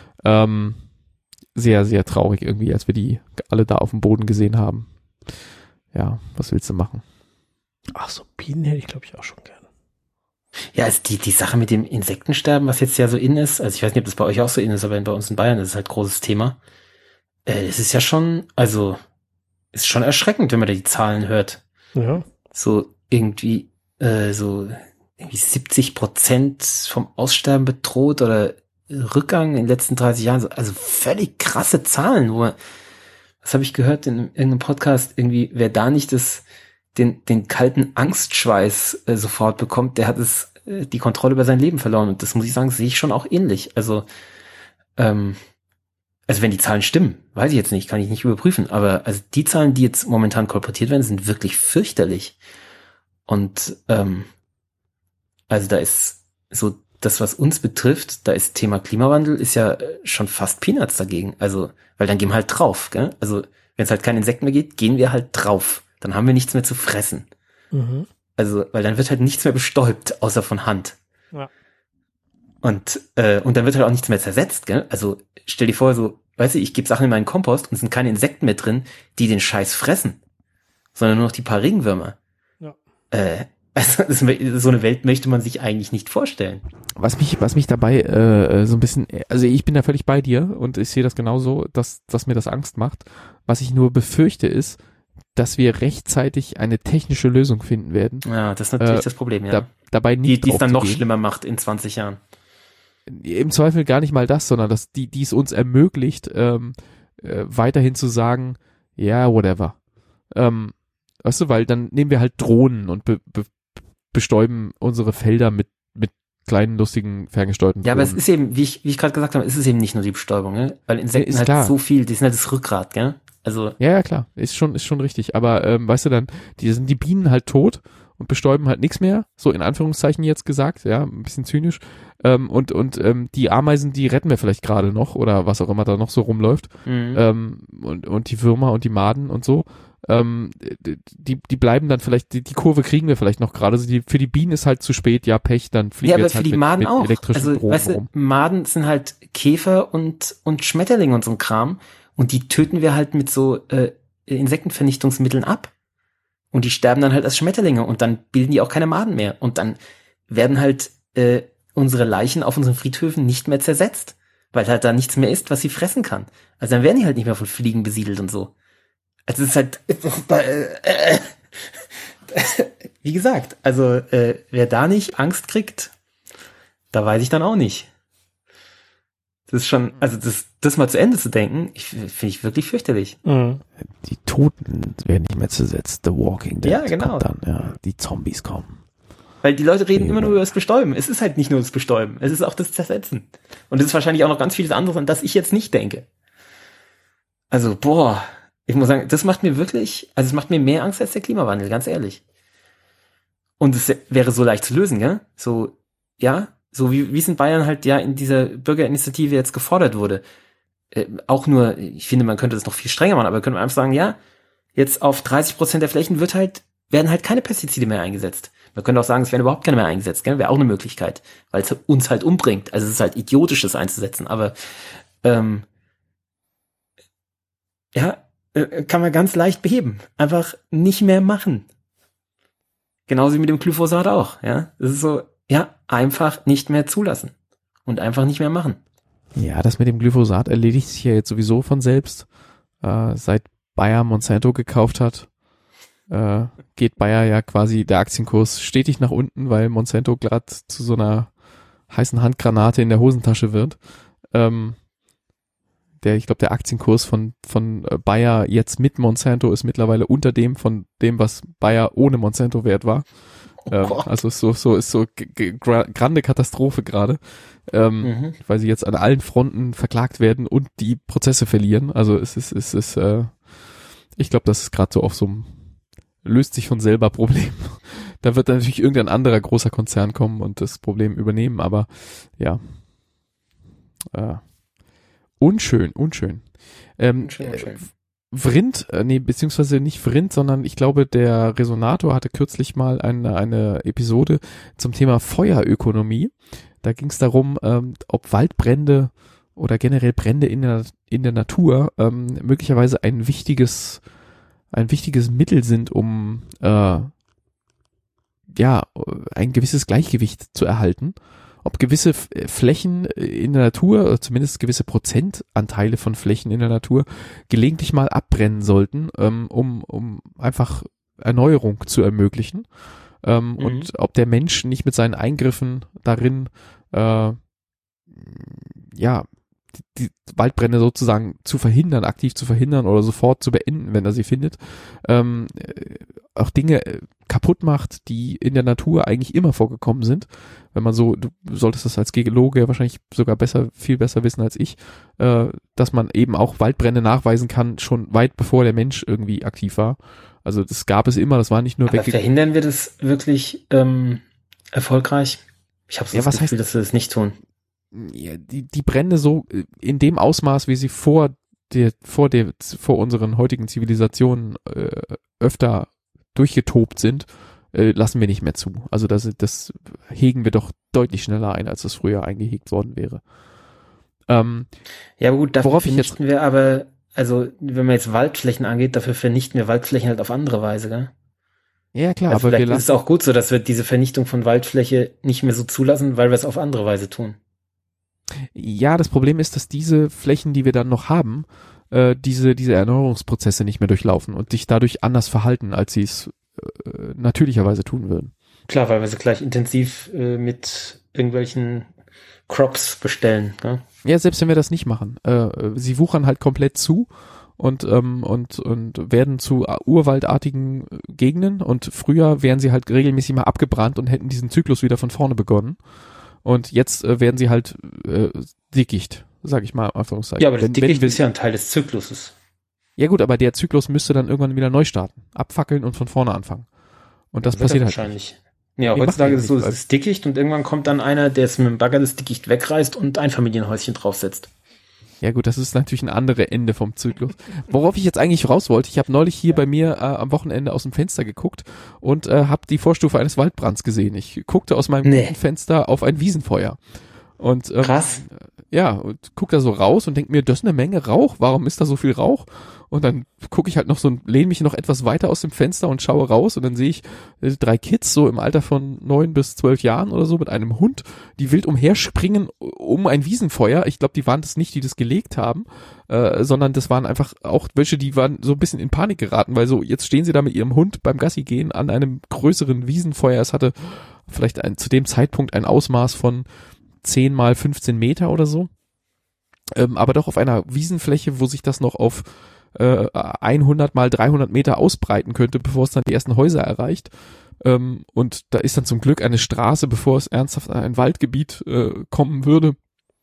Sehr, sehr traurig irgendwie, als wir die alle da auf dem Boden gesehen haben. Ja, was willst du machen? Ach so, Bienen hätte ich, glaube ich, auch schon gerne. Ja, also die Sache mit dem Insektensterben, was jetzt ja so in ist, also ich weiß nicht, ob das bei euch auch so in ist, aber bei uns in Bayern ist es halt großes Thema. Es ist ja schon, also, ist schon erschreckend, wenn man da die Zahlen hört. Ja. So irgendwie 70% vom Aussterben bedroht oder Rückgang in den letzten 30 Jahren. Also völlig krasse Zahlen, was habe ich gehört in irgendeinem Podcast, irgendwie, wer da nicht den kalten Angstschweiß sofort bekommt, der hat die Kontrolle über sein Leben verloren. Und das muss ich sagen, sehe ich schon auch ähnlich. Also wenn die Zahlen stimmen, weiß ich jetzt nicht, kann ich nicht überprüfen, aber also die Zahlen, die jetzt momentan kolportiert werden, sind wirklich fürchterlich. Und also da ist so das, was uns betrifft, da ist Thema Klimawandel, ist ja schon fast Peanuts dagegen. Also, weil dann gehen wir halt drauf, gell? Also, wenn es halt keine Insekten mehr gibt, gehen wir halt drauf. Dann haben wir nichts mehr zu fressen. Mhm. Also, weil dann wird halt nichts mehr bestäubt, außer von Hand. Ja. Und dann wird halt auch nichts mehr zersetzt, gell? Also, stell dir vor, so, weißt du, ich gebe Sachen in meinen Kompost und es sind keine Insekten mehr drin, die den Scheiß fressen, sondern nur noch die paar Regenwürmer. Ja. Also so eine Welt möchte man sich eigentlich nicht vorstellen. Was mich dabei so ein bisschen, also ich bin da völlig bei dir und ich sehe das genauso, dass mir das Angst macht. Was ich nur befürchte ist, dass wir rechtzeitig eine technische Lösung finden werden. Ja, das ist natürlich das Problem, ja. Dabei nicht die es dann noch schlimmer macht in 20 Jahren. Im Zweifel gar nicht mal das, sondern dass die es uns ermöglicht, weiterhin zu sagen, ja, whatever. Weißt du, weil dann nehmen wir halt Drohnen und bestäuben unsere Felder mit kleinen, lustigen, ferngesteuerten Drohnen. Ja, aber es ist eben, wie ich gerade gesagt habe, es ist eben nicht nur die Bestäubung, ne? Weil Insekten halt klar. so viel, die sind halt das Rückgrat, gell? Also. Ja, klar, ist schon richtig. Aber weißt du dann, sind die Bienen halt tot und bestäuben halt nichts mehr, so in Anführungszeichen jetzt gesagt, ja, ein bisschen zynisch. Und die Ameisen, die retten wir vielleicht gerade noch oder was auch immer da noch so rumläuft. Mhm. Und die Würmer und die Maden und so. Die bleiben dann vielleicht, die Kurve kriegen wir vielleicht noch gerade. Also für die Bienen ist halt zu spät, ja, Pech, dann fliegen wir jetzt halt für die Maden mit auch. elektrischen Also, Drohnen weißt du, rum. Maden sind halt Käfer und Schmetterlinge und so ein Kram. Und die töten wir halt mit so Insektenvernichtungsmitteln ab. Und die sterben dann halt als Schmetterlinge und dann bilden die auch keine Maden mehr. Und dann werden halt unsere Leichen auf unseren Friedhöfen nicht mehr zersetzt. Weil halt da nichts mehr ist, was sie fressen kann. Also dann werden die halt nicht mehr von Fliegen besiedelt und so. Also es ist halt, wie gesagt, also wer da nicht Angst kriegt, da weiß ich dann auch nicht. Das ist schon, also das mal zu Ende zu denken, finde ich wirklich fürchterlich. Mhm. Die Toten werden nicht mehr zersetzt. The Walking Dead Ja, genau. kommt dann, ja. Die Zombies kommen. Weil die Leute reden immer nur über das Bestäuben. Es ist halt nicht nur das Bestäuben, es ist auch das Zersetzen. Und es ist wahrscheinlich auch noch ganz vieles anderes, an das ich jetzt nicht denke. Also, ich muss sagen, das macht mir wirklich, also es macht mir mehr Angst als der Klimawandel, ganz ehrlich. Und es wäre so leicht zu lösen, gell? So, ja, so wie es in Bayern halt ja in dieser Bürgerinitiative jetzt gefordert wurde. Auch nur, ich finde, man könnte das noch viel strenger machen, aber könnte man einfach sagen, ja, jetzt auf 30% der Flächen werden halt keine Pestizide mehr eingesetzt. Man könnte auch sagen, es werden überhaupt keine mehr eingesetzt, gell? Wäre auch eine Möglichkeit, weil es uns halt umbringt. Also es ist halt idiotisch, das einzusetzen, aber kann man ganz leicht beheben. Einfach nicht mehr machen. Genauso wie mit dem Glyphosat auch, ja. Das ist so, ja, einfach nicht mehr zulassen. Und einfach nicht mehr machen. Ja, das mit dem Glyphosat erledigt sich ja jetzt sowieso von selbst. Seit Bayer Monsanto gekauft hat, geht Bayer ja quasi der Aktienkurs stetig nach unten, weil Monsanto glatt zu so einer heißen Handgranate in der Hosentasche wird. Ich glaube, der Aktienkurs von Bayer jetzt mit Monsanto ist mittlerweile unter dem von dem, was Bayer ohne Monsanto wert war. Also ist so grande Katastrophe gerade, weil sie jetzt an allen Fronten verklagt werden und die Prozesse verlieren. Also es ist ich glaube, das ist gerade so auf so einem löst sich von selber Problem. Da wird dann natürlich irgendein anderer großer Konzern kommen und das Problem übernehmen, aber ja. Unschön. Vrind, beziehungsweise nicht Vrind, sondern ich glaube, der Resonator hatte kürzlich mal eine Episode zum Thema Feuerökonomie. Da ging es darum, ob Waldbrände oder generell Brände in der Natur möglicherweise ein wichtiges Mittel sind, um ein gewisses Gleichgewicht zu erhalten. Ob gewisse Flächen in der Natur, oder zumindest gewisse Prozentanteile von Flächen in der Natur, gelegentlich mal abbrennen sollten, um einfach Erneuerung zu ermöglichen. Und ob der Mensch nicht mit seinen Eingriffen darin, die Waldbrände sozusagen zu verhindern, aktiv zu verhindern oder sofort zu beenden, wenn er sie findet, auch Dinge kaputt macht, die in der Natur eigentlich immer vorgekommen sind. Wenn man so, du solltest das als Geologe wahrscheinlich sogar viel besser wissen als ich, dass man eben auch Waldbrände nachweisen kann, schon weit bevor der Mensch irgendwie aktiv war. Also das gab es immer, das war nicht nur Aber verhindern wir das wirklich erfolgreich? Ich habe so das Gefühl, dass wir das nicht tun. Ja, die Brände so in dem Ausmaß, wie sie vor unseren heutigen Zivilisationen öfter durchgetobt sind, lassen wir nicht mehr zu. Also das hegen wir doch deutlich schneller ein, als es früher eingehegt worden wäre. Ja, aber gut, dafür vernichten wir aber, also wenn man jetzt Waldflächen angeht, dafür vernichten wir Waldflächen halt auf andere Weise, gell? Ja, klar, also aber vielleicht ist es auch gut so, dass wir diese Vernichtung von Waldfläche nicht mehr so zulassen, weil wir es auf andere Weise tun. Ja, das Problem ist, dass diese Flächen, die wir dann noch haben, diese Erneuerungsprozesse nicht mehr durchlaufen und sich dadurch anders verhalten, als sie es natürlicherweise tun würden. Klar, weil wir sie gleich intensiv mit irgendwelchen Crops bestellen. Ne? Ja, selbst wenn wir das nicht machen. Sie wuchern halt komplett zu und werden zu urwaldartigen Gegenden und früher wären sie halt regelmäßig mal abgebrannt und hätten diesen Zyklus wieder von vorne begonnen. Und jetzt werden sie halt Dickicht, sag ich mal, Anführungszeichen. Ja, aber das Dickicht ist ja ein Teil des Zykluses. Ja gut, aber der Zyklus müsste dann irgendwann wieder neu starten. Abfackeln und von vorne anfangen. Und das passiert halt wahrscheinlich. Ja, heutzutage ist es so, es ist Dickicht und irgendwann kommt dann einer, der es mit dem Bagger das Dickicht wegreißt und ein Familienhäuschen draufsetzt. Ja gut, das ist natürlich ein anderes Ende vom Zyklus. Worauf ich jetzt eigentlich raus wollte, ich habe neulich hier bei mir am Wochenende aus dem Fenster geguckt und habe die Vorstufe eines Waldbrands gesehen. Ich guckte aus meinem Fenster auf ein Wiesenfeuer. Und krass. Ja, und guck da so raus und denk mir, das ist eine Menge Rauch, warum ist da so viel Rauch? Und dann gucke ich halt noch lehne mich noch etwas weiter aus dem Fenster und schaue raus und dann sehe ich 3 Kids so im Alter von 9 bis 12 Jahren oder so mit einem Hund, die wild umherspringen um ein Wiesenfeuer. Ich glaube, die waren das nicht, die das gelegt haben, sondern das waren einfach auch welche, die waren so ein bisschen in Panik geraten, weil so jetzt stehen sie da mit ihrem Hund beim Gassi gehen an einem größeren Wiesenfeuer. Es hatte vielleicht zu dem Zeitpunkt ein Ausmaß von 10 mal 15 Meter oder so, aber doch auf einer Wiesenfläche, wo sich das noch auf 100 mal 300 Meter ausbreiten könnte, bevor es dann die ersten Häuser erreicht. Und da ist dann zum Glück eine Straße, bevor es ernsthaft an ein Waldgebiet kommen würde.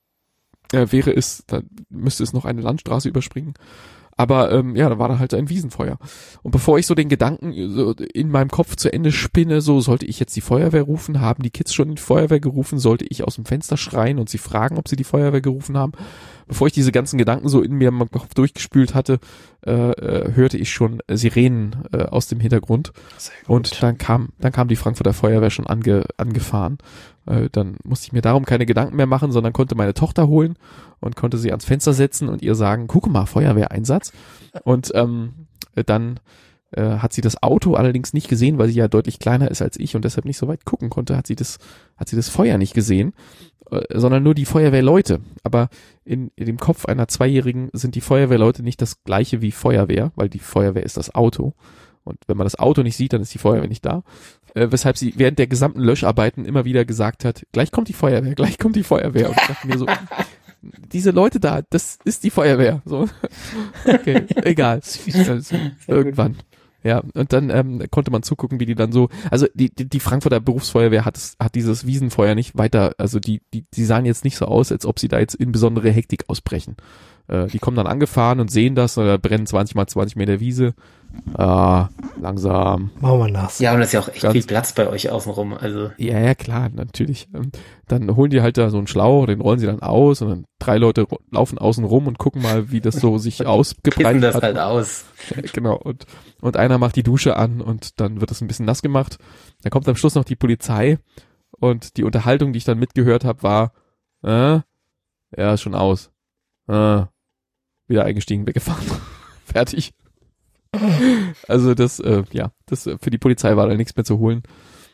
Dann müsste es noch eine Landstraße überspringen. Aber da war da halt ein Wiesenfeuer. Und bevor ich so den Gedanken so in meinem Kopf zu Ende spinne, so sollte ich jetzt die Feuerwehr rufen, haben die Kids schon die Feuerwehr gerufen, sollte ich aus dem Fenster schreien und sie fragen, ob sie die Feuerwehr gerufen haben. Bevor ich diese ganzen Gedanken so in mir im Kopf durchgespült hatte, hörte ich schon Sirenen aus dem Hintergrund. Und dann kam die Frankfurter Feuerwehr schon angefahren. Dann musste ich mir darum keine Gedanken mehr machen, sondern konnte meine Tochter holen und konnte sie ans Fenster setzen und ihr sagen, guck mal, Feuerwehreinsatz. Und dann hat sie das Auto allerdings nicht gesehen, weil sie ja deutlich kleiner ist als ich und deshalb nicht so weit gucken konnte, hat sie das Feuer nicht gesehen, sondern nur die Feuerwehrleute. Aber in dem Kopf einer 2-Jährigen sind die Feuerwehrleute nicht das gleiche wie Feuerwehr, weil die Feuerwehr ist das Auto. Und wenn man das Auto nicht sieht, dann ist die Feuerwehr nicht da. Weshalb sie während der gesamten Löscharbeiten immer wieder gesagt hat, gleich kommt die Feuerwehr, gleich kommt die Feuerwehr. Und ich dachte mir so, diese Leute da, das ist die Feuerwehr. So. Okay, egal. Irgendwann. Ja, und dann konnte man zugucken, wie die dann so, also die Frankfurter Berufsfeuerwehr hat dieses Wiesenfeuer nicht weiter, also die sahen jetzt nicht so aus, als ob sie da jetzt in besondere Hektik ausbrechen. Die kommen dann angefahren und sehen das, da brennen 20 mal 20 Meter Wiese. Langsam. Machen wir nass. Ja, und das ist ja auch echt viel Platz bei euch außenrum. Also. Ja, klar, natürlich. Dann holen die halt da so einen Schlauch, den rollen sie dann aus und dann 3 Leute laufen außen rum und gucken mal, wie das so sich ausgebreitet das hat. Halt aus. Ja, genau. Und einer macht die Dusche an und dann wird es ein bisschen nass gemacht. Dann kommt am Schluss noch die Polizei und die Unterhaltung, die ich dann mitgehört habe, war, ja, ist schon aus. Wieder eingestiegen, weggefahren. Fertig. Also das für die Polizei war da nichts mehr zu holen.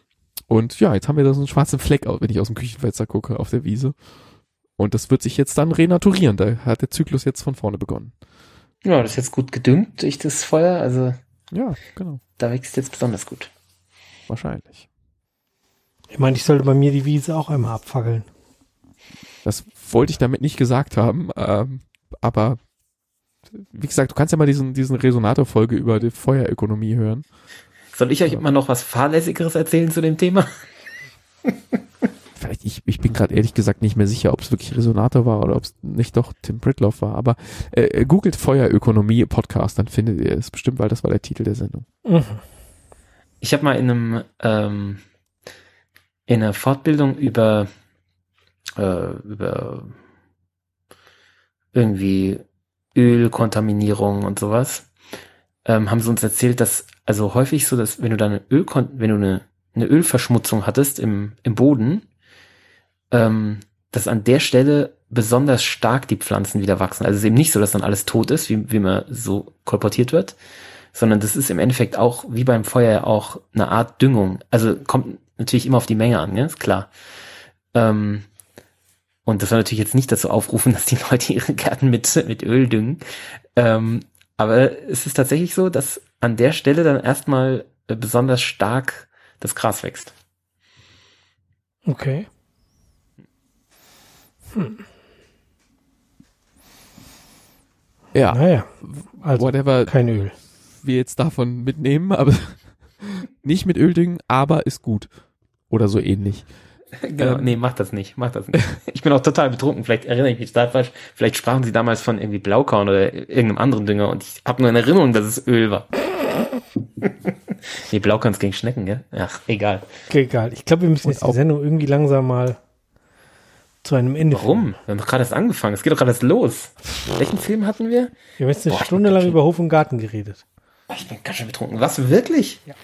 Und ja, jetzt haben wir da so einen schwarzen Fleck, wenn ich aus dem Küchenfenster gucke, auf der Wiese. Und das wird sich jetzt dann renaturieren. Da hat der Zyklus jetzt von vorne begonnen. Ja, das ist jetzt gut gedüngt durch das Feuer, also Ja, genau. da wächst jetzt besonders gut. Wahrscheinlich. Ich meine, ich sollte bei mir die Wiese auch einmal abfackeln. Das wollte ich damit nicht gesagt haben, aber wie gesagt, du kannst ja mal diesen Resonator-Folge über die Feuerökonomie hören. Soll ich euch immer noch was Fahrlässigeres erzählen zu dem Thema? Vielleicht, ich bin gerade ehrlich gesagt nicht mehr sicher, ob es wirklich Resonator war oder ob es nicht doch Tim Pritloff war, aber googelt Feuerökonomie Podcast, dann findet ihr es bestimmt, weil das war der Titel der Sendung. Mhm. Ich habe mal in einer Fortbildung über irgendwie Ölkontaminierung und sowas, haben sie uns erzählt, dass also häufig so, dass wenn du eine Ölverschmutzung hattest im Boden, dass an der Stelle besonders stark die Pflanzen wieder wachsen. Also es ist eben nicht so, dass dann alles tot ist, wie man so kolportiert wird, sondern das ist im Endeffekt auch, wie beim Feuer, auch eine Art Düngung. Also kommt natürlich immer auf die Menge an, ja, ist klar. Und das soll natürlich jetzt nicht dazu aufrufen, dass die Leute ihre Gärten mit Öl düngen. Aber es ist tatsächlich so, dass an der Stelle dann erstmal besonders stark das Gras wächst. Okay. Ja, Naja, also whatever kein Öl. wir jetzt davon mitnehmen, aber nicht mit Öl düngen, aber ist gut. Oder so ähnlich. Genau, nee, mach das nicht. Ich bin auch total betrunken, vielleicht erinnere ich mich da falsch, vielleicht sprachen sie damals von irgendwie Blaukorn oder irgendeinem anderen Dünger und ich habe nur in Erinnerung, dass es Öl war. Nee, Blaukorn ist gegen Schnecken, gell? Ach, egal. Okay, egal. Ich glaube, wir müssen jetzt die Sendung irgendwie langsam mal zu einem Ende Warum? führen. Wir haben doch gerade erst angefangen, es geht doch gerade erst los. Welchen Film hatten wir? Wir haben jetzt eine Boah, Stunde lang über Hof und Garten geredet. Ich bin ganz schön betrunken. Was, wirklich? Ja.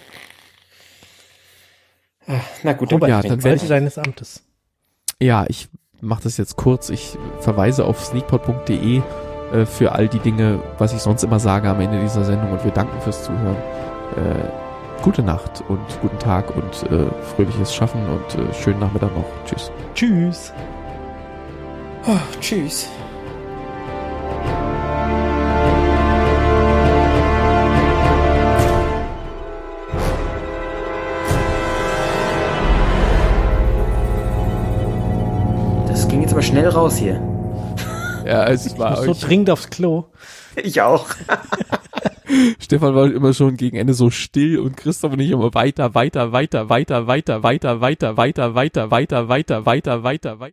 Ach, na gut, Robert, ja, dann dann Seite deines Amtes. Ja, ich mache das jetzt kurz. Ich verweise auf sneakpot.de für all die Dinge, was ich sonst immer sage am Ende dieser Sendung und wir danken fürs Zuhören. Gute Nacht und guten Tag und fröhliches Schaffen und schönen Nachmittag noch. Tschüss. Tschüss. Oh, tschüss. Das ging jetzt aber schnell raus hier. Ja, es war So dringend aufs Klo. Ich auch. Stefan war immer schon gegen Ende so still und Christoph und ich immer weiter.